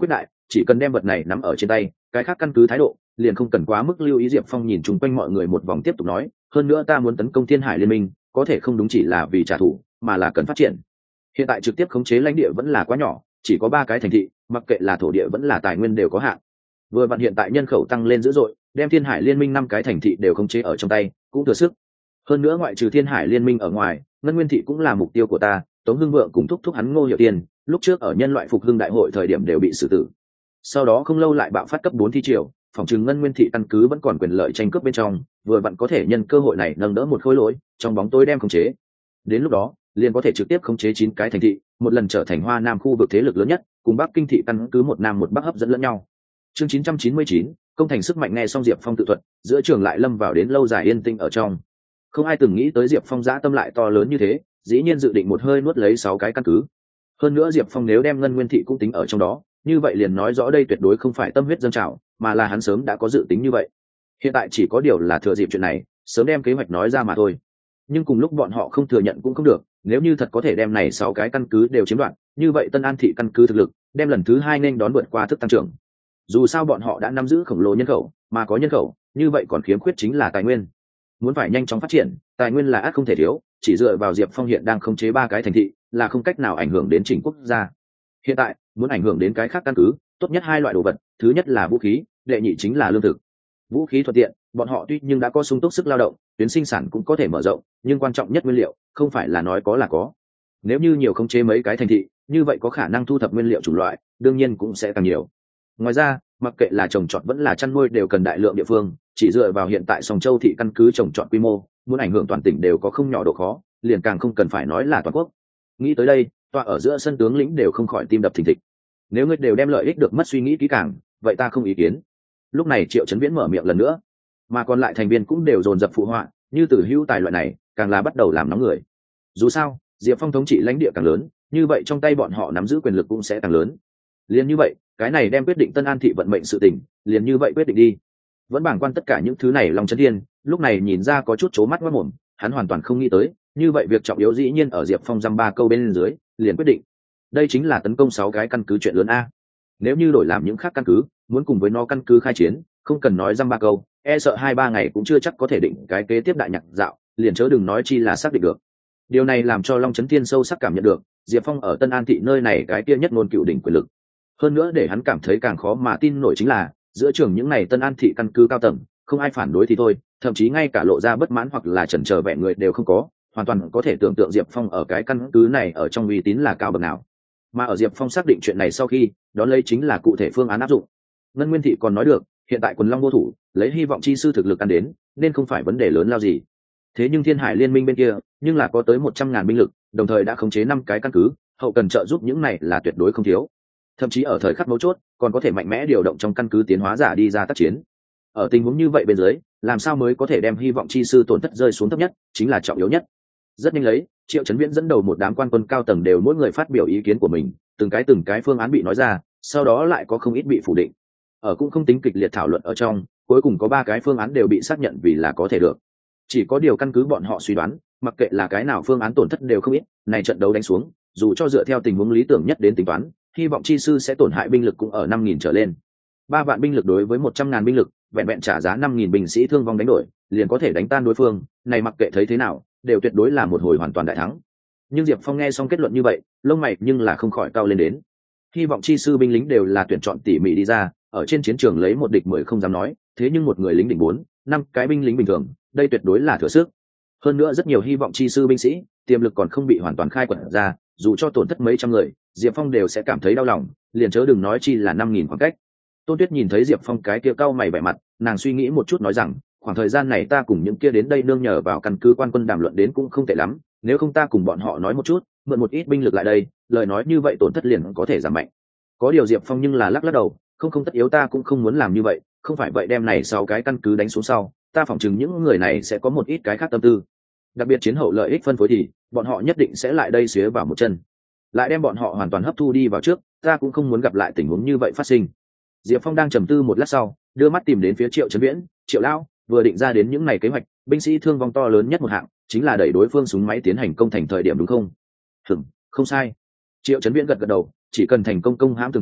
chỉ cần đem vật này nắm ở trên tay, cái khác căn cứ thái độ liền không cần quá mức lưu ý. Diệp Phong nhìn chung quanh mọi người một vòng tiếp tục nói, hơn nữa ta muốn tấn công Thiên Hải Liên Minh có thể không đúng chỉ là vì trả thù, mà là cần phát triển. Hiện tại trực tiếp khống chế lãnh địa vẫn là quá nhỏ, chỉ có ba cái thành thị, mặc kệ là thổ địa vẫn là tài nguyên đều có hạn. Vừa vặn hiện tại nhân khẩu tăng lên dữ dội, đem Thiên Hải Liên Minh năm cái thành thị đều khống chế ở trong tay cũng thừa sức. Hơn nữa ngoại trừ Thiên Hải Liên Minh ở ngoài, Ngân Nguyên thị cũng là mục tiêu của ta. Tống Hưng Vượng cùng thúc thúc hắn Ngô Hiệu Tiên lúc trước ở nhân loại phục hưng đại hội thời điểm đều bị xử tử, sau đó không lâu lại bạo phát cấp bốn thi triều, phòng trừng Ngân Nguyên thị căn cứ vẫn còn quyền lợi tranh cướp bên trong, vừa vặn có thể nhân cơ hội này nâng đỡ một khối lỗi trong bóng tối đem khống chế. Đến lúc đó liền có thể trực tiếp khống chế chín cái thành thị, một lần trở thành Hoa Nam khu vực thế lực lớn nhất, cùng Bắc Kinh thị căn cứ một nam một bắc hấp dẫn lẫn nhau. Chương chín trăm chín mươi chín, công thành sức mạnh. Nghe xong Diệp Phong tự thuật, giữa trường lại lâm vào đến lâu dài yên tĩnh ở trong. Không ai từng nghĩ tới Diệp Phong dã tâm lại to lớn như thế, dĩ nhiên dự định một hơi nuốt lấy sáu cái căn cứ. Hơn nữa Diệp Phong nếu đem Ngân Nguyên thị cũng tính ở trong đó, như vậy liền nói rõ đây tuyệt đối không phải tâm huyết dâng trào, mà là hắn sớm đã có dự tính như vậy. Hiện tại chỉ có điều là thừa dịp chuyện này, sớm đem kế hoạch nói ra mà thôi. Nhưng cùng lúc bọn họ không thừa nhận cũng không được, nếu như thật có thể đem này sáu cái căn cứ đều chiếm đoạt, như vậy Tân An thị căn cứ thực lực đem lần thứ hai nên đón vượt qua thức tăng trưởng. Dù sao bọn họ đã nắm giữ khổng lồ nhân khẩu, mà có nhân khẩu, như vậy còn khiếm khuyết chính là tài nguyên. Muốn phải nhanh chóng phát triển, tài nguyên là ắt không thể thiếu, chỉ dựa vào Diệp Phong hiện đang khống chế ba cái thành thị, là không cách nào ảnh hưởng đến chỉnh quốc gia. Hiện tại, muốn ảnh hưởng đến cái khác căn cứ, tốt nhất hai loại đồ vật, thứ nhất là vũ khí, đệ nhị chính là lương thực. Vũ khí thuận tiện, bọn họ tuy nhưng đã có sung túc sức lao động, tuyến sinh sản cũng có thể mở rộng, nhưng quan trọng nhất nguyên liệu, không phải là nói có là có. Nếu như nhiều khống chế mấy cái thành thị, như vậy có khả năng thu thập nguyên liệu chủng loại, đương nhiên cũng sẽ càng nhiều. Ngoài ra, mặc kệ là trồng trọt vẫn là chăn nuôi đều cần đại lượng địa phương, chỉ dựa vào hiện tại Song Châu thị căn cứ trồng trọt quy mô, muốn ảnh hưởng toàn tỉnh đều có không nhỏ độ khó, liền càng không cần phải nói là toàn quốc. Nghĩ tới đây, tọa ở giữa sân tướng lĩnh đều không khỏi tim đập thình thịch. Nếu ngươi đều đem lợi ích được mất suy nghĩ kỹ càng, vậy ta không ý kiến. Lúc này Triệu Chấn Viễn mở miệng lần nữa, mà còn lại thành viên cũng đều dồn dập phụ họa, như Tử Hữu tài loại này, càng là bắt đầu làm nóng người. Dù sao, Diệp Phong thống trị lãnh địa càng lớn, như vậy trong tay bọn họ nắm giữ quyền lực cũng sẽ càng lớn. Liền như vậy, cái này đem quyết định Tân An thị vận mệnh sự tình, liền như vậy quyết định đi. Vẫn bảng quan tất cả những thứ này Long Chấn Thiên, lúc này nhìn ra có chút chố mắt ngoác mồm, hắn hoàn toàn không nghĩ tới, như vậy việc trọng yếu dĩ nhiên ở Diệp Phong dăm ba câu bên dưới, liền quyết định. Đây chính là tấn công sáu cái căn cứ chuyện lớn a. Nếu như đổi làm những khác căn cứ, muốn cùng với nó căn cứ khai chiến, không cần nói dăm ba câu, e sợ hai ba ngày cũng chưa chắc có thể định cái kế tiếp đại nhạc dạo, liền chớ đừng nói chi là xác định được. Điều này làm cho Long Chấn Thiên sâu sắc cảm nhận được, Diệp Phong ở Tân An thị nơi này cái kia nhất ngôn cựu đỉnh quyền lực. Hơn nữa để hắn cảm thấy càng khó mà tin nổi chính là, giữa trường những này Tân An thị căn cứ cao tầng, không ai phản đối thì thôi, thậm chí ngay cả lộ ra bất mãn hoặc là chần chờ vẻ người đều không có, hoàn toàn có thể tưởng tượng Diệp Phong ở cái căn cứ này ở trong uy tín là cao bậc nào. Mà ở Diệp Phong xác định chuyện này sau khi, đó lấy chính là cụ thể phương án áp dụng. Ngân Nguyên thị còn nói được, hiện tại Quần Long vô thủ, lấy hy vọng chi sư thực lực ăn đến, nên không phải vấn đề lớn lao gì. Thế nhưng Thiên Hải Liên Minh bên kia, nhưng là có tới một trăm ngàn binh lực, đồng thời đã khống chế năm cái căn cứ, hậu cần trợ giúp những này là tuyệt đối không thiếu. Thậm chí ở thời khắc mấu chốt, còn có thể mạnh mẽ điều động trong căn cứ tiến hóa giả đi ra tác chiến. Ở tình huống như vậy bên dưới, làm sao mới có thể đem hy vọng chi sư tổn thất rơi xuống thấp nhất, chính là trọng yếu nhất. Rất nhanh lấy, Triệu Chấn Viễn dẫn đầu một đám quan quân cao tầng đều mỗi người phát biểu ý kiến của mình, từng cái từng cái phương án bị nói ra, sau đó lại có không ít bị phủ định. Ở cũng không tính kịch liệt thảo luận ở trong, cuối cùng có ba cái phương án đều bị xác nhận vì là có thể được. Chỉ có điều căn cứ bọn họ suy đoán, mặc kệ là cái nào phương án tổn thất đều không ít, này trận đấu đánh xuống, dù cho dựa theo tình huống lý tưởng nhất đến tính toán, hy vọng chi sư sẽ tổn hại binh lực cũng ở năm nghìn trở lên. Ba vạn binh lực đối với một trăm ngàn binh lực, vẹn vẹn trả giá năm nghìn binh sĩ thương vong đánh đổi, liền có thể đánh tan đối phương, này mặc kệ thấy thế nào, đều tuyệt đối là một hồi hoàn toàn đại thắng. Nhưng Diệp Phong nghe xong kết luận như vậy, lông mày nhưng là không khỏi cao lên đến. Hy vọng chi sư binh lính đều là tuyển chọn tỉ mỉ đi ra, ở trên chiến trường lấy một địch mười không dám nói, thế nhưng một người lính đỉnh bốn, năm cái binh lính bình thường, đây tuyệt đối là thừa sức. Hơn nữa rất nhiều hy vọng chi sư binh sĩ, tiềm lực còn không bị hoàn toàn khai quật ra, dù cho tổn thất mấy trăm người, Diệp Phong đều sẽ cảm thấy đau lòng, liền chớ đừng nói chi là năm nghìn khoảng cách. Tôn Tuyết nhìn thấy Diệp Phong cái kia cau mày vẻ mặt, nàng suy nghĩ một chút nói rằng, khoảng thời gian này ta cùng những kia đến đây nương nhờ vào căn cứ quan quân đàm luận đến cũng không tệ lắm, nếu không ta cùng bọn họ nói một chút, mượn một ít binh lực lại đây, lời nói như vậy tổn thất liền có thể giảm mạnh. Có điều Diệp Phong nhưng là lắc lắc đầu, không không tất yếu, ta cũng không muốn làm như vậy, không phải vậy đem này sau cái căn cứ đánh xuống sau, ta phỏng chừng những người này sẽ có một ít cái khác tâm tư. Đặc biệt chiến hậu lợi ích phân phối thì, bọn họ nhất định sẽ lại đây xía vào một chân, lại đem bọn họ hoàn toàn hấp thu đi vào trước, ta cũng không muốn gặp lại tình huống như vậy phát sinh. Diệp Phong đang trầm tư một lát sau, đưa mắt tìm đến phía Triệu Chấn Viễn, Triệu lão, vừa định ra đến những này kế hoạch, binh sĩ thương vong to lớn nhất một hạng, chính là đẩy đối phương súng máy tiến hành công thành thời điểm đúng không? Hừm, không sai. Triệu Chấn Viễn gật gật đầu, chỉ cần thành công công hãm tường thành,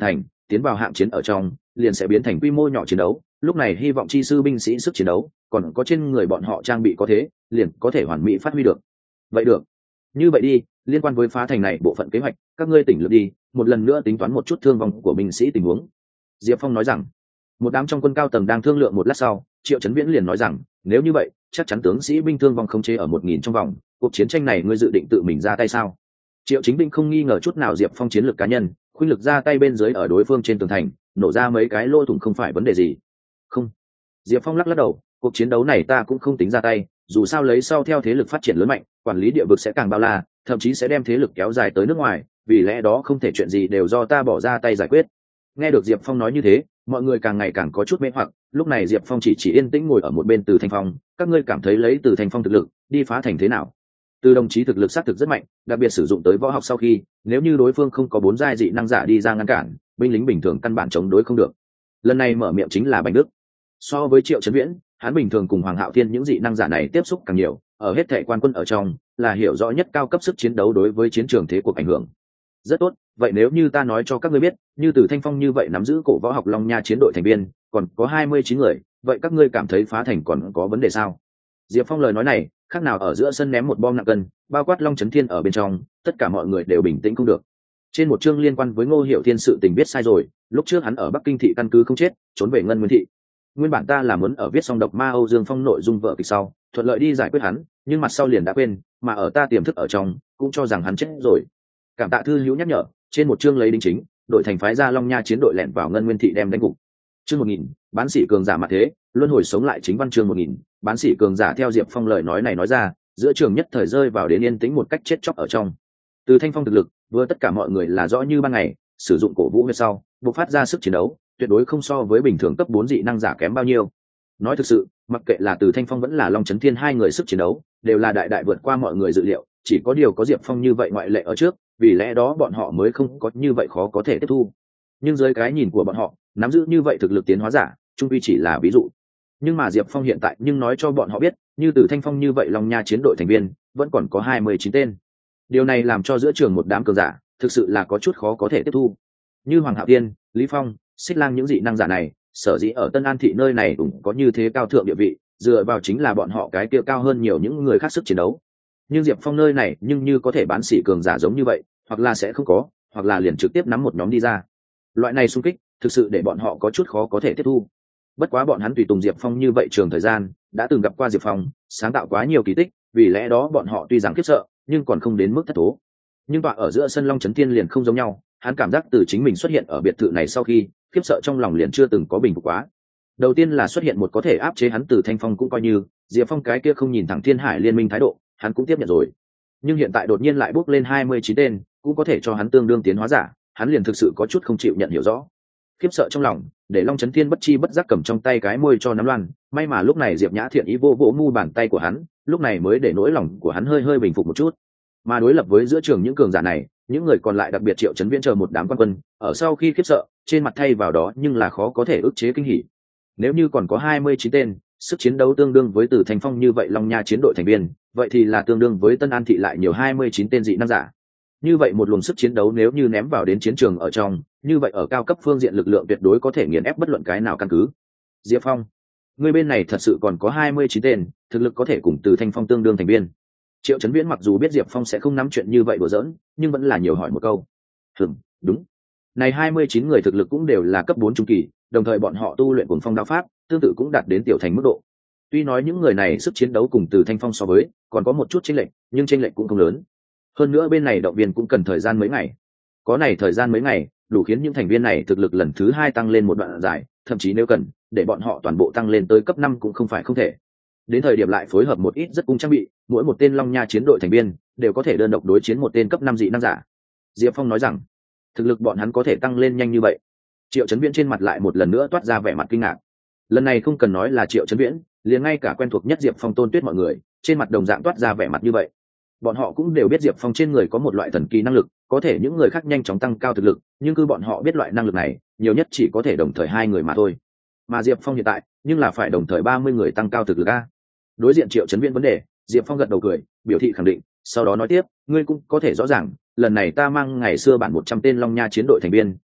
tiến vào hạng chiến ở trong liền sẽ biến thành quy mô nhỏ chiến đấu, lúc này hy vọng chi sư binh sĩ sức chiến đấu còn có trên người bọn họ trang bị có thế liền có thể hoàn mỹ phát huy được. Vậy được, như vậy đi, liên quan với phá thành này bộ phận kế hoạch các ngươi tỉnh lược đi, một lần nữa tính toán một chút thương vong của binh sĩ tình huống. Diệp Phong nói rằng. Một đám trong quân cao tầng đang thương lượng một lát sau, Triệu Chấn Viễn liền nói rằng, nếu như vậy chắc chắn tướng sĩ binh thương vong không chế ở một nghìn trong vòng, cuộc chiến tranh này ngươi dự định tự mình ra tay sao? Triệu Chính Binh không nghi ngờ chút nào Diệp Phong chiến lược cá nhân, khuynh lực ra tay bên dưới ở đối phương trên tường thành nổ ra mấy cái lỗ thủng không phải vấn đề gì. Không. Diệp Phong lắc lắc đầu, cuộc chiến đấu này ta cũng không tính ra tay, dù sao lấy sau theo thế lực phát triển lớn mạnh, quản lý địa vực sẽ càng bao la, thậm chí sẽ đem thế lực kéo dài tới nước ngoài, vì lẽ đó không thể chuyện gì đều do ta bỏ ra tay giải quyết. Nghe được Diệp Phong nói như thế, mọi người càng ngày càng có chút mê hoặc. Lúc này Diệp Phong chỉ chỉ yên tĩnh ngồi ở một bên Từ Thanh Phong, các ngươi cảm thấy lấy Từ Thanh Phong thực lực đi phá thành thế nào? Từ đồng chí thực lực xác thực rất mạnh, đặc biệt sử dụng tới võ học sau khi, nếu như đối phương không có bốn giai dị năng giả đi ra ngăn cản, binh lính bình thường căn bản chống đối không được. Lần này mở miệng chính là Bành Đức. So với Triệu Chấn Viễn, hắn bình thường cùng Hoàng Hạo Thiên những dị năng giả này tiếp xúc càng nhiều, ở hết thảy quan quân ở trong, là hiểu rõ nhất cao cấp sức chiến đấu đối với chiến trường thế cuộc ảnh hưởng. Rất tốt, vậy nếu như ta nói cho các ngươi biết, như Từ Thanh Phong như vậy nắm giữ cổ võ học Long Nha chiến đội thành viên, còn có hai mươi chín người, vậy các ngươi cảm thấy phá thành còn có vấn đề sao? Diệp Phong lời nói này, khác nào ở giữa sân ném một bom nặng cân, bao quát Long Chấn Thiên ở bên trong, tất cả mọi người đều bình tĩnh không được. Trên một chương liên quan với Ngô Hiểu Thiên sự tình biết sai rồi, lúc trước hắn ở Bắc Kinh thị căn cứ không chết, trốn về Ngân Nguyên thị. Nguyên bản ta là muốn ở viết xong độc ma Âu Dương Phong nội dung vợ kịch sau, thuận lợi đi giải quyết hắn, nhưng mặt sau liền đã quên, mà ở ta tiềm thức ở trong, cũng cho rằng hắn chết rồi. Cảm tạ thư hữu nhắc nhở, trên một chương lấy đính chính, đội thành phái ra Long Nha chiến đội lẻn vào Ngân Nguyên thị đem đánh gục. Chương một nghìn, bán sĩ cường giả mặt thế, luân hồi sống lại chính văn chương một nghìn, bán sĩ cường giả theo Diệp Phong lời nói này nói ra, giữa trường nhất thời rơi vào đến yên tĩnh một cách chết chóc ở trong. Từ Thanh Phong thực lực, vừa tất cả mọi người là rõ như ban ngày, sử dụng cổ vũ huyết sau, bộc phát ra sức chiến đấu, tuyệt đối không so với bình thường cấp bốn dị năng giả kém bao nhiêu. Nói thực sự, mặc kệ là Từ Thanh Phong vẫn là Long Chấn Thiên hai người sức chiến đấu, đều là đại đại vượt qua mọi người dự liệu, chỉ có điều có Diệp Phong như vậy ngoại lệ ở trước, vì lẽ đó bọn họ mới không có như vậy khó có thể tiếp thu. Nhưng dưới cái nhìn của bọn họ, nắm giữ như vậy thực lực tiến hóa giả, trung quy chỉ là ví dụ. Nhưng mà Diệp Phong hiện tại nhưng nói cho bọn họ biết, như Từ Thanh Phong như vậy Long Nha chiến đội thành viên, vẫn còn có hai mươi chín tên. Điều này làm cho giữa trường một đám cường giả, thực sự là có chút khó có thể tiếp thu. Như Hoàng Hạo Tiên, Lý Phong, Xích Lang những dị năng giả này, sở dĩ ở Tân An thị nơi này cũng có như thế cao thượng địa vị, dựa vào chính là bọn họ cái kia cao hơn nhiều những người khác sức chiến đấu. Nhưng Diệp Phong nơi này nhưng như có thể bán sĩ cường giả giống như vậy, hoặc là sẽ không có, hoặc là liền trực tiếp nắm một nhóm đi ra. Loại này xung kích, thực sự để bọn họ có chút khó có thể tiếp thu. Bất quá bọn hắn tùy tùng Diệp Phong như vậy trường thời gian, đã từng gặp qua Diệp Phong, sáng tạo quá nhiều kỳ tích, vì lẽ đó bọn họ tuy rằng khiếp sợ, nhưng còn không đến mức thất thố. Nhưng tọa ở giữa sân Long Chấn Thiên liền không giống nhau, hắn cảm giác từ chính mình xuất hiện ở biệt thự này sau khi, khiếp sợ trong lòng liền chưa từng có bình phục quá. Đầu tiên là xuất hiện một có thể áp chế hắn Từ Thanh Phong cũng coi như, Diệp Phong cái kia không nhìn thẳng Thiên Hải liên minh thái độ, hắn cũng tiếp nhận rồi. Nhưng hiện tại đột nhiên lại bước lên hai mươi chín tên, cũng có thể cho hắn tương đương tiến hóa giả, hắn liền thực sự có chút không chịu nhận hiểu rõ. Khiếp sợ trong lòng, để Long Chấn Thiên bất chi bất giác cầm trong tay cái môi cho nắm loan, may mà lúc này Diệp Nhã Thiện ý vô vỗ mu bàn tay của hắn, lúc này mới để nỗi lòng của hắn hơi hơi bình phục một chút. Mà đối lập với giữa trường những cường giả này, những người còn lại đặc biệt Triệu Chấn Viễn chờ một đám quan quân, ở sau khi khiếp sợ, trên mặt thay vào đó nhưng là khó có thể ức chế kinh hỉ. Nếu như còn có hai mươi chín tên, sức chiến đấu tương đương với Từ Thanh Phong như vậy Long Nha chiến đội thành viên, vậy thì là tương đương với Tân An thị lại nhiều hai mươi chín tên dị năng giả. Như vậy một luồng sức chiến đấu nếu như ném vào đến chiến trường ở trong, như vậy ở cao cấp phương diện lực lượng tuyệt đối có thể nghiền ép bất luận cái nào căn cứ. Diệp Phong, người bên này thật sự còn có hai mươi chín tên, thực lực có thể cùng Từ Thanh Phong tương đương thành viên. Triệu Chấn Viễn mặc dù biết Diệp Phong sẽ không nắm chuyện như vậy đùa giỡn, nhưng vẫn là nhiều hỏi một câu. Hừm, đúng. Này hai mươi chín người thực lực cũng đều là cấp bốn trung kỳ, đồng thời bọn họ tu luyện Cuồng Phong đạo pháp, tương tự cũng đạt đến tiểu thành mức độ. Tuy nói những người này sức chiến đấu cùng Từ Thanh Phong so với, còn có một chút chênh lệch, nhưng chênh lệch cũng không lớn. Hơn nữa bên này động viên cũng cần thời gian mấy ngày. Có này thời gian mấy ngày, đủ khiến những thành viên này thực lực lần thứ hai tăng lên một đoạn dài, thậm chí nếu cần, để bọn họ toàn bộ tăng lên tới cấp năm cũng không phải không thể. Đến thời điểm lại phối hợp một ít rất cung trang bị, mỗi một tên Long Nha chiến đội thành viên đều có thể đơn độc đối chiến một tên cấp năm dị năng giả. Diệp Phong nói rằng, thực lực bọn hắn có thể tăng lên nhanh như vậy. Triệu Chấn Viễn trên mặt lại một lần nữa toát ra vẻ mặt kinh ngạc. Lần này không cần nói là Triệu Chấn Viễn, liền ngay cả quen thuộc nhất Diệp Phong Tôn Tuyết mọi người, trên mặt đồng dạng toát ra vẻ mặt như vậy. Bọn họ cũng đều biết Diệp Phong trên người có một loại thần kỳ năng lực, có thể những người khác nhanh chóng tăng cao thực lực, nhưng cứ bọn họ biết loại năng lực này, nhiều nhất chỉ có thể đồng thời hai người mà thôi. Mà Diệp Phong hiện tại, nhưng là phải đồng thời ba mươi người tăng cao thực lực a. Đối diện Triệu Chấn Viễn vấn đề, Diệp Phong gật đầu cười, biểu thị khẳng định, sau đó nói tiếp, ngươi cũng có thể rõ ràng, lần này ta mang ngày xưa bản một trăm tên Long Nha chiến đội thành viên,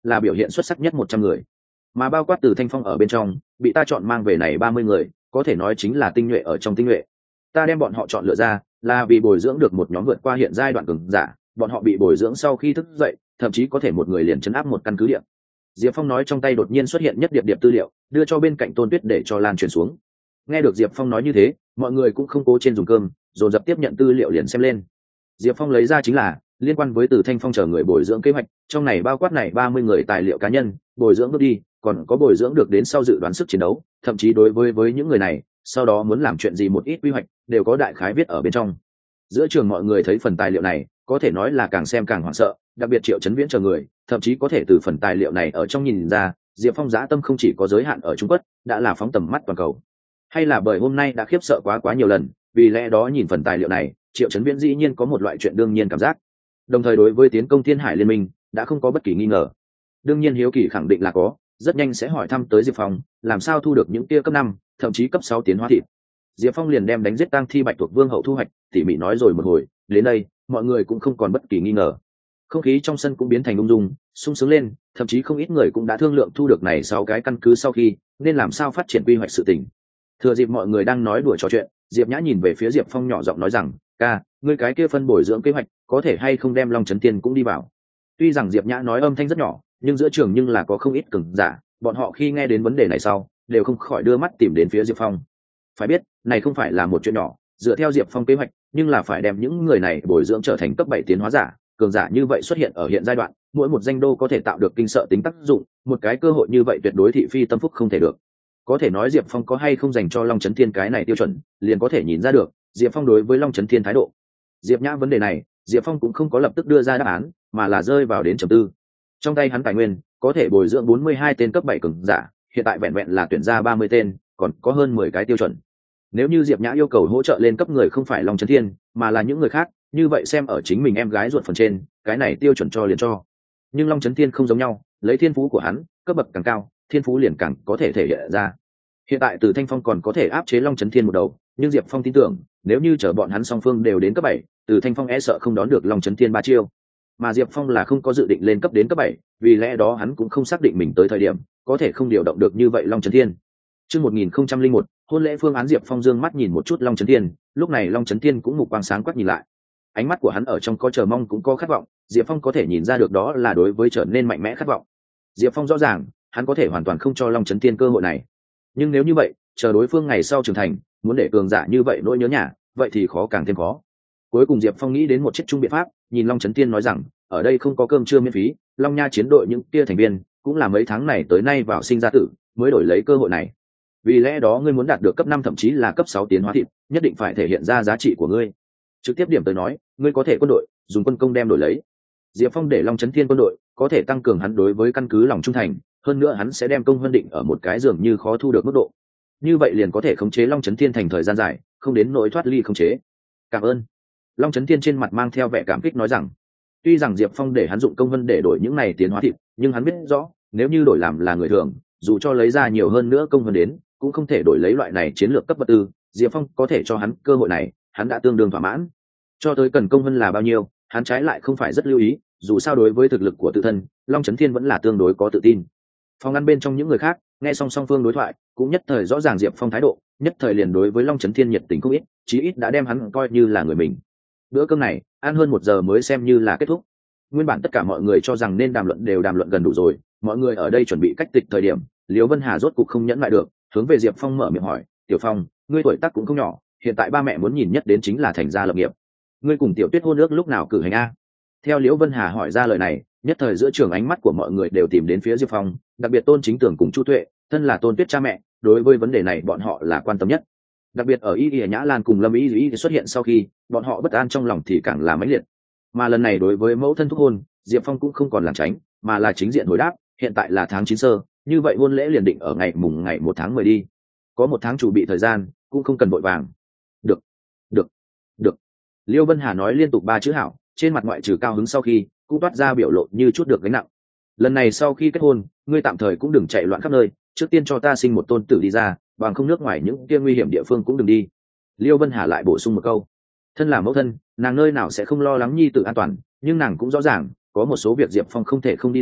là biểu hiện xuất sắc nhất một trăm người, mà bao quát từ thanh phong ở bên trong bị ta chọn mang về này ba mươi người có thể nói chính là tinh nhuệ ở trong tinh nhuệ. Ta đem bọn họ chọn lựa ra là vì bồi dưỡng được một nhóm vượt qua hiện giai đoạn cường giả, bọn họ bị bồi dưỡng sau khi thức dậy thậm chí có thể một người liền chấn áp một căn cứ địa. Diệp Phong nói, trong tay đột nhiên xuất hiện nhất điệp điệp tư liệu đưa cho bên cạnh Tôn Tuyết để cho lan truyền xuống. Nghe được Diệp Phong nói như thế, mọi người cũng không cố trên dùng cơm, dồn dập tiếp nhận tư liệu liền xem lên. Diệp Phong lấy ra chính là liên quan với Từ Thanh Phong chờ người bồi dưỡng kế hoạch, trong này bao quát này ba mươi người tài liệu cá nhân bồi dưỡng bước đi, còn có bồi dưỡng được đến sau dự đoán sức chiến đấu, thậm chí đối với với những người này sau đó muốn làm chuyện gì một ít quy hoạch đều có đại khái viết ở bên trong. Giữa trường mọi người thấy phần tài liệu này có thể nói là càng xem càng hoảng sợ, đặc biệt Triệu Chấn Viễn chờ người thậm chí có thể từ phần tài liệu này ở trong nhìn ra Diệp Phong dã tâm không chỉ có giới hạn ở Trung Quốc, đã là phóng tầm mắt toàn cầu. Hay là bởi hôm nay đã khiếp sợ quá quá nhiều lần, vì lẽ đó nhìn phần tài liệu này Triệu Chấn Viễn dĩ nhiên có một loại chuyện đương nhiên cảm giác, đồng thời đối với tiến công Thiên Hải Liên Minh đã không có bất kỳ nghi ngờ. Đương nhiên hiếu kỳ khẳng định là có, rất nhanh sẽ hỏi thăm tới Diệp Phong làm sao thu được những tia cấp năm thậm chí cấp sáu tiến hóa thịt. Diệp Phong liền đem đánh giết tang thi Bạch Tuộc Vương hậu thu hoạch tỉ mỉ nói rồi một hồi, đến đây mọi người cũng không còn bất kỳ nghi ngờ. Không khí trong sân cũng biến thành ung dung sung sướng lên, thậm chí không ít người cũng đã thương lượng thu được này sáu cái căn cứ sau khi nên làm sao phát triển quy hoạch sự tình. Thừa dịp mọi người đang nói đùa trò chuyện, Diệp Nhã nhìn về phía Diệp Phong nhỏ giọng nói rằng, ca, ngươi cái kia phân bồi dưỡng kế hoạch có thể hay không đem Long Chấn Tiên cũng đi vào. Tuy rằng Diệp Nhã nói âm thanh rất nhỏ, nhưng giữa trường nhưng là có không ít cường giả, bọn họ khi nghe đến vấn đề này sau đều không khỏi đưa mắt tìm đến phía Diệp Phong. Phải biết này không phải là một chuyện nhỏ, dựa theo Diệp Phong kế hoạch nhưng là phải đem những người này bồi dưỡng trở thành cấp bảy tiến hóa giả, cường giả như vậy xuất hiện ở hiện giai đoạn, mỗi một danh đô có thể tạo được kinh sợ tính tác dụng, một cái cơ hội như vậy tuyệt đối thị phi tâm phúc không thể được. Có thể nói Diệp Phong có hay không dành cho Long Chấn Thiên cái này tiêu chuẩn, liền có thể nhìn ra được Diệp Phong đối với Long Chấn Thiên thái độ. Diệp Nhã vấn đề này, Diệp Phong cũng không có lập tức đưa ra đáp án, mà là rơi vào đến trầm tư. Trong tay hắn tài nguyên có thể bồi dưỡng bốn mươi hai tên cấp bảy cường giả, hiện tại vẹn vẹn là tuyển ra ba mươi tên, còn có hơn mười cái tiêu chuẩn. Nếu như Diệp Nhã yêu cầu hỗ trợ lên cấp người không phải Long Chấn Thiên, mà là những người khác, như vậy xem ở chính mình em gái ruột phần trên, cái này tiêu chuẩn cho liền cho. Nhưng Long Chấn Thiên không giống nhau, lấy thiên phú của hắn, cấp bậc càng cao, thiên phú liền càng có thể thể hiện ra. Hiện tại Từ Thanh Phong còn có thể áp chế Long Chấn Thiên một đầu, nhưng Diệp Phong tin tưởng, nếu như chờ bọn hắn song phương đều đến cấp bảy, Từ Thanh Phong e sợ không đón được Long Chấn Thiên ba chiêu. Mà Diệp Phong là không có dự định lên cấp đến cấp bảy, vì lẽ đó hắn cũng không xác định mình tới thời điểm có thể không điều động được như vậy Long Chấn Thiên. Chương một nghìn không trăm lẻ một, hôn lễ phương án. Diệp Phong dương mắt nhìn một chút Long Chấn Thiên, lúc này Long Chấn Thiên cũng mục quang sáng quắc nhìn lại. Ánh mắt của hắn ở trong có chờ mong cũng có khát vọng, Diệp Phong có thể nhìn ra được đó là đối với trở nên mạnh mẽ khát vọng. Diệp Phong rõ ràng, hắn có thể hoàn toàn không cho Long Chấn Thiên cơ hội này. Nhưng nếu như vậy, chờ đối phương ngày sau trưởng thành, muốn để cường giả như vậy nỗi nhớ nhà, vậy thì khó càng thêm khó. Cuối cùng Diệp Phong nghĩ đến một chiếc chung biện pháp, nhìn Long Chấn Thiên nói rằng, ở đây không có cơm trưa miễn phí, Long Nha chiến đội những kia thành viên cũng là mấy tháng này tới nay vào sinh ra tử, mới đổi lấy cơ hội này. Vì lẽ đó ngươi muốn đạt được cấp năm thậm chí là cấp sáu tiến hóa thịt, nhất định phải thể hiện ra giá trị của ngươi. Trực tiếp điểm tới nói, ngươi có thể quân đội, dùng quân công đem đổi lấy. Diệp Phong để Long Chấn Thiên quân đội, có thể tăng cường hắn đối với căn cứ lòng trung thành, hơn nữa hắn sẽ đem công hơn định ở một cái dường như khó thu được mức độ. Như vậy liền có thể khống chế Long Chấn Thiên thành thời gian dài, không đến nỗi thoát ly khống chế. Cảm ơn. Long Chấn Thiên trên mặt mang theo vẻ cảm kích nói rằng, tuy rằng Diệp Phong để hắn dụng công vân để đổi những này tiến hóa thịt, nhưng hắn biết rõ, nếu như đổi làm là người thường, dù cho lấy ra nhiều hơn nữa công vân đến, cũng không thể đổi lấy loại này chiến lược cấp vật tư. Diệp Phong có thể cho hắn cơ hội này, hắn đã tương đương thỏa mãn. Cho tới cần công vân là bao nhiêu, hắn trái lại không phải rất lưu ý, dù sao đối với thực lực của tự thân, Long Chấn Thiên vẫn là tương đối có tự tin. Phòng ngăn bên trong những người khác nghe song song phương đối thoại, cũng nhất thời rõ ràng Diệp Phong thái độ, nhất thời liền đối với Long Chấn Thiên nhiệt tình không ít, chí ít đã đem hắn coi như là người mình. Bữa cơm này ăn hơn một giờ mới xem như là kết thúc. Nguyên bản tất cả mọi người cho rằng nên đàm luận đều đàm luận gần đủ rồi, mọi người ở đây chuẩn bị cách tịch thời điểm, Liễu Vân Hà rốt cục không nhẫn lại được, hướng về Diệp Phong mở miệng hỏi, "Tiểu Phong, ngươi tuổi tác cũng không nhỏ, hiện tại ba mẹ muốn nhìn nhất đến chính là thành gia lập nghiệp. Ngươi cùng Tiểu Tuyết hôn ước lúc nào cử hành a?" Theo Liễu Vân Hà hỏi ra lời này, nhất thời giữa trường ánh mắt của mọi người đều tìm đến phía Diệp Phong, đặc biệt Tôn Chính Tưởng cùng Chu Tuệ, thân là Tôn Tuyết cha mẹ, đối với vấn đề này bọn họ là quan tâm nhất. Đặc biệt ở Y Y Nhã Lan cùng Lâm Y Y xuất hiện sau khi, bọn họ bất an trong lòng thì càng là mãnh liệt. Mà lần này đối với mẫu thân thúc hôn, Diệp Phong cũng không còn lảng tránh, mà là chính diện hồi đáp, hiện tại là tháng chín sơ, như vậy hôn lễ liền định ở ngày mùng ngày một tháng mười đi. Có một tháng chuẩn bị thời gian, cũng không cần vội vàng. Được, được, được. Liêu Vân Hà nói liên tục ba chữ hảo, trên mặt ngoại trừ cao hứng sau khi, cũng toát ra biểu lộ như chút được gánh nặng. Lần này sau khi kết hôn, ngươi tạm thời cũng đừng chạy loạn khắp nơi, trước tiên cho ta sinh một tôn tử đi ra, bằng không nước ngoài những kia nguy hiểm địa phương cũng đừng đi. Liêu Vân Hà lại bổ sung một câu. Thân là mẫu thân, nàng nơi nào sẽ không lo lắng nhi tử an toàn, nhưng nàng cũng rõ ràng có một số việc Diệp Phong không thể không đi làm,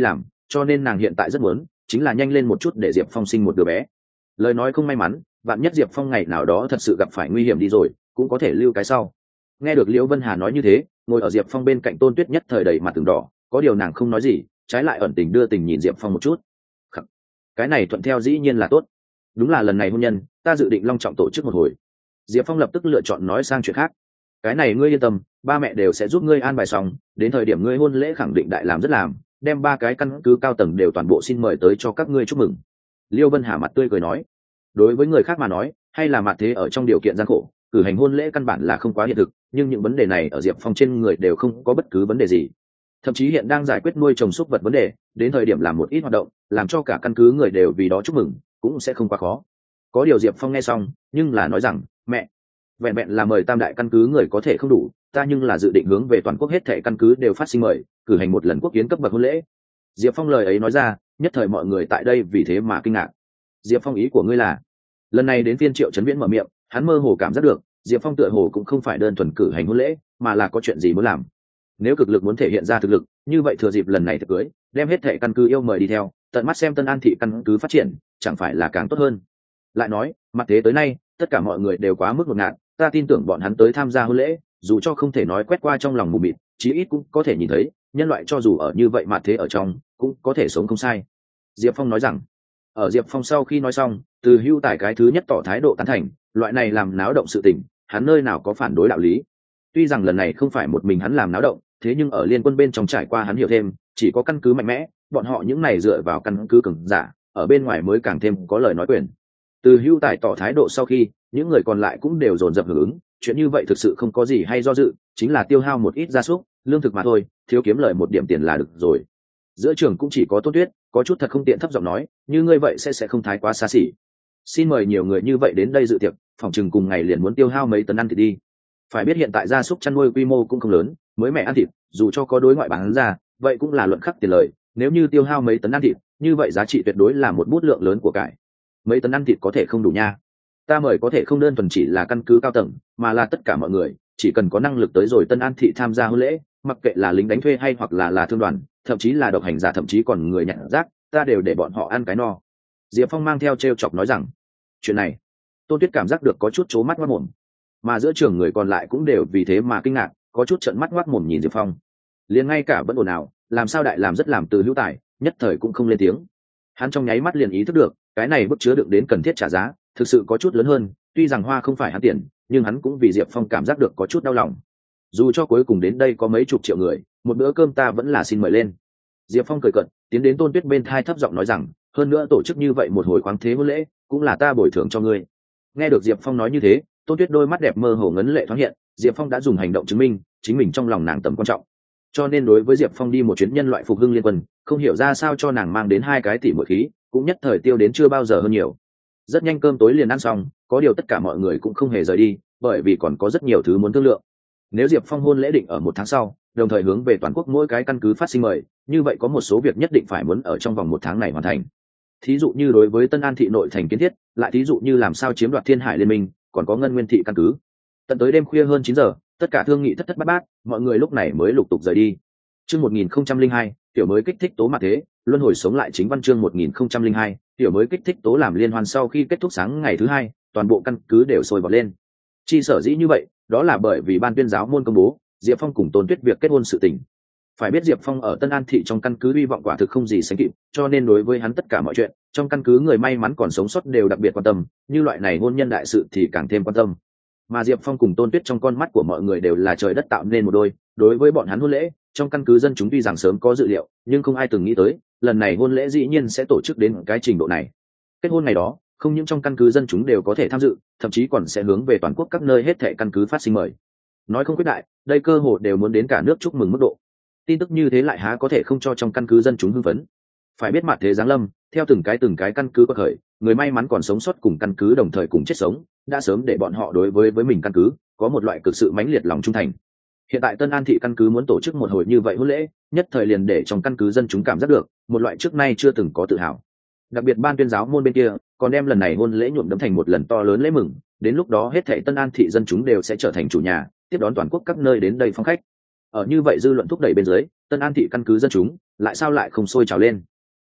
cho nên nàng hiện tại rất muốn chính là nhanh lên một chút để diệp phong sinh một đứa bé. Lời nói không may mắn, vạn nhất diệp phong ngày nào đó thật sự gặp phải nguy hiểm đi rồi cũng có thể lưu cái sau. Nghe được liễu vân hà nói như thế, ngồi ở diệp phong bên cạnh Tôn Tuyết nhất thời đầy mặt từng đỏ, có điều nàng không nói gì, trái lại ẩn tình đưa tình nhìn diệp phong một chút. Khắc. Cái này thuận theo dĩ nhiên là tốt, đúng là lần này hôn nhân ta dự định long trọng tổ chức một hồi. Diệp Phong lập tức lựa chọn nói sang chuyện khác. Cái này ngươi yên tâm, ba mẹ đều sẽ giúp ngươi an bài xong, đến thời điểm ngươi hôn lễ khẳng định đại làm rất làm, đem ba cái căn cứ cao tầng đều toàn bộ xin mời tới cho các ngươi chúc mừng. Liêu Vân Hà mặt tươi cười nói, đối với người khác mà nói hay là mặt thế ở trong điều kiện gian khổ, cử hành hôn lễ căn bản là không quá hiện thực, nhưng những vấn đề này ở Diệp Phong trên người đều không có bất cứ vấn đề gì. Thậm chí hiện đang giải quyết nuôi trồng súc vật vấn đề, đến thời điểm làm một ít hoạt động làm cho cả căn cứ người đều vì đó chúc mừng cũng sẽ không quá khó. Có điều Diệp Phong nghe xong nhưng là nói rằng, mẹ, vẹn vẹn là mời tam đại căn cứ người có thể không đủ, ta nhưng là dự định hướng về toàn quốc hết thảy căn cứ đều phát sinh mời, cử hành một lần quốc kiến cấp bậc hôn lễ. Diệp Phong lời ấy nói ra, nhất thời mọi người tại đây vì thế mà kinh ngạc. Diệp Phong, ý của ngươi là? Lần này đến phiên Triệu Chấn Viễn mở miệng, hắn mơ hồ cảm giác được Diệp Phong tựa hồ cũng không phải đơn thuần cử hành hôn lễ, mà là có chuyện gì muốn làm. Nếu cực lực muốn thể hiện ra thực lực, như vậy thừa dịp lần này thực cưới, đem hết thảy căn cứ yêu mời đi theo, tận mắt xem Tân An thị căn cứ phát triển, chẳng phải là càng tốt hơn? Lại nói, mặt thế tới nay, tất cả mọi người đều quá mức ngột ngạt, ta tin tưởng bọn hắn tới tham gia hôn lễ, dù cho không thể nói quét qua trong lòng mù mịt, chí ít cũng có thể nhìn thấy, nhân loại cho dù ở như vậy mặt thế ở trong, cũng có thể sống không sai. Diệp Phong nói rằng. Ở Diệp Phong sau khi nói xong, Từ Hưu Tài cái thứ nhất tỏ thái độ tán thành, loại này làm náo động sự tình, hắn nơi nào có phản đối đạo lý. Tuy rằng lần này không phải một mình hắn làm náo động, thế nhưng ở liên quân bên trong trải qua hắn hiểu thêm, chỉ có căn cứ mạnh mẽ, bọn họ những này dựa vào căn cứ cường giả, ở bên ngoài mới càng thêm có lời nói quyền. Từ Hưu Tài tỏ thái độ sau khi, những người còn lại cũng đều dồn dập hưởng ứng, chuyện như vậy thực sự không có gì hay do dự, chính là tiêu hao một ít gia súc, lương thực mà thôi, thiếu kiếm lời một điểm tiền là được rồi. Giữa trường cũng chỉ có Tôn Tuyết có chút thật không tiện thấp giọng nói, như ngươi vậy sẽ sẽ không thái quá xa xỉ. Xin mời nhiều người như vậy đến đây dự tiệc, phòng chừng cùng ngày liền muốn tiêu hao mấy tấn ăn thịt đi. Phải biết hiện tại gia súc chăn nuôi quy mô cũng không lớn, mới mẹ ăn thịt, dù cho có đối ngoại bán ra, vậy cũng là luận khắc tiền lời, nếu như tiêu hao mấy tấn ăn thịt, như vậy giá trị tuyệt đối là một bút lượng lớn của cải. Mấy tấn ăn thịt có thể không đủ nha. Ta mời có thể không đơn thuần chỉ là căn cứ cao tầng, mà là tất cả mọi người, chỉ cần có năng lực tới rồi Tân An thị tham gia hôn lễ, mặc kệ là lính đánh thuê hay hoặc là là thương đoàn, thậm chí là độc hành giả, thậm chí còn người nhặt rác, ta đều để bọn họ ăn cái no. Diệp Phong mang theo trêu chọc nói rằng, chuyện này, Tôn Tuyết cảm giác được có chút chố mắt ngoác mồm, mà giữa trường người còn lại cũng đều vì thế mà kinh ngạc, có chút trợn mắt ngoác mồm nhìn Diệp Phong. Liền ngay cả vẫn ồn ào, làm sao đại làm rất làm Từ Hữu Tài, nhất thời cũng không lên tiếng. Hắn trong nháy mắt liền ý thức được, cái này bức chứa đựng đến cần thiết trả giá, thực sự có chút lớn hơn, tuy rằng hoa không phải hắn tiền, nhưng hắn cũng vì Diệp Phong cảm giác được có chút đau lòng. Dù cho cuối cùng đến đây có mấy chục triệu người, một bữa cơm ta vẫn là xin mời lên. Diệp Phong cười cợt, tiến đến Tôn Tuyết bên thai thấp giọng nói rằng, hơn nữa tổ chức như vậy một hồi khoáng thế hôn lễ, cũng là ta bồi thường cho ngươi. Nghe được Diệp Phong nói như thế, Tôn Tuyết đôi mắt đẹp mơ hồ ngấn lệ thoáng hiện, Diệp Phong đã dùng hành động chứng minh chính mình trong lòng nàng tầm quan trọng. Cho nên đối với Diệp Phong đi một chuyến nhân loại phục hưng liên quân, không hiểu ra sao cho nàng mang đến hai cái tỷ muội khí, cũng nhất thời tiêu đến chưa bao giờ hơn nhiều. Rất nhanh cơm tối liền ăn xong, có điều tất cả mọi người cũng không hề rời đi, bởi vì còn có rất nhiều thứ muốn thương lượng. Nếu Diệp Phong hôn lễ định ở một tháng sau, đồng thời hướng về toàn quốc mỗi cái căn cứ phát sinh mời, như vậy có một số việc nhất định phải muốn ở trong vòng một tháng này hoàn thành. Thí dụ như đối với Tân An thị nội thành kiến thiết, lại thí dụ như làm sao chiếm đoạt Thiên Hải liên minh, còn có Ngân Nguyên thị căn cứ. Tận tới đêm khuya hơn chín giờ, tất cả thương nghị thất thất bát bát, mọi người lúc này mới lục tục rời đi. Chương một nghìn không trăm linh hai, tiểu mới kích thích tố mặt thế, luân hồi sống lại chính văn chương một nghìn không trăm linh hai, tiểu mới kích thích tố làm liên hoan sau khi kết thúc sáng ngày thứ hai, toàn bộ căn cứ đều sôi bọt lên. Chi sở dĩ như vậy, đó là bởi vì ban tuyên giáo môn công bố, Diệp Phong cùng Tôn Tuyết việc kết hôn sự tình. Phải biết Diệp Phong ở Tân An thị trong căn cứ hy vọng quả thực không gì sánh kịp, cho nên đối với hắn tất cả mọi chuyện, trong căn cứ người may mắn còn sống sót đều đặc biệt quan tâm, như loại này hôn nhân đại sự thì càng thêm quan tâm. Mà Diệp Phong cùng Tôn Tuyết trong con mắt của mọi người đều là trời đất tạo nên một đôi, đối với bọn hắn hôn lễ, trong căn cứ dân chúng tuy rằng sớm có dự liệu, nhưng không ai từng nghĩ tới, lần này hôn lễ dĩ nhiên sẽ tổ chức đến cái trình độ này. Kết hôn ngày đó, không những trong căn cứ dân chúng đều có thể tham dự, thậm chí còn sẽ hướng về toàn quốc các nơi hết thảy căn cứ phát sinh mời. Nói không quyết đại, đây cơ hội đều muốn đến cả nước chúc mừng mức độ. Tin tức như thế lại há có thể không cho trong căn cứ dân chúng hưng phấn. Phải biết mặt thế giáng lâm, theo từng cái từng cái căn cứ có khởi, người may mắn còn sống sót cùng căn cứ đồng thời cùng chết sống, đã sớm để bọn họ đối với với mình căn cứ có một loại cực sự mãnh liệt lòng trung thành. Hiện tại Tân An thị căn cứ muốn tổ chức một hồi như vậy hôn lễ, nhất thời liền để trong căn cứ dân chúng cảm giác được một loại trước nay chưa từng có tự hào. Đặc biệt ban tuyên giáo môn bên kia còn đem lần này hôn lễ nhuộm đẫm thành một lần to lớn lễ mừng, đến lúc đó hết thảy Tân An thị dân chúng đều sẽ trở thành chủ nhà, tiếp đón toàn quốc các nơi đến đây phong khách. Ở như vậy dư luận thúc đẩy bên dưới, Tân An thị căn cứ dân chúng lại sao lại không sôi trào lên.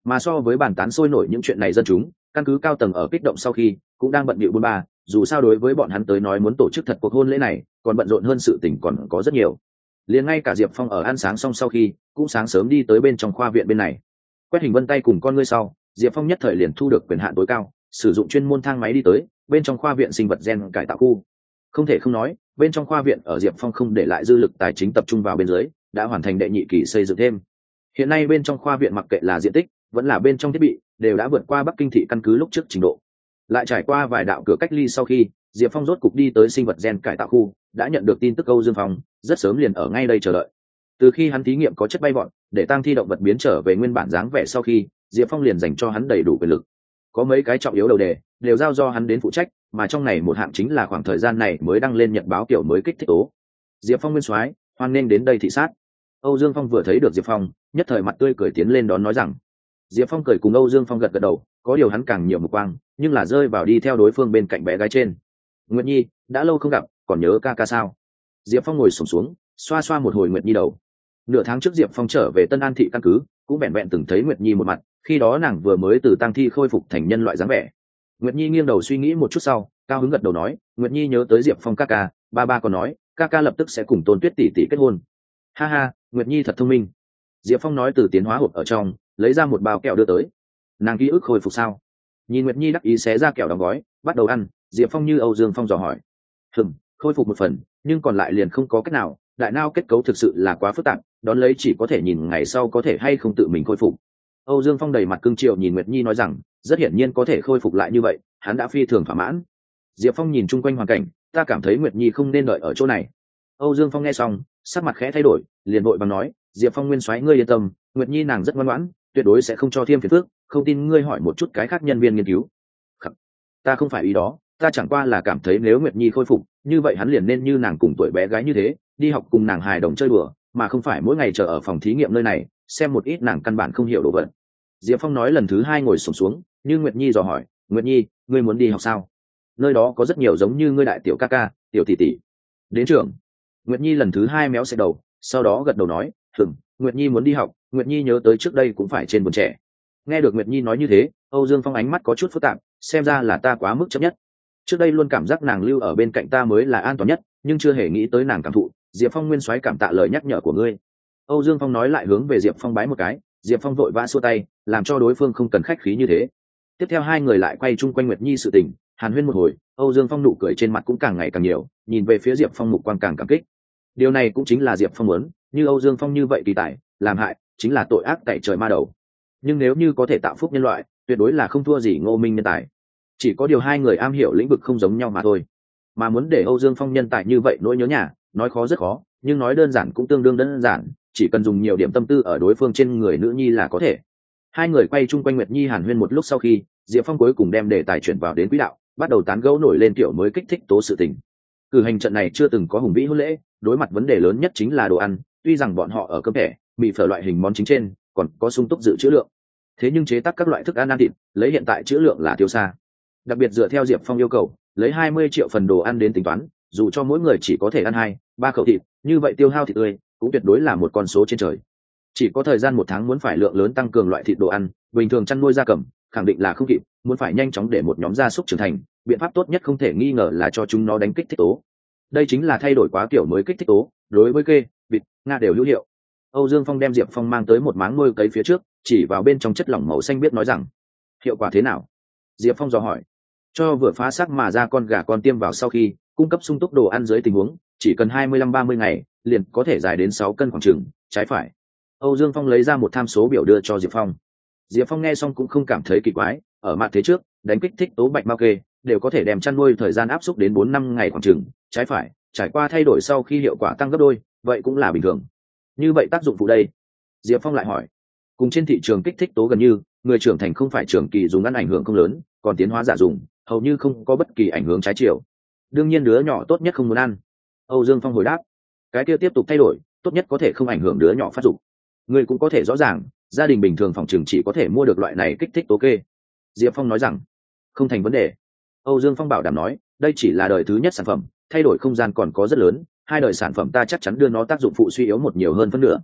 Mà so với bàn tán sôi nổi những chuyện này, dân chúng căn cứ cao tầng ở kích động sau khi cũng đang bận bịu bôn ba, dù sao đối với bọn hắn tới nói muốn tổ chức thật cuộc hôn lễ này còn bận rộn hơn sự tình còn có rất nhiều. Liền ngay cả Diệp Phong ở ăn sáng xong sau khi cũng sáng sớm đi tới bên trong khoa viện bên này, quét hình vân tay cùng con ngươi sau, Diệp Phong nhất thời liền thu được quyền hạn tối cao, sử dụng chuyên môn thang máy đi tới bên trong khoa viện sinh vật gen cải tạo khu. Không thể không nói, bên trong khoa viện ở Diệp Phong không để lại dư lực tài chính tập trung vào bên dưới, đã hoàn thành đệ nhị kỳ xây dựng thêm. Hiện nay bên trong khoa viện mặc kệ là diện tích vẫn là bên trong thiết bị đều đã vượt qua Bắc Kinh thị căn cứ lúc trước trình độ. Lại trải qua vài đạo cửa cách ly sau khi Diệp Phong rốt cục đi tới sinh vật gen cải tạo khu, đã nhận được tin tức Âu Dương Phong rất sớm liền ở ngay đây chờ đợi. Từ khi hắn thí nghiệm có chất bay vọt để tăng thi động vật biến trở về nguyên bản dáng vẻ sau khi, Diệp Phong liền dành cho hắn đầy đủ quyền lực. Có mấy cái trọng yếu đầu đề đều giao do hắn đến phụ trách, mà trong này một hạng chính là khoảng thời gian này mới đăng lên nhật báo kiểu mới kích thích tố. Diệp Phong nguyên soái, hoan nên đến đây thị sát. Âu Dương Phong vừa thấy được Diệp Phong, nhất thời mặt tươi cười tiến lên đón nói rằng. Diệp Phong cười cùng Âu Dương Phong gật gật đầu, có điều hắn càng nhiều mục quang, nhưng là rơi vào đi theo đối phương bên cạnh bé gái trên. Nguyệt Nhi, đã lâu không gặp, còn nhớ ca ca sao? Diệp Phong ngồi xổm xuống, xoa xoa một hồi Nguyệt Nhi đầu. Nửa tháng trước Diệp Phong trở về Tân An thị căn cứ, cũng vẹn vẹn từng thấy Nguyệt Nhi một mặt, khi đó nàng vừa mới từ tang thi khôi phục thành nhân loại dáng vẻ. Nguyệt Nhi nghiêng đầu suy nghĩ một chút sau, cao hứng gật đầu nói, Nguyệt Nhi nhớ tới Diệp Phong ca ca, ba ba còn nói, ca ca lập tức sẽ cùng Tôn Tuyết tỷ tỷ kết hôn. Ha ha, Nguyệt Nhi thật thông minh. Diệp Phong nói từ tiến hóa hộp ở trong lấy ra một bao kẹo đưa tới. Nàng ký ức khôi phục sao? Nhìn Nguyệt Nhi đắc ý xé ra kẹo đóng gói bắt đầu ăn, Diệp Phong như Âu Dương Phong dò hỏi. Hừm, khôi phục một phần, nhưng còn lại liền không có cách nào, đại não kết cấu thực sự là quá phức tạp, đón lấy chỉ có thể nhìn ngày sau có thể hay không tự mình khôi phục. Âu Dương Phong đầy mặt cương triều nhìn Nguyệt Nhi nói rằng, rất hiển nhiên có thể khôi phục lại như vậy, hắn đã phi thường thỏa mãn. Diệp Phong nhìn chung quanh hoàn cảnh, ta cảm thấy Nguyệt Nhi không nên đợi ở chỗ này. Âu Dương Phong nghe xong, sắc mặt khẽ thay đổi, liền vội vàng nói, Diệp Phong nguyên soái ngươi yên tâm, Nguyệt Nhi nàng rất ngoan ngoãn, tuyệt đối sẽ không cho thêm phiền phức, không tin ngươi hỏi một chút cái khác nhân viên nghiên cứu. Khắc. Ta không phải ý đó, ta chẳng qua là cảm thấy nếu Nguyệt Nhi khôi phục, như vậy hắn liền nên như nàng cùng tuổi bé gái như thế, đi học cùng nàng hài đồng chơi đùa, mà không phải mỗi ngày chờ ở phòng thí nghiệm nơi này, xem một ít nàng căn bản không hiểu đồ vật. Diệp Phong nói lần thứ hai ngồi xổm xuống, xuống, như Nguyệt Nhi dò hỏi, Nguyệt Nhi, ngươi muốn đi học sao? Nơi đó có rất nhiều giống như ngươi đại tiểu ca ca, tiểu tỷ tỷ. Đến trường. Nguyệt Nhi lần thứ hai méo xẹt đầu, sau đó gật đầu nói, hừm, Nguyệt Nhi muốn đi học. Nguyệt Nhi nhớ tới trước đây cũng phải trên vườn trẻ. Nghe được Nguyệt Nhi nói như thế, Âu Dương Phong ánh mắt có chút phức tạp, xem ra là ta quá mức chấp nhất. Trước đây luôn cảm giác nàng lưu ở bên cạnh ta mới là an toàn nhất, nhưng chưa hề nghĩ tới nàng cảm thụ. Diệp Phong nguyên soái cảm tạ lời nhắc nhở của ngươi. Âu Dương Phong nói lại hướng về Diệp Phong bái một cái, Diệp Phong vội vã xua tay, làm cho đối phương không cần khách khí như thế. Tiếp theo hai người lại quay chung quanh Nguyệt Nhi sự tình, hàn huyên một hồi, Âu Dương Phong nụ cười trên mặt cũng càng ngày càng nhiều, nhìn về phía Diệp Phong mục quang càng cảm kích. Điều này cũng chính là Diệp Phong muốn, như Âu Dương Phong như vậy kỳ tài, làm hại chính là tội ác tại trời ma đầu. Nhưng nếu như có thể tạo phúc nhân loại, tuyệt đối là không thua gì Ngô Minh nhân tài. Chỉ có điều hai người am hiểu lĩnh vực không giống nhau mà thôi. Mà muốn để Âu Dương Phong nhân tài như vậy nỗi nhớ nhà, nói khó rất khó, nhưng nói đơn giản cũng tương đương đơn giản, chỉ cần dùng nhiều điểm tâm tư ở đối phương trên người nữ nhi là có thể. Hai người quay chung quanh Nguyệt Nhi hàn huyên một lúc sau khi, Diệp Phong cuối cùng đem đề tài chuyển vào đến quỹ đạo, bắt đầu tán gẫu nổi lên kiểu mới kích thích tố sự tình. Cử hành trận này chưa từng có hùng vĩ hôn lễ, đối mặt vấn đề lớn nhất chính là đồ ăn, tuy rằng bọn họ ở cơm thẻ, mì phở loại hình món chính trên, còn có sung túc dự trữ lượng. Thế nhưng chế tác các loại thức ăn ăn thịt, lấy hiện tại trữ lượng là thiếu xa. Đặc biệt dựa theo Diệp Phong yêu cầu, lấy hai mươi triệu phần đồ ăn đến tính toán, dù cho mỗi người chỉ có thể ăn hai, ba khẩu thịt, như vậy tiêu hao thịt tươi cũng tuyệt đối là một con số trên trời. Chỉ có thời gian một tháng muốn phải lượng lớn tăng cường loại thịt đồ ăn, bình thường chăn nuôi gia cầm, khẳng định là không kịp, muốn phải nhanh chóng để một nhóm gia súc trưởng thành, biện pháp tốt nhất không thể nghi ngờ là cho chúng nó đánh kích thích tố. Đây chính là thay đổi quá kiểu mới kích thích tố, đối với kê, vịt, nga đều hữu hiệu. Âu Dương Phong đem Diệp Phong mang tới một máng nuôi cấy phía trước, chỉ vào bên trong chất lỏng màu xanh biết nói rằng, hiệu quả thế nào? Diệp Phong dò hỏi. Cho vừa phá xác mà ra con gà con tiêm vào sau khi cung cấp sung túc đồ ăn dưới tình huống, chỉ cần hai mươi lăm ba mươi ngày, liền có thể dài đến sáu cân khoảng chừng, trái phải. Âu Dương Phong lấy ra một tham số biểu đưa cho Diệp Phong. Diệp Phong nghe xong cũng không cảm thấy kỳ quái, ở mặt thế trước, đánh kích thích tố bạch mao kê đều có thể đem chăn nuôi thời gian áp suất đến bốn năm ngày khoảng chừng, trái phải, trải qua thay đổi sau khi hiệu quả tăng gấp đôi, vậy cũng là bình thường. Như vậy tác dụng phụ đây? Diệp Phong lại hỏi. Cùng trên thị trường kích thích tố gần như, người trưởng thành không phải trường kỳ dùng ăn ảnh hưởng không lớn, còn tiến hóa giả dùng, hầu như không có bất kỳ ảnh hưởng trái chiều. Đương nhiên đứa nhỏ tốt nhất không muốn ăn. Âu Dương Phong hồi đáp. Cái kia tiếp tục thay đổi, tốt nhất có thể không ảnh hưởng đứa nhỏ phát dục. Người cũng có thể rõ ràng, gia đình bình thường phòng trường chỉ có thể mua được loại này kích thích tố kê. Diệp Phong nói rằng, không thành vấn đề. Âu Dương Phong bảo đảm nói, đây chỉ là đời thứ nhất sản phẩm, thay đổi không gian còn có rất lớn, hai đời sản phẩm ta chắc chắn đưa nó tác dụng phụ suy yếu một nhiều hơn phân nửa.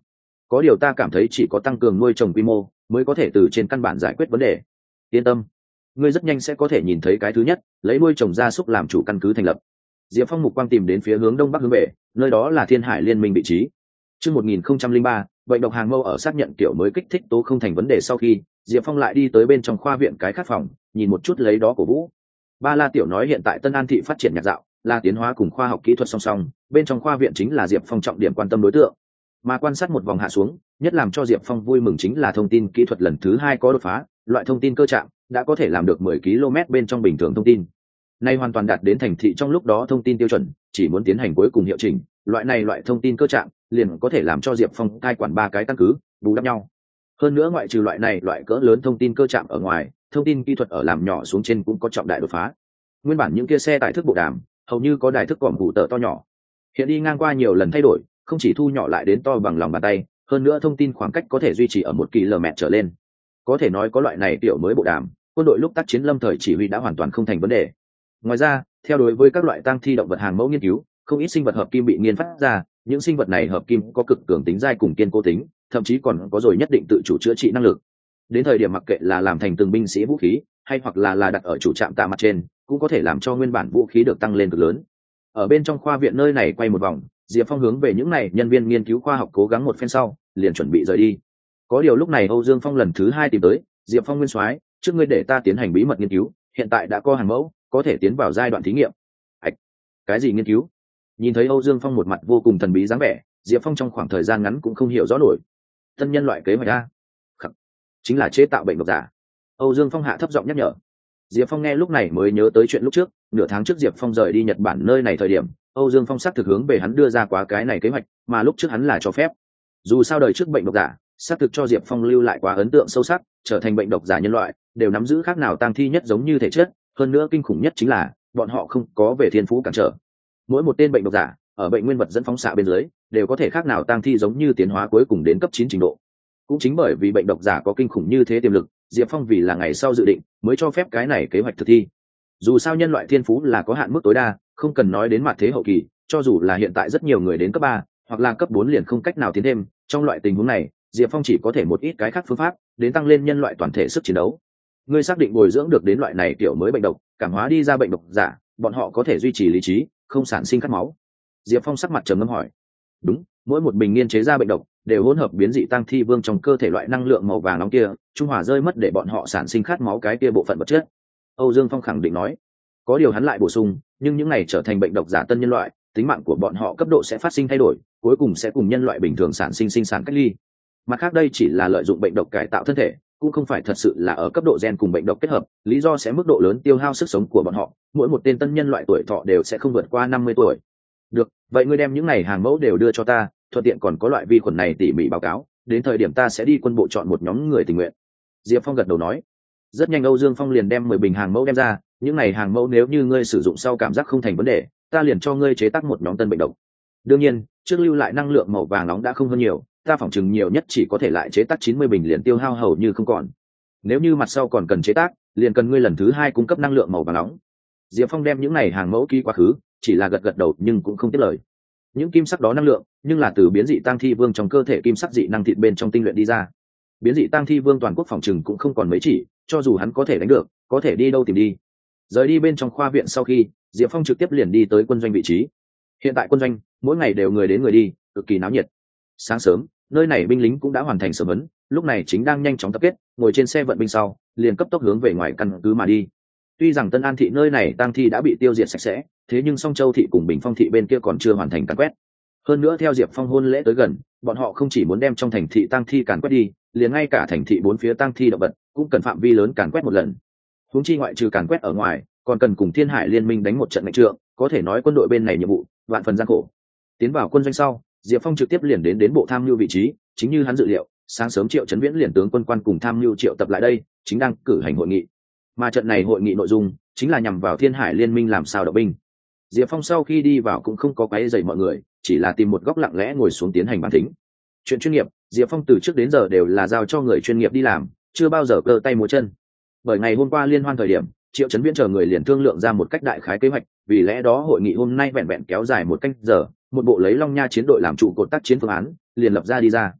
có điều ta cảm thấy chỉ có tăng cường nuôi trồng quy mô mới có thể từ trên căn bản giải quyết vấn đề. Yên tâm, ngươi rất nhanh sẽ có thể nhìn thấy cái thứ nhất lấy nuôi trồng gia súc làm chủ căn cứ thành lập. Diệp Phong mục quang tìm đến phía hướng đông bắc hướng về, nơi đó là Thiên Hải Liên Minh vị trí. Chương một nghìn không trăm linh ba, bệnh độc hàng mâu ở xác nhận kiểu mới kích thích tố không thành vấn đề sau khi, Diệp Phong lại đi tới bên trong khoa viện cái khát phòng, nhìn một chút lấy đó của Vũ. Ba La Tiểu nói hiện tại Tân An thị phát triển nhạc dạo, là tiến hóa cùng khoa học kỹ thuật song song, bên trong khoa viện chính là Diệp Phong trọng điểm quan tâm đối tượng. Mà quan sát một vòng hạ xuống, nhất làm cho Diệp Phong vui mừng chính là thông tin kỹ thuật lần thứ hai có đột phá, loại thông tin cơ trạng đã có thể làm được mười ki lô mét bên trong bình thường thông tin. Nay hoàn toàn đạt đến thành thị trong lúc đó thông tin tiêu chuẩn, chỉ muốn tiến hành cuối cùng hiệu chỉnh, loại này loại thông tin cơ trạng liền có thể làm cho Diệp Phong cai quản ba cái căn cứ, bù đắp nhau. Hơn nữa ngoại trừ loại này loại cỡ lớn thông tin cơ trạng ở ngoài, thông tin kỹ thuật ở làm nhỏ xuống trên cũng có trọng đại đột phá. Nguyên bản những kia xe tải thức bộ đàm, hầu như có đài thức còm hủ tợ to nhỏ. Hiện đi ngang qua nhiều lần thay đổi, không chỉ thu nhỏ lại đến to bằng lòng bàn tay, hơn nữa thông tin khoảng cách có thể duy trì ở một ki lô mét trở lên. Có thể nói có loại này tiểu mới bộ đàm, quân đội lúc tác chiến lâm thời chỉ huy đã hoàn toàn không thành vấn đề. Ngoài ra, theo đối với các loại tang thi động vật hàng mẫu nghiên cứu, không ít sinh vật hợp kim bị nghiên phát ra, những sinh vật này hợp kim có cực cường tính dai cùng kiên cố tính, thậm chí còn có rồi nhất định tự chủ chữa trị năng lực. Đến thời điểm mặc kệ là làm thành từng binh sĩ vũ khí, hay hoặc là là đặt ở chủ trạm tạ mặt trên, cũng có thể làm cho nguyên bản vũ khí được tăng lên cực lớn. Ở bên trong khoa viện nơi này quay một vòng, Diệp Phong hướng về những này nhân viên nghiên cứu khoa học cố gắng một phen sau, liền chuẩn bị rời đi. Có điều lúc này Âu Dương Phong lần thứ hai tìm tới, Diệp Phong nguyên soái, trước ngươi để ta tiến hành bí mật nghiên cứu, hiện tại đã có hàng mẫu, có thể tiến vào giai đoạn thí nghiệm. Ảch, cái gì nghiên cứu? Nhìn thấy Âu Dương Phong một mặt vô cùng thần bí dáng vẻ, Diệp Phong trong khoảng thời gian ngắn cũng không hiểu rõ nổi. Tân nhân loại kế hoạch a? Khắc, chính là chế tạo bệnh độc giả. Âu Dương Phong hạ thấp giọng nhắc nhở. Diệp Phong nghe lúc này mới nhớ tới chuyện lúc trước, nửa tháng trước Diệp Phong rời đi Nhật Bản nơi này thời điểm, Âu Dương Phong xác thực hướng về hắn đưa ra quá cái này kế hoạch, mà lúc trước hắn là cho phép. Dù sao đời trước bệnh độc giả, xác thực cho Diệp Phong lưu lại quá ấn tượng sâu sắc, trở thành bệnh độc giả nhân loại, đều nắm giữ khác nào tang thi nhất giống như thể chất, hơn nữa kinh khủng nhất chính là bọn họ không có về thiên phú cản trở. Mỗi một tên bệnh độc giả, ở bệnh nguyên vật dẫn phóng xạ bên dưới, đều có thể khác nào tang thi giống như tiến hóa cuối cùng đến cấp chín trình độ. Cũng chính bởi vì bệnh độc giả có kinh khủng như thế tiềm lực, Diệp Phong vì là ngày sau dự định, mới cho phép cái này kế hoạch thực thi. Dù sao nhân loại thiên phú là có hạn mức tối đa, không cần nói đến mặt thế hậu kỳ, cho dù là hiện tại rất nhiều người đến cấp ba hoặc là cấp bốn liền không cách nào tiến thêm, trong loại tình huống này, Diệp Phong chỉ có thể một ít cái khác phương pháp đến tăng lên nhân loại toàn thể sức chiến đấu. Ngươi xác định bồi dưỡng được đến loại này kiểu mới bệnh độc, cảm hóa đi ra bệnh độc giả, bọn họ có thể duy trì lý trí, không sản sinh khát máu. Diệp Phong sắc mặt trầm ngâm hỏi. Đúng, mỗi một bình nghiên chế ra bệnh độc đều hỗn hợp biến dị tăng thi vương trong cơ thể loại năng lượng màu vàng nóng kia, trung hòa rơi mất để bọn họ sản sinh khát máu cái kia bộ phận vật chất. Âu Dương Phong khẳng định nói. Có điều hắn lại bổ sung, nhưng những này trở thành bệnh độc giả tân nhân loại, tính mạng của bọn họ cấp độ sẽ phát sinh thay đổi, cuối cùng sẽ cùng nhân loại bình thường sản sinh sinh sản cách ly. Mặt khác đây chỉ là lợi dụng bệnh độc cải tạo thân thể, cũng không phải thật sự là ở cấp độ gen cùng bệnh độc kết hợp, lý do sẽ mức độ lớn tiêu hao sức sống của bọn họ, mỗi một tên tân nhân loại tuổi thọ đều sẽ không vượt qua năm mươi tuổi. Được, vậy ngươi đem những này hàng mẫu đều đưa cho ta, thuận tiện còn có loại vi khuẩn này tỉ mỉ báo cáo, đến thời điểm ta sẽ đi quân bộ chọn một nhóm người tình nguyện. Diệp Phong gật đầu nói. Rất nhanh Âu Dương Phong liền đem mười bình hàng mẫu đem ra, những này hàng mẫu nếu như ngươi sử dụng sau cảm giác không thành vấn đề, ta liền cho ngươi chế tác một nhóm tân bệnh độc. Đương nhiên, trước lưu lại năng lượng màu vàng nóng đã không hơn nhiều, ta phỏng chừng nhiều nhất chỉ có thể lại chế tác chín mươi bình liền tiêu hao hầu như không còn. Nếu như mặt sau còn cần chế tác, liền cần ngươi lần thứ hai cung cấp năng lượng màu vàng nóng. Diệp Phong đem những này hàng mẫu ký quá khứ, chỉ là gật gật đầu nhưng cũng không tiếp lời. Những kim sắc đó năng lượng, nhưng là từ biến dị tang thi vương trong cơ thể kim sắc dị năng thịt bên trong tinh luyện đi ra. Biến dị tang thi vương toàn quốc phòng trừng cũng không còn mấy chỉ, cho dù hắn có thể đánh được, có thể đi đâu tìm đi. Rời đi bên trong khoa viện sau khi, Diệp Phong trực tiếp liền đi tới quân doanh vị trí. Hiện tại quân doanh, mỗi ngày đều người đến người đi, cực kỳ náo nhiệt. Sáng sớm, nơi này binh lính cũng đã hoàn thành sớm vấn, lúc này chính đang nhanh chóng tập kết, ngồi trên xe vận binh sau, liền cấp tốc hướng về ngoài căn cứ mà đi. Tuy rằng Tân An thị nơi này tang thi đã bị tiêu diệt sạch sẽ, thế nhưng Song Châu thị cùng Bình Phong thị bên kia còn chưa hoàn thành càn quét. Hơn nữa theo Diệp Phong hôn lễ tới gần, bọn họ không chỉ muốn đem trong thành thị tang thi càn quét đi, liền ngay cả thành thị bốn phía tang thi động vật cũng cần phạm vi lớn càn quét một lần. Huống chi ngoại trừ càn quét ở ngoài, còn cần cùng Thiên Hải Liên Minh đánh một trận mạnh trượng, có thể nói quân đội bên này nhiệm vụ vạn phần gian khổ. Tiến vào quân doanh sau, Diệp Phong trực tiếp liền đến đến bộ tham mưu vị trí, chính như hắn dự liệu, sáng sớm Triệu Chấn Viễn liền tướng quân quan cùng tham mưu triệu tập lại đây, chính đang cử hành hội nghị. Mà trận này hội nghị nội dung chính là nhằm vào Thiên Hải Liên Minh làm sao động binh. Diệp Phong sau khi đi vào cũng không có quấy rầy mọi người, chỉ là tìm một góc lặng lẽ ngồi xuống tiến hành bàn thính. Chuyện chuyên nghiệp, Diệp Phong từ trước đến giờ đều là giao cho người chuyên nghiệp đi làm, chưa bao giờ cơ tay múa chân. Bởi ngày hôm qua liên hoan thời điểm, Triệu Chấn Viễn chờ người liền thương lượng ra một cách đại khái kế hoạch, vì lẽ đó hội nghị hôm nay vẹn vẹn kéo dài một canh giờ, một bộ lấy Long Nha chiến đội làm trụ cột tác chiến phương án liền lập ra đi ra.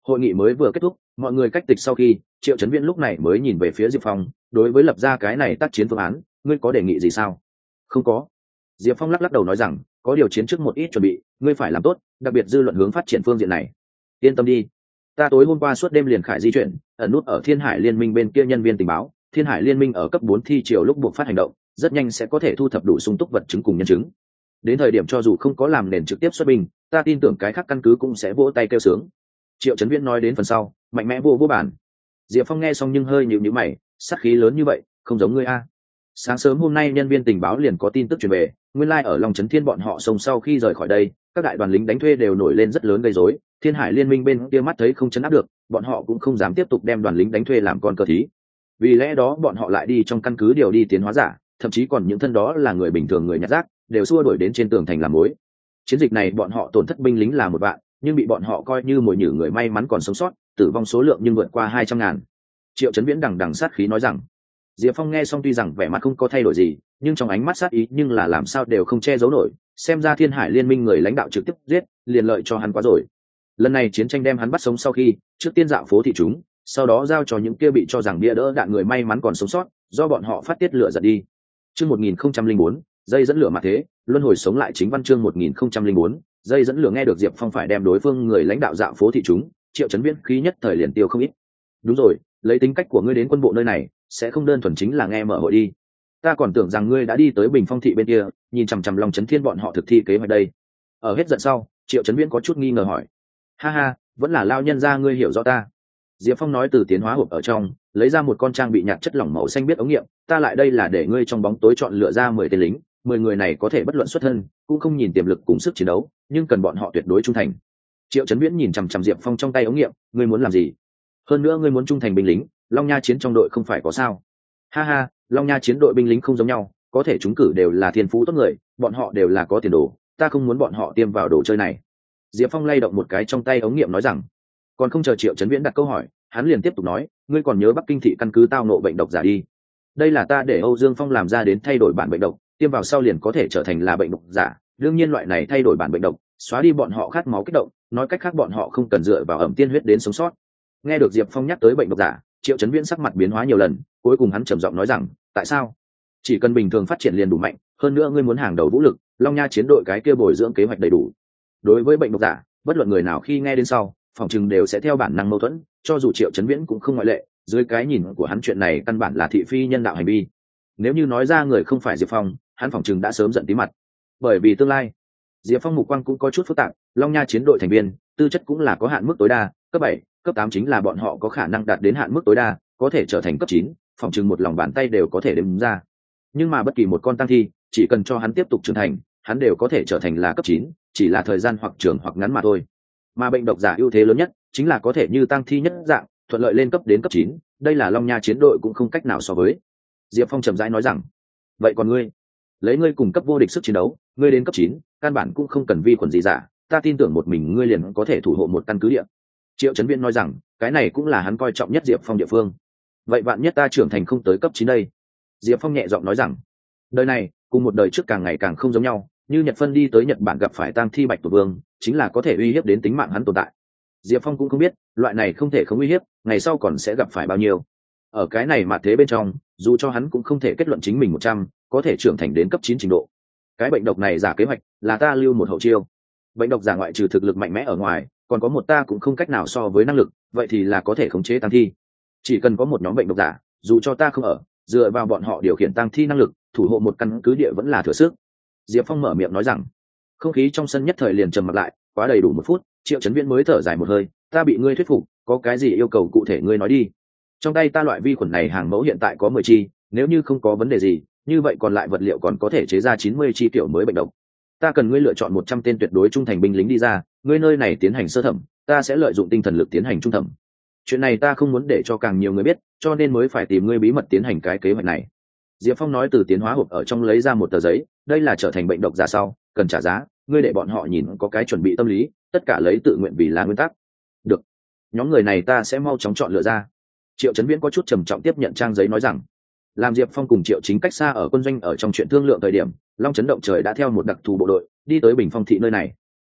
Hội nghị mới vừa kết thúc, mọi người cách tịch sau khi, Triệu Chấn Viễn lúc này mới nhìn về phía Diệp Phong, đối với lập ra cái này tác chiến phương án, ngươi có đề nghị gì sao? Không có. Diệp Phong lắc lắc đầu nói rằng, có điều chiến trước một ít chuẩn bị, ngươi phải làm tốt, đặc biệt dư luận hướng phát triển phương diện này. Yên tâm đi, ta tối hôm qua suốt đêm liền khải di chuyển, ẩn nút ở Thiên Hải Liên Minh bên kia nhân viên tình báo, Thiên Hải Liên Minh ở cấp bốn thi triều lúc buộc phát hành động, rất nhanh sẽ có thể thu thập đủ sung túc vật chứng cùng nhân chứng. Đến thời điểm cho dù không có làm nền trực tiếp xuất binh, ta tin tưởng cái khác căn cứ cũng sẽ vỗ tay kêu sướng. Triệu Chấn Viễn nói đến phần sau, mạnh mẽ vô vô bản. Diệp Phong nghe xong nhưng hơi nhíu nhíu mày, sát khí lớn như vậy, không giống ngươi a. Sáng sớm hôm nay nhân viên tình báo liền có tin tức truyền về, nguyên lai ở Long Chấn Thiên bọn họ xông sau khi rời khỏi đây, các đại đoàn lính đánh thuê đều nổi lên rất lớn gây rối. Thiên Hải Liên Minh bên kia mắt thấy không chấn áp được, bọn họ cũng không dám tiếp tục đem đoàn lính đánh thuê làm con cờ thí. Vì lẽ đó bọn họ lại đi trong căn cứ điều đi tiến hóa giả, thậm chí còn những thân đó là người bình thường người nhặt rác, đều xua đuổi đến trên tường thành làm mối. Chiến dịch này bọn họ tổn thất binh lính là một vạn, nhưng bị bọn họ coi như mồi nhử người may mắn còn sống sót, tử vong số lượng nhưng vượt qua hai trăm ngàn. Triệu Chấn Viễn đằng đằng sát khí nói rằng. Diệp Phong nghe xong tuy rằng vẻ mặt không có thay đổi gì, nhưng trong ánh mắt sát ý nhưng là làm sao đều không che giấu nổi, xem ra Thiên Hải Liên Minh người lãnh đạo trực tiếp giết, liền lợi cho hắn quá rồi. Lần này chiến tranh đem hắn bắt sống sau khi, trước tiên dạo phố thị chúng, sau đó giao cho những kia bị cho rằng bia đỡ đạn người may mắn còn sống sót, do bọn họ phát tiết lửa giật đi. Chương một nghìn không trăm linh bốn, dây dẫn lửa mà thế, luân hồi sống lại chính văn chương một nghìn không trăm linh bốn, dây dẫn lửa nghe được Diệp Phong phải đem đối phương người lãnh đạo dạo phố thị chúng, Triệu Chấn Viễn khí nhất thời liền tiêu không ít. Đúng rồi, lấy tính cách của ngươi đến quân bộ nơi này, sẽ không đơn thuần chính là nghe mở hội đi. Ta còn tưởng rằng ngươi đã đi tới Bình Phong thị bên kia, nhìn chằm chằm Long Chấn Thiên bọn họ thực thi kế hoạch đây. Ở hết giận sau, Triệu Chấn Viễn có chút nghi ngờ hỏi. Ha ha, vẫn là lao nhân ra ngươi hiểu rõ ta. Diệp Phong nói từ tiến hóa hộp ở trong, lấy ra một con trang bị nhạt chất lỏng màu xanh biết ống nghiệm, ta lại đây là để ngươi trong bóng tối chọn lựa ra mười tên lính, mười người này có thể bất luận xuất thân, cũng không nhìn tiềm lực cùng sức chiến đấu, nhưng cần bọn họ tuyệt đối trung thành. Triệu Chấn Viễn nhìn chằm chằm Diệp Phong trong tay ống nghiệm, ngươi muốn làm gì? Hơn nữa ngươi muốn trung thành binh lính, Long Nha chiến trong đội không phải có sao? Ha ha, Long Nha chiến đội binh lính không giống nhau, có thể chúng cử đều là thiên phú tốt người, bọn họ đều là có tiền đồ, ta không muốn bọn họ tiêm vào đồ chơi này. Diệp Phong lay động một cái trong tay ống nghiệm nói rằng. Còn không chờ Triệu Chấn Viễn đặt câu hỏi, hắn liền tiếp tục nói, ngươi còn nhớ Bắc Kinh thị căn cứ tao nộ bệnh độc giả đi? Đây là ta để Âu Dương Phong làm ra đến thay đổi bản bệnh độc, tiêm vào sau liền có thể trở thành là bệnh độc giả. Đương nhiên loại này thay đổi bản bệnh độc, xóa đi bọn họ khát máu kích động, nói cách khác bọn họ không cần dựa vào ẩm tiên huyết đến sống sót. Nghe được Diệp Phong nhắc tới bệnh độc giả, Triệu Chấn Viễn sắc mặt biến hóa nhiều lần, cuối cùng hắn trầm giọng nói rằng, tại sao? Chỉ cần bình thường phát triển liền đủ mạnh, hơn nữa ngươi muốn hàng đầu vũ lực, Long Nha chiến đội cái kia bồi dưỡng kế hoạch đầy đủ. Đối với bệnh độc giả, bất luận người nào khi nghe đến sau, phòng chừng đều sẽ theo bản năng mâu thuẫn, cho dù Triệu Chấn Viễn cũng không ngoại lệ, dưới cái nhìn của hắn chuyện này căn bản là thị phi nhân đạo hành vi. Nếu như nói ra người không phải Diệp Phong, hắn phòng chừng đã sớm giận tí mặt. Bởi vì tương lai, Diệp Phong mục quang cũng có chút phức tạp, Long Nha chiến đội thành viên, tư chất cũng là có hạn mức tối đa, cấp bảy, cấp tám chính là bọn họ có khả năng đạt đến hạn mức tối đa, có thể trở thành cấp chín, phòng chừng một lòng bàn tay đều có thể đếm ra. Nhưng mà bất kỳ một con tăng thi, chỉ cần cho hắn tiếp tục trưởng thành, hắn đều có thể trở thành là cấp chín, chỉ là thời gian hoặc trường hoặc ngắn mà thôi. Mà bệnh độc giả ưu thế lớn nhất chính là có thể như tăng thi nhất dạng, thuận lợi lên cấp đến cấp chín, đây là Long Nha chiến đội cũng không cách nào so với. Diệp Phong trầm rãi nói rằng, vậy còn ngươi, lấy ngươi cùng cấp vô địch sức chiến đấu, ngươi đến cấp chín, căn bản cũng không cần vi khuẩn gì giả, ta tin tưởng một mình ngươi liền có thể thủ hộ một căn cứ địa. Triệu Chấn Viễn nói rằng, cái này cũng là hắn coi trọng nhất Diệp Phong địa phương. Vậy vạn nhất ta trưởng thành không tới cấp chín đây? Diệp Phong nhẹ giọng nói rằng, đời này cùng một đời trước càng ngày càng không giống nhau, như Nhật Phân đi tới Nhật Bản gặp phải tang thi Bạch Tuộc Vương, chính là có thể uy hiếp đến tính mạng hắn tồn tại. Diệp Phong cũng không biết, loại này không thể không uy hiếp, ngày sau còn sẽ gặp phải bao nhiêu. Ở cái này mà thế bên trong, dù cho hắn cũng không thể kết luận chính mình một trăm, có thể trưởng thành đến cấp chín trình độ. Cái bệnh độc này giả kế hoạch, là ta lưu một hậu chiêu. Bệnh độc giả ngoại trừ thực lực mạnh mẽ ở ngoài, còn có một ta cũng không cách nào so với năng lực, vậy thì là có thể khống chế tăng thi. Chỉ cần có một nhóm bệnh độc giả, dù cho ta không ở, dựa vào bọn họ điều khiển tăng thi năng lực, thủ hộ một căn cứ địa vẫn là thừa sức. Diệp Phong mở miệng nói rằng. Không khí trong sân nhất thời liền trầm mặt lại, quá đầy đủ một phút, Triệu Chấn Viễn mới thở dài một hơi, ta bị ngươi thuyết phục, có cái gì yêu cầu cụ thể ngươi nói đi. Trong tay ta loại vi khuẩn này hàng mẫu hiện tại có mười chi, nếu như không có vấn đề gì, như vậy còn lại vật liệu còn có thể chế ra chín mươi chi kiểu mới bệnh độc. Ta cần ngươi lựa chọn một trăm tên tuyệt đối trung thành binh lính đi ra, ngươi nơi này tiến hành sơ thẩm, ta sẽ lợi dụng tinh thần lực tiến hành trung thẩm. Chuyện này ta không muốn để cho càng nhiều người biết, cho nên mới phải tìm ngươi bí mật tiến hành cái kế hoạch này. Diệp Phong nói từ tiến hóa hộp ở trong lấy ra một tờ giấy, đây là trở thành bệnh độc giả sau, cần trả giá, ngươi để bọn họ nhìn có cái chuẩn bị tâm lý, tất cả lấy tự nguyện vì là nguyên tắc. Được, nhóm người này ta sẽ mau chóng chọn lựa ra. Triệu Chấn Viễn có chút trầm trọng tiếp nhận trang giấy nói rằng, làm Diệp Phong cùng Triệu Chính cách xa ở quân doanh ở trong chuyện thương lượng thời điểm, Long Chấn Động Trời đã theo một đặc thù bộ đội đi tới Bình Phong thị nơi này.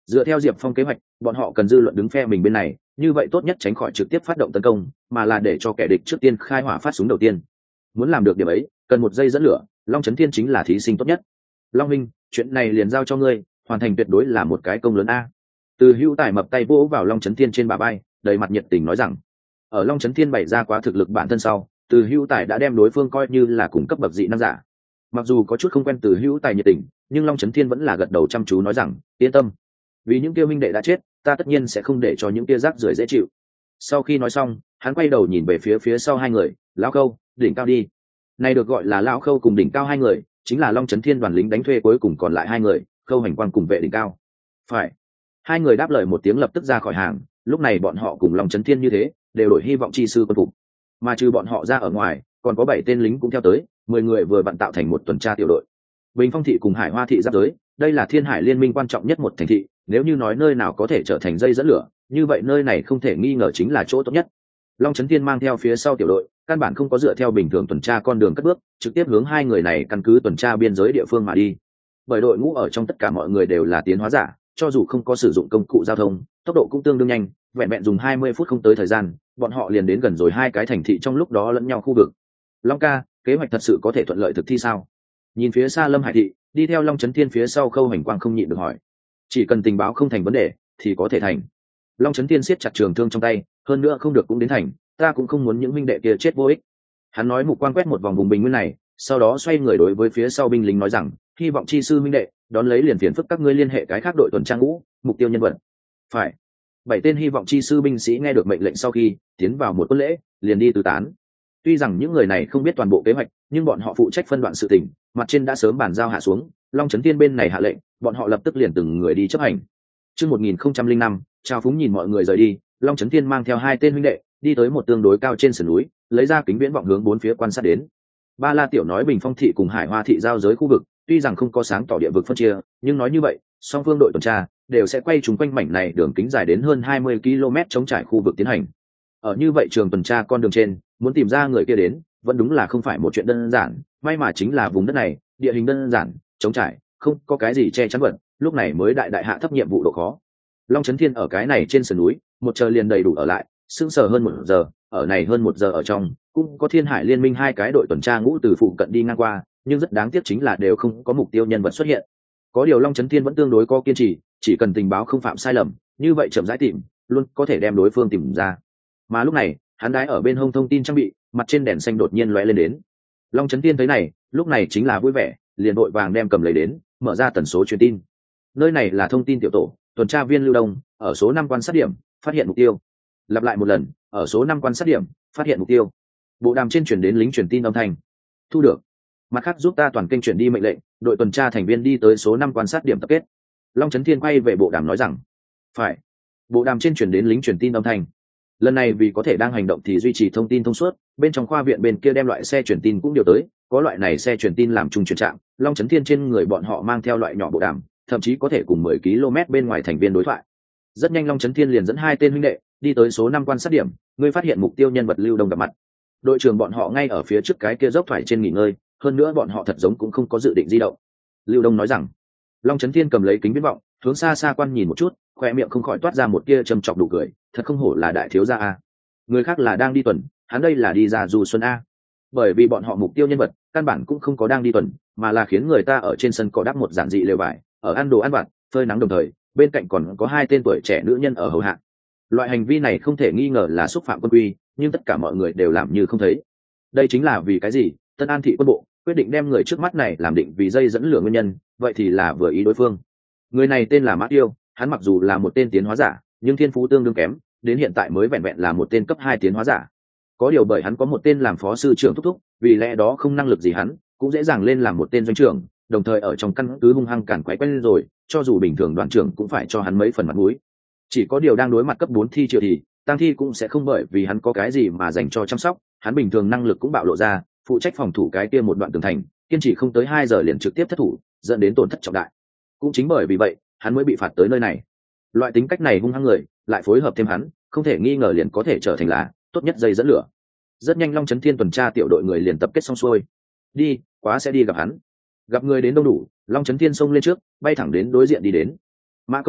Dựa theo Diệp Phong kế hoạch, bọn họ cần dư luận đứng phe mình bên này, như vậy tốt nhất tránh khỏi trực tiếp phát động tấn công, mà là để cho kẻ địch trước tiên khai hỏa phát súng đầu tiên. Muốn làm được điểm ấy, cần một dây dẫn lửa, Long Chấn Thiên chính là thí sinh tốt nhất. Long Minh, chuyện này liền giao cho ngươi, hoàn thành tuyệt đối là một cái công lớn a. Từ Hữu Tài mập tay vỗ vào Long Chấn Thiên trên bả vai, đầy mặt nhiệt tình nói rằng, ở Long Chấn Thiên bày ra quá thực lực bản thân sau, Từ Hữu Tài đã đem đối phương coi như là cùng cấp bậc dị năng giả. Mặc dù có chút không quen Từ Hữu Tài nhiệt tình, nhưng Long Chấn Thiên vẫn là gật đầu chăm chú nói rằng, yên tâm, vì những kia minh đệ đã chết, ta tất nhiên sẽ không để cho những kia rác rưởi dễ chịu. Sau khi nói xong, hắn quay đầu nhìn về phía phía sau hai người, lão Khâu, đỉnh cao đi. Này được gọi là lão Khâu cùng đỉnh cao hai người, chính là Long Chấn Thiên đoàn lính đánh thuê cuối cùng còn lại hai người, Khâu Hành Quang cùng vệ đỉnh cao. Phải. Hai người đáp lời một tiếng lập tức ra khỏi hàng, lúc này bọn họ cùng Long Chấn Thiên như thế, đều đổi hy vọng chi sư quân phục. Mà trừ bọn họ ra ở ngoài, còn có bảy tên lính cũng theo tới, mười người vừa vặn tạo thành một tuần tra tiểu đội. Bình Phong thị cùng Hải Hoa thị giáp giới, đây là Thiên Hải liên minh quan trọng nhất một thành thị, nếu như nói nơi nào có thể trở thành dây dẫn lửa, như vậy nơi này không thể nghi ngờ chính là chỗ tốt nhất. Long Chấn Thiên mang theo phía sau tiểu đội, căn bản không có dựa theo bình thường tuần tra con đường cất bước, trực tiếp hướng hai người này căn cứ tuần tra biên giới địa phương mà đi. Bởi đội ngũ ở trong tất cả mọi người đều là tiến hóa giả, cho dù không có sử dụng công cụ giao thông, tốc độ cũng tương đương nhanh, vẹn vẹn dùng hai mươi phút không tới thời gian, bọn họ liền đến gần rồi hai cái thành thị trong lúc đó lẫn nhau khu vực. Long ca, kế hoạch thật sự có thể thuận lợi thực thi sao? Nhìn phía xa Lâm Hải thị, đi theo Long Chấn Thiên phía sau Khâu Hành Quang không nhịn được hỏi. Chỉ cần tình báo không thành vấn đề thì có thể thành. Long Chấn Thiên siết chặt trường thương trong tay, hơn nữa không được cũng đến thành, ta cũng không muốn những minh đệ kia chết vô ích. Hắn nói mục quang quét một vòng vùng bình nguyên này, sau đó xoay người đối với phía sau binh lính nói rằng, hy vọng chi sư minh đệ đón lấy liền phiền phức các ngươi liên hệ cái khác đội tuần tra ngũ, mục tiêu nhân vật. Phải. Bảy tên hy vọng chi sư binh sĩ nghe được mệnh lệnh sau khi tiến vào một quân lễ, liền đi tứ tán. Tuy rằng những người này không biết toàn bộ kế hoạch, nhưng bọn họ phụ trách phân đoạn sự tình, mặt trên đã sớm bàn giao hạ xuống, Long Chấn Thiên bên này hạ lệnh, bọn họ lập tức liền từng người đi chấp hành. Chương một nghìn không trăm linh năm, Trao Phúng nhìn mọi người rời đi, Long Chấn Thiên mang theo hai tên huynh đệ, đi tới một tương đối cao trên sườn núi, lấy ra kính viễn vọng hướng bốn phía quan sát đến. Ba La Tiểu nói Bình Phong thị cùng Hải Hoa thị giao giới khu vực, tuy rằng không có sáng tỏ địa vực phân chia, nhưng nói như vậy, song phương đội tuần tra đều sẽ quay trúng quanh mảnh này đường kính dài đến hơn hai mươi ki lô mét chống trải khu vực tiến hành. Ở như vậy trường tuần tra con đường trên, muốn tìm ra người kia đến, vẫn đúng là không phải một chuyện đơn giản, may mà chính là vùng đất này, địa hình đơn giản, chống trải, không có cái gì che chắn vật, lúc này mới đại đại hạ thấp nhiệm vụ độ khó. Long Chấn Thiên ở cái này trên sườn núi, một chờ liền đầy đủ ở lại, sững sờ hơn một giờ, ở này hơn một giờ ở trong, cũng có Thiên Hải liên minh hai cái đội tuần tra ngũ từ phụ cận đi ngang qua, nhưng rất đáng tiếc chính là đều không có mục tiêu nhân vật xuất hiện. Có điều Long Chấn Thiên vẫn tương đối có kiên trì, chỉ cần tình báo không phạm sai lầm, như vậy chậm rãi tìm, luôn có thể đem đối phương tìm ra. Mà lúc này, hắn đái ở bên hông thông tin trang bị, mặt trên đèn xanh đột nhiên lóe lên đến. Long Chấn Thiên thấy này, lúc này chính là vui vẻ, liền vội vàng đem cầm lấy đến, mở ra tần số truyền tin. Nơi này là thông tin tiểu tổ, tuần tra viên Lưu Đông, ở số năm quan sát điểm, phát hiện mục tiêu. Lặp lại một lần, ở số năm quan sát điểm, phát hiện mục tiêu. Bộ đàm trên truyền đến lính truyền tin âm thanh. Thu được. Mặt khác giúp ta toàn kênh chuyển đi mệnh lệnh, đội tuần tra thành viên đi tới số năm quan sát điểm tập kết. Long Chấn Thiên quay về bộ đàm nói rằng, phải. Bộ đàm trên truyền đến lính truyền tin âm thanh. Lần này vì có thể đang hành động thì duy trì thông tin thông suốt, bên trong khoa viện bên kia đem loại xe truyền tin cũng điều tới, có loại này xe truyền tin làm chung truyền trạm, Long Chấn Thiên trên người bọn họ mang theo loại nhỏ bộ đàm, thậm chí có thể cùng mười ki lô mét bên ngoài thành viên đối thoại. Rất nhanh Long Chấn Thiên liền dẫn hai tên huynh đệ đi tới số năm quan sát điểm, ngươi phát hiện mục tiêu nhân vật Lưu Đông gặp mặt. Đội trưởng bọn họ ngay ở phía trước cái kia dốc thoải trên nghỉ ngơi, hơn nữa bọn họ thật giống cũng không có dự định di động. Lưu Đông nói rằng. Long Chấn Thiên cầm lấy kính viễn vọng, hướng xa xa quan nhìn một chút, khoe miệng không khỏi toát ra một tia trầm trọc đủ cười, thật không hổ là đại thiếu gia a. Người khác là đang đi tuần, hắn đây là đi ra du xuân a. Bởi vì bọn họ mục tiêu nhân vật căn bản cũng không có đang đi tuần, mà là khiến người ta ở trên sân cỏ đắp một giản dị lều vải, ở ăn đồ ăn vặt, phơi nắng đồng thời, bên cạnh còn có hai tên tuổi trẻ nữ nhân ở hầu hạ. Loại hành vi này không thể nghi ngờ là xúc phạm quân quy, nhưng tất cả mọi người đều làm như không thấy. Đây chính là vì cái gì? Tân An thị quân bộ quyết định đem người trước mắt này làm định vì dây dẫn lửa nguyên nhân, vậy thì là vừa ý đối phương. Người này tên là Mã Tiêu, hắn mặc dù là một tên tiến hóa giả, nhưng thiên phú tương đương kém, đến hiện tại mới vẹn vẹn là một tên cấp hai tiến hóa giả. Có điều bởi hắn có một tên làm phó sư trưởng thúc thúc, vì lẽ đó không năng lực gì hắn, cũng dễ dàng lên làm một tên doanh trưởng, đồng thời ở trong căn cứ hung hăng cản quấy quen rồi, cho dù bình thường đoàn trưởng cũng phải cho hắn mấy phần mặt mũi. Chỉ có điều đang đối mặt cấp bốn thi triệu thì, Tăng Thi cũng sẽ không bởi vì hắn có cái gì mà dành cho chăm sóc, hắn bình thường năng lực cũng bạo lộ ra, phụ trách phòng thủ cái kia một đoạn tường thành, kiên trì không tới hai giờ liền trực tiếp thất thủ, dẫn đến tổn thất trọng đại. Cũng chính bởi vì vậy, hắn mới bị phạt tới nơi này. Loại tính cách này hung hăng người, lại phối hợp thêm hắn, không thể nghi ngờ liền có thể trở thành là tốt nhất dây dẫn lửa. Rất nhanh Long Chấn Thiên tuần tra tiểu đội người liền tập kết xong xuôi. Đi, quá sẽ đi gặp hắn. Gặp người đến đông đủ, Long Chấn Thiên xông lên trước, bay thẳng đến đối diện đi đến. Mã công tử,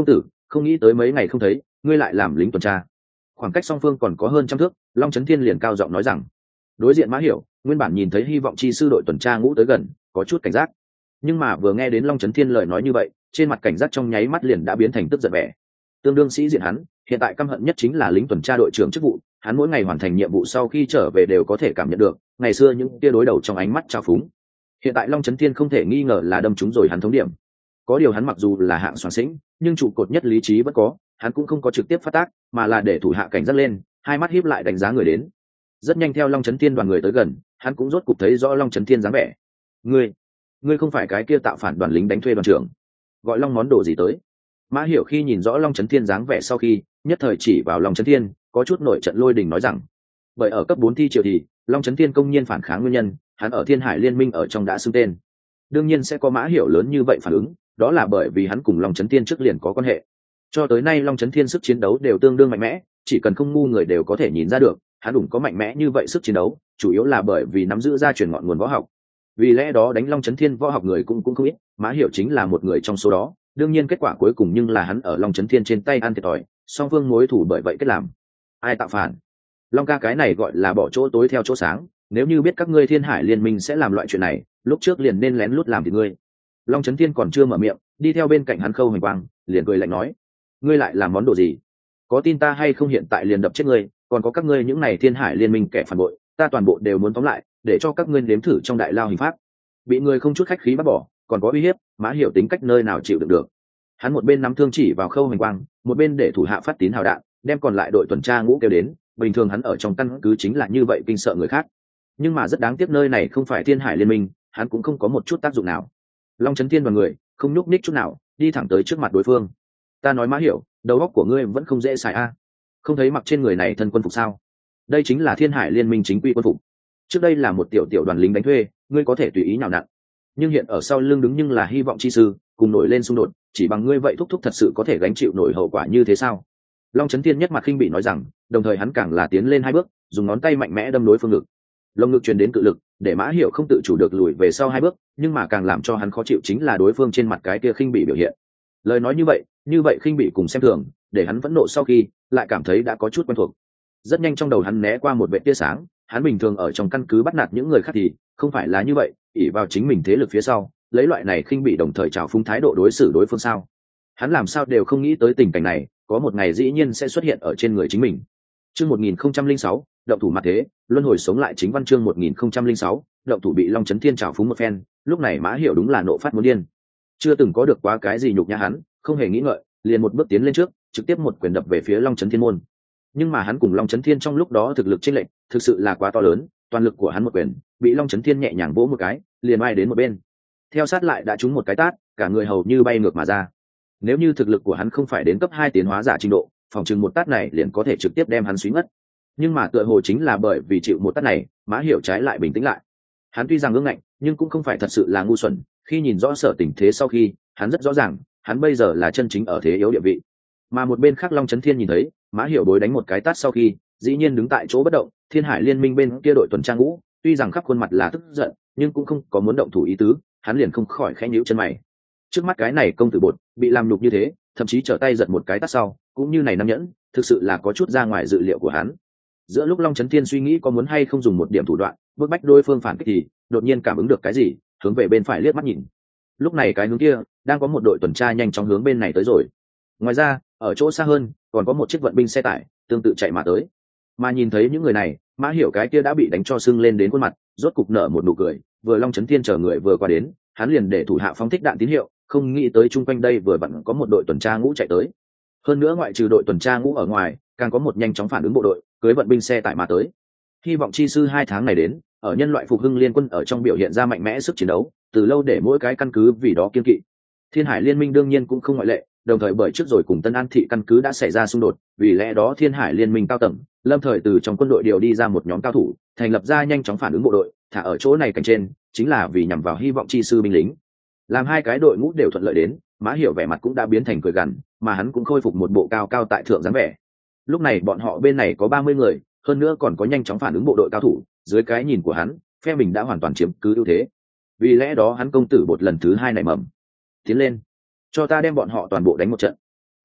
không nghĩ tới mấy ngày không thấy ngươi lại làm lính tuần tra. Khoảng cách song phương còn có hơn trăm thước, Long Chấn Thiên liền cao giọng nói rằng. Đối diện Mã Hiểu nguyên bản nhìn thấy hy vọng chi sư đội tuần tra ngũ tới gần, có chút cảnh giác, nhưng mà vừa nghe đến Long Chấn Thiên lời nói như vậy, trên mặt cảnh giác trong nháy mắt liền đã biến thành tức giận vẻ. Tương đương sĩ diện hắn hiện tại căm hận nhất chính là lính tuần tra đội trưởng chức vụ, hắn mỗi ngày hoàn thành nhiệm vụ sau khi trở về đều có thể cảm nhận được ngày xưa những tia đối đầu trong ánh mắt trao phúng. Hiện tại Long Chấn Thiên không thể nghi ngờ là đâm trúng rồi hắn thống điểm. Có điều hắn mặc dù là hạng soạn sĩnh, nhưng trụ cột nhất lý trí vẫn có, hắn cũng không có trực tiếp phát tác, mà là để thủ hạ cảnh giác lên, hai mắt híp lại đánh giá người đến. Rất nhanh theo Long Chấn Thiên đoàn người tới gần, hắn cũng rốt cục thấy rõ Long Chấn Thiên dáng vẻ. Ngươi, ngươi không phải cái kia tạo phản đoàn lính đánh thuê đoàn trưởng, gọi Long món đồ gì tới? Mã Hiểu khi nhìn rõ Long Chấn Thiên dáng vẻ sau khi, nhất thời chỉ vào Long Chấn Thiên, có chút nổi trận lôi đình nói rằng, bởi ở cấp bốn thi triều thì Long Chấn Thiên công nhiên phản kháng nguyên nhân, hắn ở Thiên Hải Liên Minh ở trong đã xưng tên. Đương nhiên sẽ có Mã Hiểu lớn như vậy phản ứng, đó là bởi vì hắn cùng Long Chấn Thiên trước liền có quan hệ. Cho tới nay Long Chấn Thiên sức chiến đấu đều tương đương mạnh mẽ, chỉ cần không ngu người đều có thể nhìn ra được, hắn đủ có mạnh mẽ như vậy sức chiến đấu, chủ yếu là bởi vì nắm giữ gia truyền ngọn nguồn võ học. Vì lẽ đó đánh Long Chấn Thiên võ học người cũng cũng không ít, Mã Hiểu chính là một người trong số đó. Đương nhiên kết quả cuối cùng nhưng là hắn ở Long Chấn Thiên trên tay ăn thiệt thòi, song phương mối thủ bởi vậy kết làm. Ai tạo phản? Long ca cái này gọi là bỏ chỗ tối theo chỗ sáng, nếu như biết các ngươi Thiên Hải Liên Minh sẽ làm loại chuyện này, lúc trước liền nên lén lút làm thì ngươi. Long Chấn Thiên còn chưa mở miệng, đi theo bên cạnh hắn Khâu Hoành Quang, liền cười lạnh nói: ngươi lại làm món đồ gì? Có tin ta hay không hiện tại liền đập chết ngươi, còn có các ngươi những này Thiên Hải Liên Minh kẻ phản bội, ta toàn bộ đều muốn tóm lại, để cho các ngươi nếm thử trong đại lao hình pháp. Bị người không chút khách khí bắt bỏ, còn có uy hiếp, Mã Hiểu tính cách nơi nào chịu được được. Hắn một bên nắm thương chỉ vào Khâu Hoành Quang, một bên để thủ hạ phát tín hào đạn, đem còn lại đội tuần tra ngũ kêu đến. Bình thường hắn ở trong căn cứ chính là như vậy kinh sợ người khác, nhưng mà rất đáng tiếc nơi này không phải Thiên Hải Liên Minh, hắn cũng không có một chút tác dụng nào. Long Chấn Thiên và người không nhúc nhích chút nào, đi thẳng tới trước mặt đối phương. Ta nói Mã Hiểu, đầu óc của ngươi vẫn không dễ xài a, không thấy mặc trên người này thân quân phục sao? Đây chính là Thiên Hải Liên Minh chính quy quân phục. Trước đây là một tiểu tiểu đoàn lính đánh thuê, ngươi có thể tùy ý nào nặn, nhưng hiện ở sau lưng đứng nhưng là hy vọng chi sư, cùng nổi lên xung đột, chỉ bằng ngươi vậy thúc thúc thật sự có thể gánh chịu nổi hậu quả như thế sao? Long Chấn Thiên nhất mặt khinh bị nói rằng, đồng thời hắn càng là tiến lên hai bước, dùng ngón tay mạnh mẽ đâm đối phương ngực. Lồng ngực truyền đến cự lực, để Mã Hiểu không tự chủ được lùi về sau hai bước, nhưng mà càng làm cho hắn khó chịu chính là đối phương trên mặt cái kia khinh bị biểu hiện. Lời nói như vậy, như vậy khinh bị cùng xem thường, để hắn vẫn nộ sau khi, lại cảm thấy đã có chút quen thuộc. Rất nhanh trong đầu hắn né qua một vệt tia sáng, hắn bình thường ở trong căn cứ bắt nạt những người khác thì không phải là như vậy, ỷ vào chính mình thế lực phía sau, lấy loại này khinh bị đồng thời trào phúng thái độ đối xử đối phương sao? Hắn làm sao đều không nghĩ tới tình cảnh này, có một ngày dĩ nhiên sẽ xuất hiện ở trên người chính mình. Chương một nghìn không trăm linh sáu, động thủ mặt thế, luân hồi sống lại chính văn chương một nghìn không trăm linh sáu, động thủ bị Long Chấn Thiên trào phúng một phen, lúc này Mã Hiểu đúng là nộ phát muốn điên. Chưa từng có được quá cái gì nhục nhã hắn, không hề nghĩ ngợi, liền một bước tiến lên trước, trực tiếp một quyền đập về phía Long Chấn Thiên môn. Nhưng mà hắn cùng Long Chấn Thiên trong lúc đó thực lực chênh lệch, thực sự là quá to lớn, toàn lực của hắn một quyền, bị Long Chấn Thiên nhẹ nhàng vỗ một cái, liền bay đến một bên. Theo sát lại đã trúng một cái tát, cả người hầu như bay ngược mà ra. Nếu như thực lực của hắn không phải đến cấp hai tiến hóa giả trình độ, phòng chừng một tát này liền có thể trực tiếp đem hắn suy ngất. Nhưng mà tựa hồ chính là bởi vì chịu một tát này, Mã Hiểu trái lại bình tĩnh lại. Hắn tuy rằng ương ngạnh, nhưng cũng không phải thật sự là ngu xuẩn, khi nhìn rõ sở tình thế sau khi, hắn rất rõ ràng, hắn bây giờ là chân chính ở thế yếu địa vị. Mà một bên khác Long Chấn Thiên nhìn thấy, Mã Hiểu đối đánh một cái tát sau khi, dĩ nhiên đứng tại chỗ bất động, Thiên Hải Liên Minh bên kia đội tuần tra ngũ, tuy rằng khắp khuôn mặt là tức giận, nhưng cũng không có muốn động thủ ý tứ, hắn liền không khỏi khẽ nhíu chân mày. Trước mắt cái này công tử bột, bị làm nhục như thế, thậm chí trở tay giật một cái tát sau, cũng như này năm nhẫn, thực sự là có chút ra ngoài dự liệu của hắn. Giữa lúc Long Chấn Thiên suy nghĩ có muốn hay không dùng một điểm thủ đoạn, bức bách đối phương phản kích thì, đột nhiên cảm ứng được cái gì, hướng về bên phải liếc mắt nhìn. Lúc này cái hướng kia, đang có một đội tuần tra nhanh chóng hướng bên này tới rồi. Ngoài ra, ở chỗ xa hơn, còn có một chiếc vận binh xe tải, tương tự chạy mà tới. Mà nhìn thấy những người này, Mã Hiểu cái kia đã bị đánh cho sưng lên đến khuôn mặt, rốt cục nở một nụ cười, vừa Long Chấn Thiên chờ người vừa qua đến, hắn liền để thủ hạ phóng thích đạn tín hiệu, không nghĩ tới chung quanh đây vừa vặn có một đội tuần tra ngũ chạy tới. Hơn nữa ngoại trừ đội tuần tra ngũ ở ngoài, càng có một nhanh chóng phản ứng bộ đội, cưới vận binh xe tải mà tới. Hy vọng chi sư hai tháng này đến, ở nhân loại phục hưng liên quân ở trong biểu hiện ra mạnh mẽ sức chiến đấu, từ lâu để mỗi cái căn cứ vì đó kiên kỵ. Thiên Hải Liên Minh đương nhiên cũng không ngoại lệ, đồng thời bởi trước rồi cùng Tân An thị căn cứ đã xảy ra xung đột, vì lẽ đó Thiên Hải Liên Minh cao tầng, lâm thời từ trong quân đội điều đi ra một nhóm cao thủ, thành lập ra nhanh chóng phản ứng bộ đội, thả ở chỗ này cảnh trên, chính là vì nhằm vào hy vọng chi sư binh lính. Làm hai cái đội ngũ đều thuận lợi đến, Mã Hiểu vẻ mặt cũng đã biến thành cười gằn, mà hắn cũng khôi phục một bộ cao cao tại thượng dáng vẻ. Lúc này bọn họ bên này có ba mươi người, hơn nữa còn có nhanh chóng phản ứng bộ đội cao thủ, dưới cái nhìn của hắn, phe mình đã hoàn toàn chiếm cứ ưu thế. Vì lẽ đó hắn công tử bột lần thứ hai nảy mầm. Tiến lên, cho ta đem bọn họ toàn bộ đánh một trận.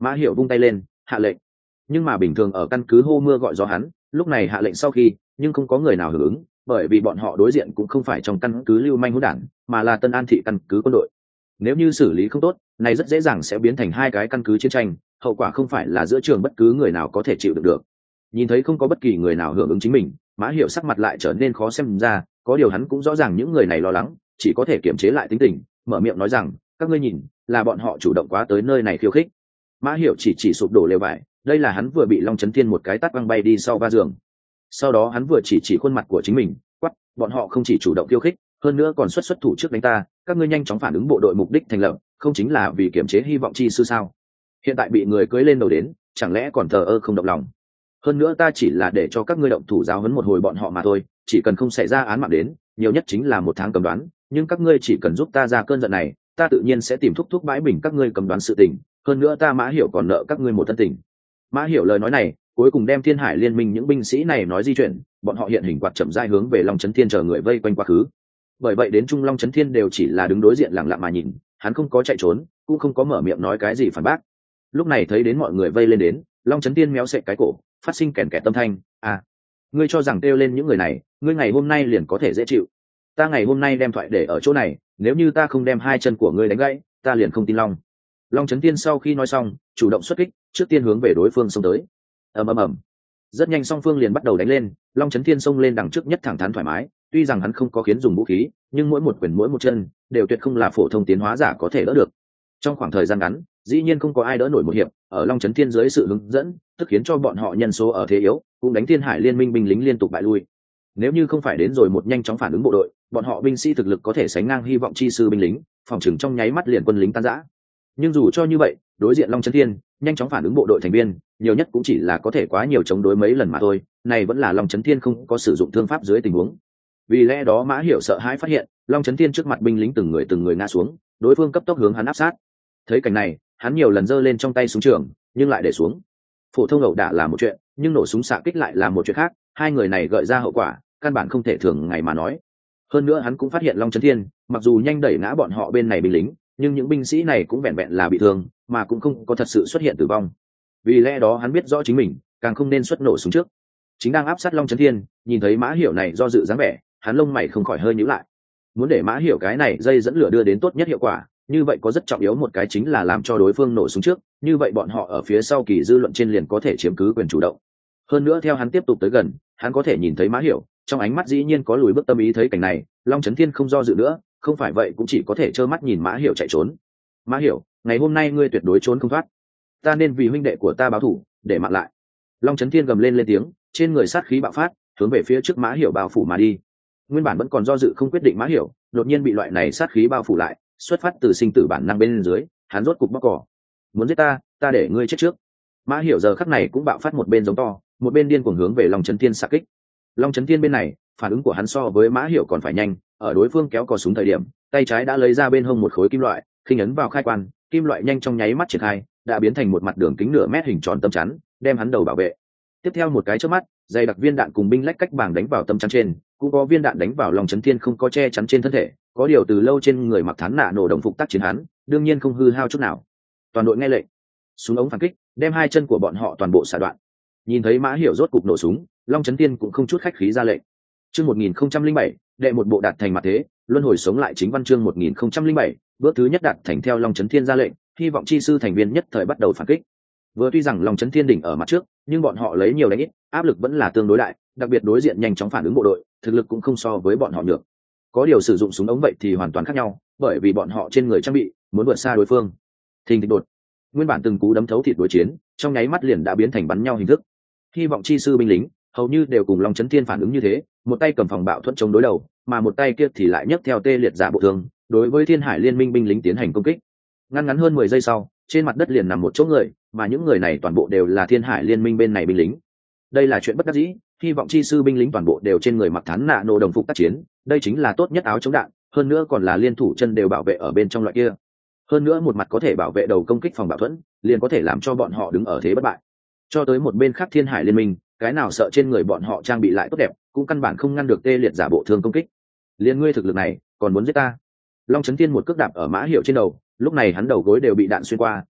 Mã Hiểu vung tay lên hạ lệnh, nhưng mà bình thường ở căn cứ hô mưa gọi gió hắn lúc này hạ lệnh sau khi nhưng không có người nào hưởng ứng, bởi vì bọn họ đối diện cũng không phải trong căn cứ lưu manh hỗn đản, mà là Tân An thị căn cứ quân đội. Nếu như xử lý không tốt, này rất dễ dàng sẽ biến thành hai cái căn cứ chiến tranh, hậu quả không phải là giữa trường bất cứ người nào có thể chịu được được. Nhìn thấy không có bất kỳ người nào hưởng ứng chính mình, Mã Hiểu sắc mặt lại trở nên khó xem ra, có điều hắn cũng rõ ràng những người này lo lắng, chỉ có thể kiềm chế lại tính tình, mở miệng nói rằng, các ngươi nhìn, là bọn họ chủ động quá tới nơi này khiêu khích. Mã Hiểu chỉ chỉ sụp đổ lều vải, đây là hắn vừa bị Long Chấn Thiên một cái tát văng bay đi sau va giường. Sau đó hắn vừa chỉ chỉ khuôn mặt của chính mình, quát, bọn họ không chỉ chủ động khiêu khích, hơn nữa còn xuất xuất thủ trước đánh ta, các ngươi nhanh chóng phản ứng bộ đội mục đích thành lập, không chính là vì kiểm chế hy vọng chi sư sao? Hiện tại bị người cưỡi lên đầu đến, chẳng lẽ còn thờ ơ không động lòng? Hơn nữa ta chỉ là để cho các ngươi động thủ giáo huấn một hồi bọn họ mà thôi, chỉ cần không xảy ra án mạng đến, nhiều nhất chính là một tháng cầm đoán, nhưng các ngươi chỉ cần giúp ta ra cơn giận này, ta tự nhiên sẽ tìm thúc thúc bãi bình các ngươi cầm đoán sự tình, hơn nữa ta Mã Hiểu còn nợ các ngươi một thân tình. Mã Hiểu lời nói này, cuối cùng đem Thiên Hải Liên Minh những binh sĩ này nói di chuyển, bọn họ hiện hình quạt chậm rãi hướng về Long Chấn Thiên chờ người vây quanh quá khứ. Bởi vậy đến Trung Long Chấn Thiên đều chỉ là đứng đối diện lặng lặng mà nhìn, hắn không có chạy trốn, cũng không có mở miệng nói cái gì phản bác. Lúc này thấy đến mọi người vây lên đến, Long Chấn Thiên méo sệ cái cổ, phát sinh kèn kẹt tâm thanh, à, ngươi cho rằng kêu lên những người này, ngươi ngày hôm nay liền có thể dễ chịu. Ta ngày hôm nay đem thoại để ở chỗ này, nếu như ta không đem hai chân của ngươi đánh gãy, ta liền không tin Long. Long Chấn Thiên sau khi nói xong, chủ động xuất kích, trước tiên hướng về đối phương xông tới. Ầm ầm ầm. Rất nhanh song phương liền bắt đầu đánh lên, Long Chấn Thiên xông lên đằng trước nhất thẳng thắn thoải mái, tuy rằng hắn không có khiến dùng vũ khí, nhưng mỗi một quyền mỗi một chân đều tuyệt không là phổ thông tiến hóa giả có thể đỡ được. Trong khoảng thời gian ngắn, dĩ nhiên không có ai đỡ nổi một hiệp, ở Long Chấn Thiên dưới sự hướng dẫn, tức khiến cho bọn họ nhân số ở thế yếu, cũng đánh Thiên Hải Liên Minh binh lính liên tục bại lui. Nếu như không phải đến rồi một nhanh chóng phản ứng bộ đội, bọn họ binh sĩ thực lực có thể sánh ngang hy vọng chi sư binh lính, phòng trừng trong nháy mắt liền quân lính tan rã. Nhưng dù cho như vậy, đối diện Long Chấn Thiên, nhanh chóng phản ứng bộ đội thành viên, nhiều nhất cũng chỉ là có thể quá nhiều chống đối mấy lần mà thôi, này vẫn là Long Chấn Thiên không có sử dụng thương pháp dưới tình huống. Vì lẽ đó Mã Hiểu sợ hãi phát hiện, Long Chấn Thiên trước mặt binh lính từng người từng người ngã xuống, đối phương cấp tốc hướng hắn áp sát. Thấy cảnh này, hắn nhiều lần giơ lên trong tay súng trường, nhưng lại để xuống. Phổ thông ẩu đả là một chuyện, nhưng nổ súng xạ kích lại là một chuyện khác, hai người này gợi ra hậu quả, căn bản không thể thường ngày mà nói. Hơn nữa hắn cũng phát hiện Long Chấn Thiên, mặc dù nhanh đẩy ngã bọn họ bên này binh lính, nhưng những binh sĩ này cũng vẹn vẹn là bị thương, mà cũng không có thật sự xuất hiện tử vong. Vì lẽ đó hắn biết rõ chính mình càng không nên xuất nổ súng trước. Chính đang áp sát Long Chấn Thiên, nhìn thấy Mã Hiểu này do dự dáng vẻ, hắn lông mày không khỏi hơi nhíu lại. Muốn để Mã Hiểu cái này dây dẫn lửa đưa đến tốt nhất hiệu quả, như vậy có rất trọng yếu một cái chính là làm cho đối phương nổ súng trước, như vậy bọn họ ở phía sau kỳ dư luận trên liền có thể chiếm cứ quyền chủ động. Hơn nữa theo hắn tiếp tục tới gần, hắn có thể nhìn thấy Mã Hiểu, trong ánh mắt dĩ nhiên có lùi bước tâm ý. Thấy cảnh này, Long Chấn Thiên không do dự nữa, không phải vậy cũng chỉ có thể trơ mắt nhìn Mã Hiểu chạy trốn. Mã Hiểu, ngày hôm nay ngươi tuyệt đối trốn không thoát, ta nên vì huynh đệ của ta báo thù, để mạng lại. Long Chấn Thiên gầm lên lên tiếng, trên người sát khí bạo phát, hướng về phía trước Mã Hiểu bao phủ mà đi. Nguyên bản vẫn còn do dự không quyết định Mã Hiểu, đột nhiên bị loại này sát khí bao phủ lại, xuất phát từ sinh tử bản năng bên dưới, hắn rốt cục bóc cỏ. Muốn giết ta, ta để ngươi chết trước. Mã Hiểu giờ khắc này cũng bạo phát một bên giống to, một bên điên cuồng hướng về Long Chấn Thiên xạ kích. Long Chấn Thiên bên này, phản ứng của hắn so với Mã Hiểu còn phải nhanh, ở đối phương kéo cò súng thời điểm, tay trái đã lấy ra bên hông một khối kim loại, khinh ấn vào khai quan, kim loại nhanh trong nháy mắt triển khai, đã biến thành một mặt đường kính nửa mét hình tròn tâm chắn, đem hắn đầu bảo vệ. Tiếp theo một cái chớp mắt, dày đặc viên đạn cùng binh lách cách bảng đánh vào tâm chắn trên, cũng có viên đạn đánh vào Long Chấn Thiên không có che chắn trên thân thể, có điều từ lâu trên người mặc thán nạ nổ đồng phục tác chiến hắn, đương nhiên không hư hao chút nào. Toàn đội nghe lệnh, súng ống phản kích, đem hai chân của bọn họ toàn bộ xả đoạn. Nhìn thấy Mã Hiểu rốt cục nổ súng, Long Chấn Thiên cũng không chút khách khí ra lệnh. Chương một nghìn không trăm linh bảy, đệ một bộ đạt thành mặt thế, luân hồi sống lại chính văn chương một nghìn không trăm linh bảy, bước thứ nhất đạt thành theo Long Chấn Thiên ra lệnh, hy vọng chi sư thành viên nhất thời bắt đầu phản kích. Vừa tuy rằng Long Chấn Thiên đỉnh ở mặt trước, nhưng bọn họ lấy nhiều đánh ít, áp lực vẫn là tương đối đại, đặc biệt đối diện nhanh chóng phản ứng bộ đội, thực lực cũng không so với bọn họ được. Có điều sử dụng súng ống vậy thì hoàn toàn khác nhau, bởi vì bọn họ trên người trang bị muốn vượt xa đối phương. Thình thịch đột, nguyên bản từng cú đấm thấu thịt đối chiến, trong nháy mắt liền đã biến thành bắn nhau hình thức. Hy vọng chi sư binh lính hầu như đều cùng Long Chấn Thiên phản ứng như thế, một tay cầm phòng bạo thuẫn chống đối đầu, mà một tay kia thì lại nhấc theo tê liệt giả bộ thương, đối với Thiên Hải Liên Minh binh lính tiến hành công kích. Ngắn ngắn hơn mười giây sau, trên mặt đất liền nằm một chỗ người, mà những người này toàn bộ đều là Thiên Hải Liên Minh bên này binh lính. Đây là chuyện bất đắc dĩ, hy vọng chi sư binh lính toàn bộ đều trên người mặc thán nạ nổ đồng phục tác chiến, đây chính là tốt nhất áo chống đạn, hơn nữa còn là liên thủ chân đều bảo vệ ở bên trong loại kia. Hơn nữa một mặt có thể bảo vệ đầu công kích phòng bảo thuẫn, liền có thể làm cho bọn họ đứng ở thế bất bại. Cho tới một bên khác Thiên Hải Liên Minh, cái nào sợ trên người bọn họ trang bị lại tốt đẹp, cũng căn bản không ngăn được tê liệt giả bộ thương công kích. Liên ngươi thực lực này, còn muốn giết ta? Long Chấn Thiên một cước đạp ở Mã Hiểu trên đầu, lúc này hắn đầu gối đều bị đạn xuyên qua,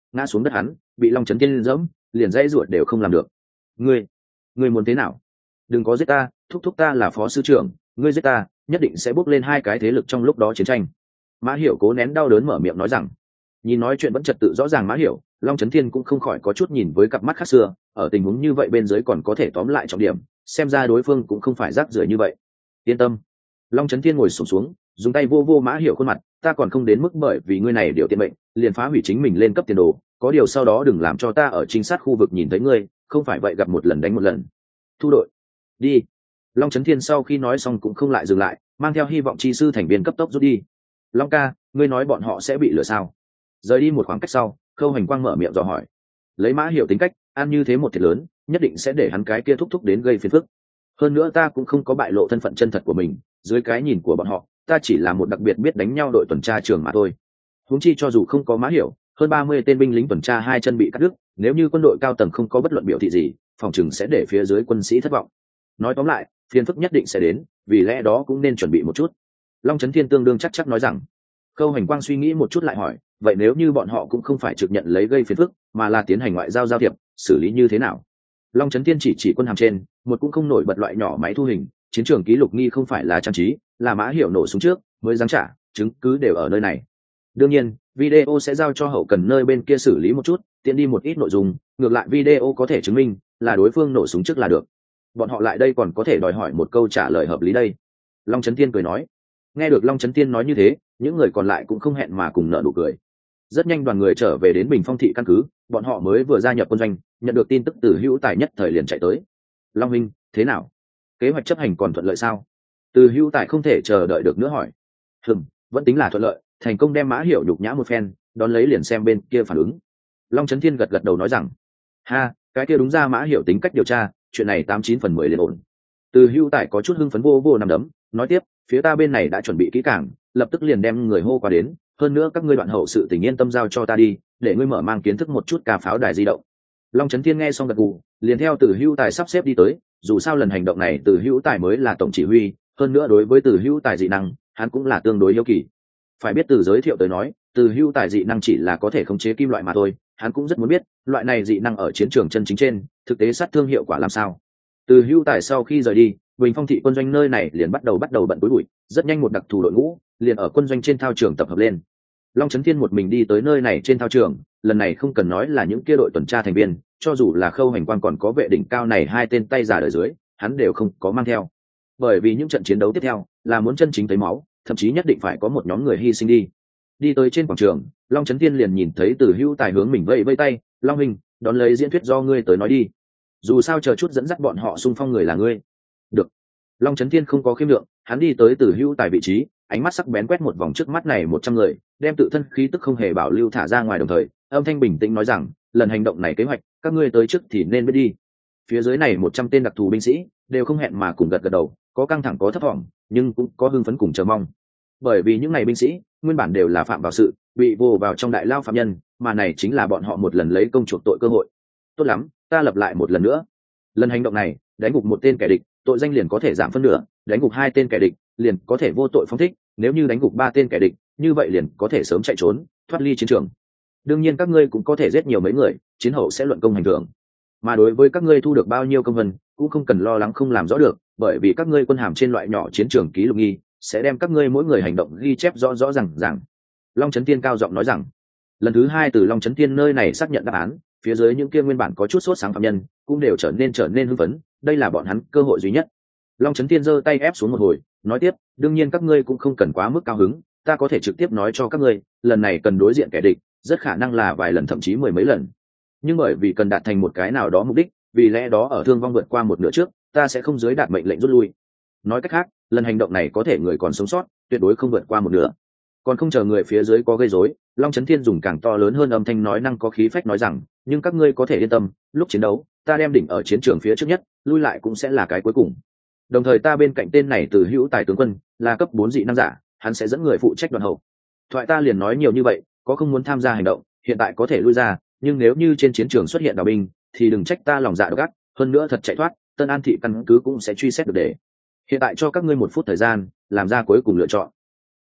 ngã xuống đất hắn bị Long Chấn Thiên dẫm liền dãy ruột đều không làm được. Ngươi, ngươi muốn thế nào? Đừng có giết ta, thúc thúc ta là phó sư trưởng, ngươi giết ta nhất định sẽ bước lên hai cái thế lực trong lúc đó chiến tranh. Mã Hiểu cố nén đau đớn mở miệng nói rằng. Nhìn nói chuyện vẫn trật tự rõ ràng Mã Hiểu, Long Chấn Thiên cũng không khỏi có chút nhìn với cặp mắt khác xưa, ở tình huống như vậy bên dưới còn có thể tóm lại trọng điểm, xem ra đối phương cũng không phải rác rưởi như vậy. Yên tâm. Long Chấn Thiên ngồi xổm xuống, dùng tay vô vô Mã Hiểu khuôn mặt, ta còn không đến mức bởi vì ngươi này điều tiện mệnh, liền phá hủy chính mình lên cấp tiền đồ, có điều sau đó đừng làm cho ta ở trinh sát khu vực nhìn thấy ngươi, không phải vậy gặp một lần đánh một lần. Thu đội. Đi. Long Chấn Thiên sau khi nói xong cũng không lại dừng lại, mang theo hy vọng chi sư thành viên cấp tốc rút đi. Long ca, ngươi nói bọn họ sẽ bị lừa sao? Rời đi một khoảng cách sau, Khâu Hành Quang mở miệng dò hỏi. Lấy Mã Hiểu tính cách, ăn như thế một thiệt lớn, nhất định sẽ để hắn cái kia thúc thúc đến gây phiền phức. Hơn nữa ta cũng không có bại lộ thân phận chân thật của mình, dưới cái nhìn của bọn họ, ta chỉ là một đặc biệt biết đánh nhau đội tuần tra trường mà thôi. Huống chi cho dù không có Mã Hiểu, hơn ba mươi tên binh lính tuần tra hai chân bị cắt đứt, nếu như quân đội cao tầng không có bất luận biểu thị gì, phòng chừng sẽ để phía dưới quân sĩ thất vọng. Nói tóm lại, phiền phức nhất định sẽ đến, vì lẽ đó cũng nên chuẩn bị một chút. Long Chấn Thiên tương đương chắc chắc nói rằng. Khâu Hành Quang suy nghĩ một chút lại hỏi, vậy nếu như bọn họ cũng không phải trực nhận lấy gây phiền phức, mà là tiến hành ngoại giao giao thiệp, xử lý như thế nào? Long Chấn Thiên chỉ chỉ quân hàm trên, một cũng không nổi bật loại nhỏ máy thu hình, chiến trường ký lục nghi không phải là trang trí, là Mã Hiểu nổ súng trước mới dám trả, chứng cứ đều ở nơi này. Đương nhiên, video sẽ giao cho hậu cần nơi bên kia xử lý một chút, tiện đi một ít nội dung, ngược lại video có thể chứng minh là đối phương nổ súng trước là được. Bọn họ lại đây còn có thể đòi hỏi một câu trả lời hợp lý đây. Long Chấn Thiên cười nói. Nghe được Long Chấn Thiên nói như thế, những người còn lại cũng không hẹn mà cùng nở nụ cười. Rất nhanh đoàn người trở về đến Bình Phong thị căn cứ, bọn họ mới vừa gia nhập quân doanh, nhận được tin tức từ Hữu Tài nhất thời liền chạy tới. Long Minh, thế nào? Kế hoạch chấp hành còn thuận lợi sao? Từ Hữu Tài không thể chờ đợi được nữa hỏi. Hừm, vẫn tính là thuận lợi, thành công đem Mã Hiểu nhục nhã một phen, đón lấy liền xem bên kia phản ứng. Long Chấn Thiên gật gật đầu nói rằng, ha, cái kia đúng ra Mã Hiểu tính cách điều tra, chuyện này tám chín phần mười liền ổn. Từ Hữu Tài có chút hưng phấn vô vô nằm đấm, nói tiếp, phía ta bên này đã chuẩn bị kỹ càng, lập tức liền đem người hô qua đến, hơn nữa các ngươi đoạn hậu sự tình yên tâm giao cho ta đi, để ngươi mở mang kiến thức một chút ca pháo đài di động. Long Chấn Thiên nghe xong gật gù, liền theo Từ Hữu Tài sắp xếp đi tới, dù sao lần hành động này Từ Hữu Tài mới là tổng chỉ huy, hơn nữa đối với Từ Hữu Tài dị năng, hắn cũng là tương đối hiếu kỳ. Phải biết từ giới thiệu tới nói, Từ Hữu Tài dị năng chỉ là có thể khống chế kim loại mà thôi, hắn cũng rất muốn biết, loại này dị năng ở chiến trường chân chính trên, thực tế sát thương hiệu quả làm sao. Từ Hữu Tài sau khi rời đi, Bình Phong thị quân doanh nơi này liền bắt đầu bắt đầu bận túi bụi, rất nhanh một đặc thù đội ngũ liền ở quân doanh trên thao trường tập hợp lên. Long Chấn Thiên một mình đi tới nơi này trên thao trường, lần này không cần nói là những kia đội tuần tra thành viên, cho dù là Khâu Hành Quang còn có vệ đỉnh cao này hai tên tay giả ở dưới, hắn đều không có mang theo. Bởi vì những trận chiến đấu tiếp theo là muốn chân chính thấy máu, thậm chí nhất định phải có một nhóm người hy sinh đi. Đi tới trên quảng trường, Long Chấn Thiên liền nhìn thấy Từ Hữu Tài hướng mình vẫy vẫy tay, "Long huynh, đón lấy diễn thuyết do ngươi tới nói đi. Dù sao chờ chút dẫn dắt bọn họ xung phong người là ngươi." Được. Long Chấn Thiên không có khiêm lượng, hắn đi tới Từ Hữu Tài vị trí, ánh mắt sắc bén quét một vòng trước mắt này một trăm người, đem tự thân khí tức không hề bảo lưu thả ra ngoài, đồng thời âm thanh bình tĩnh nói rằng, lần hành động này kế hoạch các ngươi tới trước thì nên biết đi. Phía dưới này một trăm tên đặc thù binh sĩ đều không hẹn mà cùng gật gật đầu, có căng thẳng có thấp vọng, nhưng cũng có hưng phấn cùng chờ mong. Bởi vì những này binh sĩ nguyên bản đều là phạm vào sự bị vô vào trong đại lao phạm nhân, mà này chính là bọn họ một lần lấy công chuộc tội cơ hội. Tốt lắm, ta lặp lại một lần nữa. Lần hành động này, đánh gục một tên kẻ địch, tội danh liền có thể giảm phân nửa, đánh gục hai tên kẻ địch, liền có thể vô tội phóng thích, nếu như đánh gục ba tên kẻ địch, như vậy liền có thể sớm chạy trốn, thoát ly chiến trường. Đương nhiên các ngươi cũng có thể giết nhiều mấy người, chiến hậu sẽ luận công hành thưởng. Mà đối với các ngươi thu được bao nhiêu công vân, cũng không cần lo lắng không làm rõ được, bởi vì các ngươi quân hàm trên loại nhỏ chiến trường ký lục nghi, sẽ đem các ngươi mỗi người hành động ghi chép rõ rõ ràng ràng. Long Chấn Thiên cao giọng nói rằng, lần thứ hai từ Long Chấn Thiên nơi này xác nhận đáp án, phía dưới những kia nguyên bản có chút sốt sáng phạm nhân cũng đều trở nên trở nên hưng phấn, đây là bọn hắn cơ hội duy nhất. Long Chấn Thiên giơ tay ép xuống một hồi, nói tiếp, đương nhiên các ngươi cũng không cần quá mức cao hứng, ta có thể trực tiếp nói cho các ngươi, lần này cần đối diện kẻ địch, rất khả năng là vài lần thậm chí mười mấy lần. Nhưng bởi vì cần đạt thành một cái nào đó mục đích, vì lẽ đó ở thương vong vượt qua một nửa trước, ta sẽ không dưới đạt mệnh lệnh rút lui. Nói cách khác, lần hành động này có thể người còn sống sót, tuyệt đối không vượt qua một nửa. Còn không chờ người phía dưới có gây rối, Long Chấn Thiên dùng càng to lớn hơn âm thanh nói năng có khí phách nói rằng, nhưng các ngươi có thể yên tâm, lúc chiến đấu, ta đem đỉnh ở chiến trường phía trước nhất, lui lại cũng sẽ là cái cuối cùng. Đồng thời ta bên cạnh tên này Từ Hữu Tài tướng quân, là cấp bốn dị năng giả, hắn sẽ dẫn người phụ trách đoàn hậu. Thoại ta liền nói nhiều như vậy, có không muốn tham gia hành động, hiện tại có thể lui ra, nhưng nếu như trên chiến trường xuất hiện đào binh, thì đừng trách ta lòng dạ độc ác, hơn nữa thật chạy thoát, Tân An thị căn cứ cũng sẽ truy xét được để. Hiện tại cho các ngươi một phút thời gian, làm ra cuối cùng lựa chọn.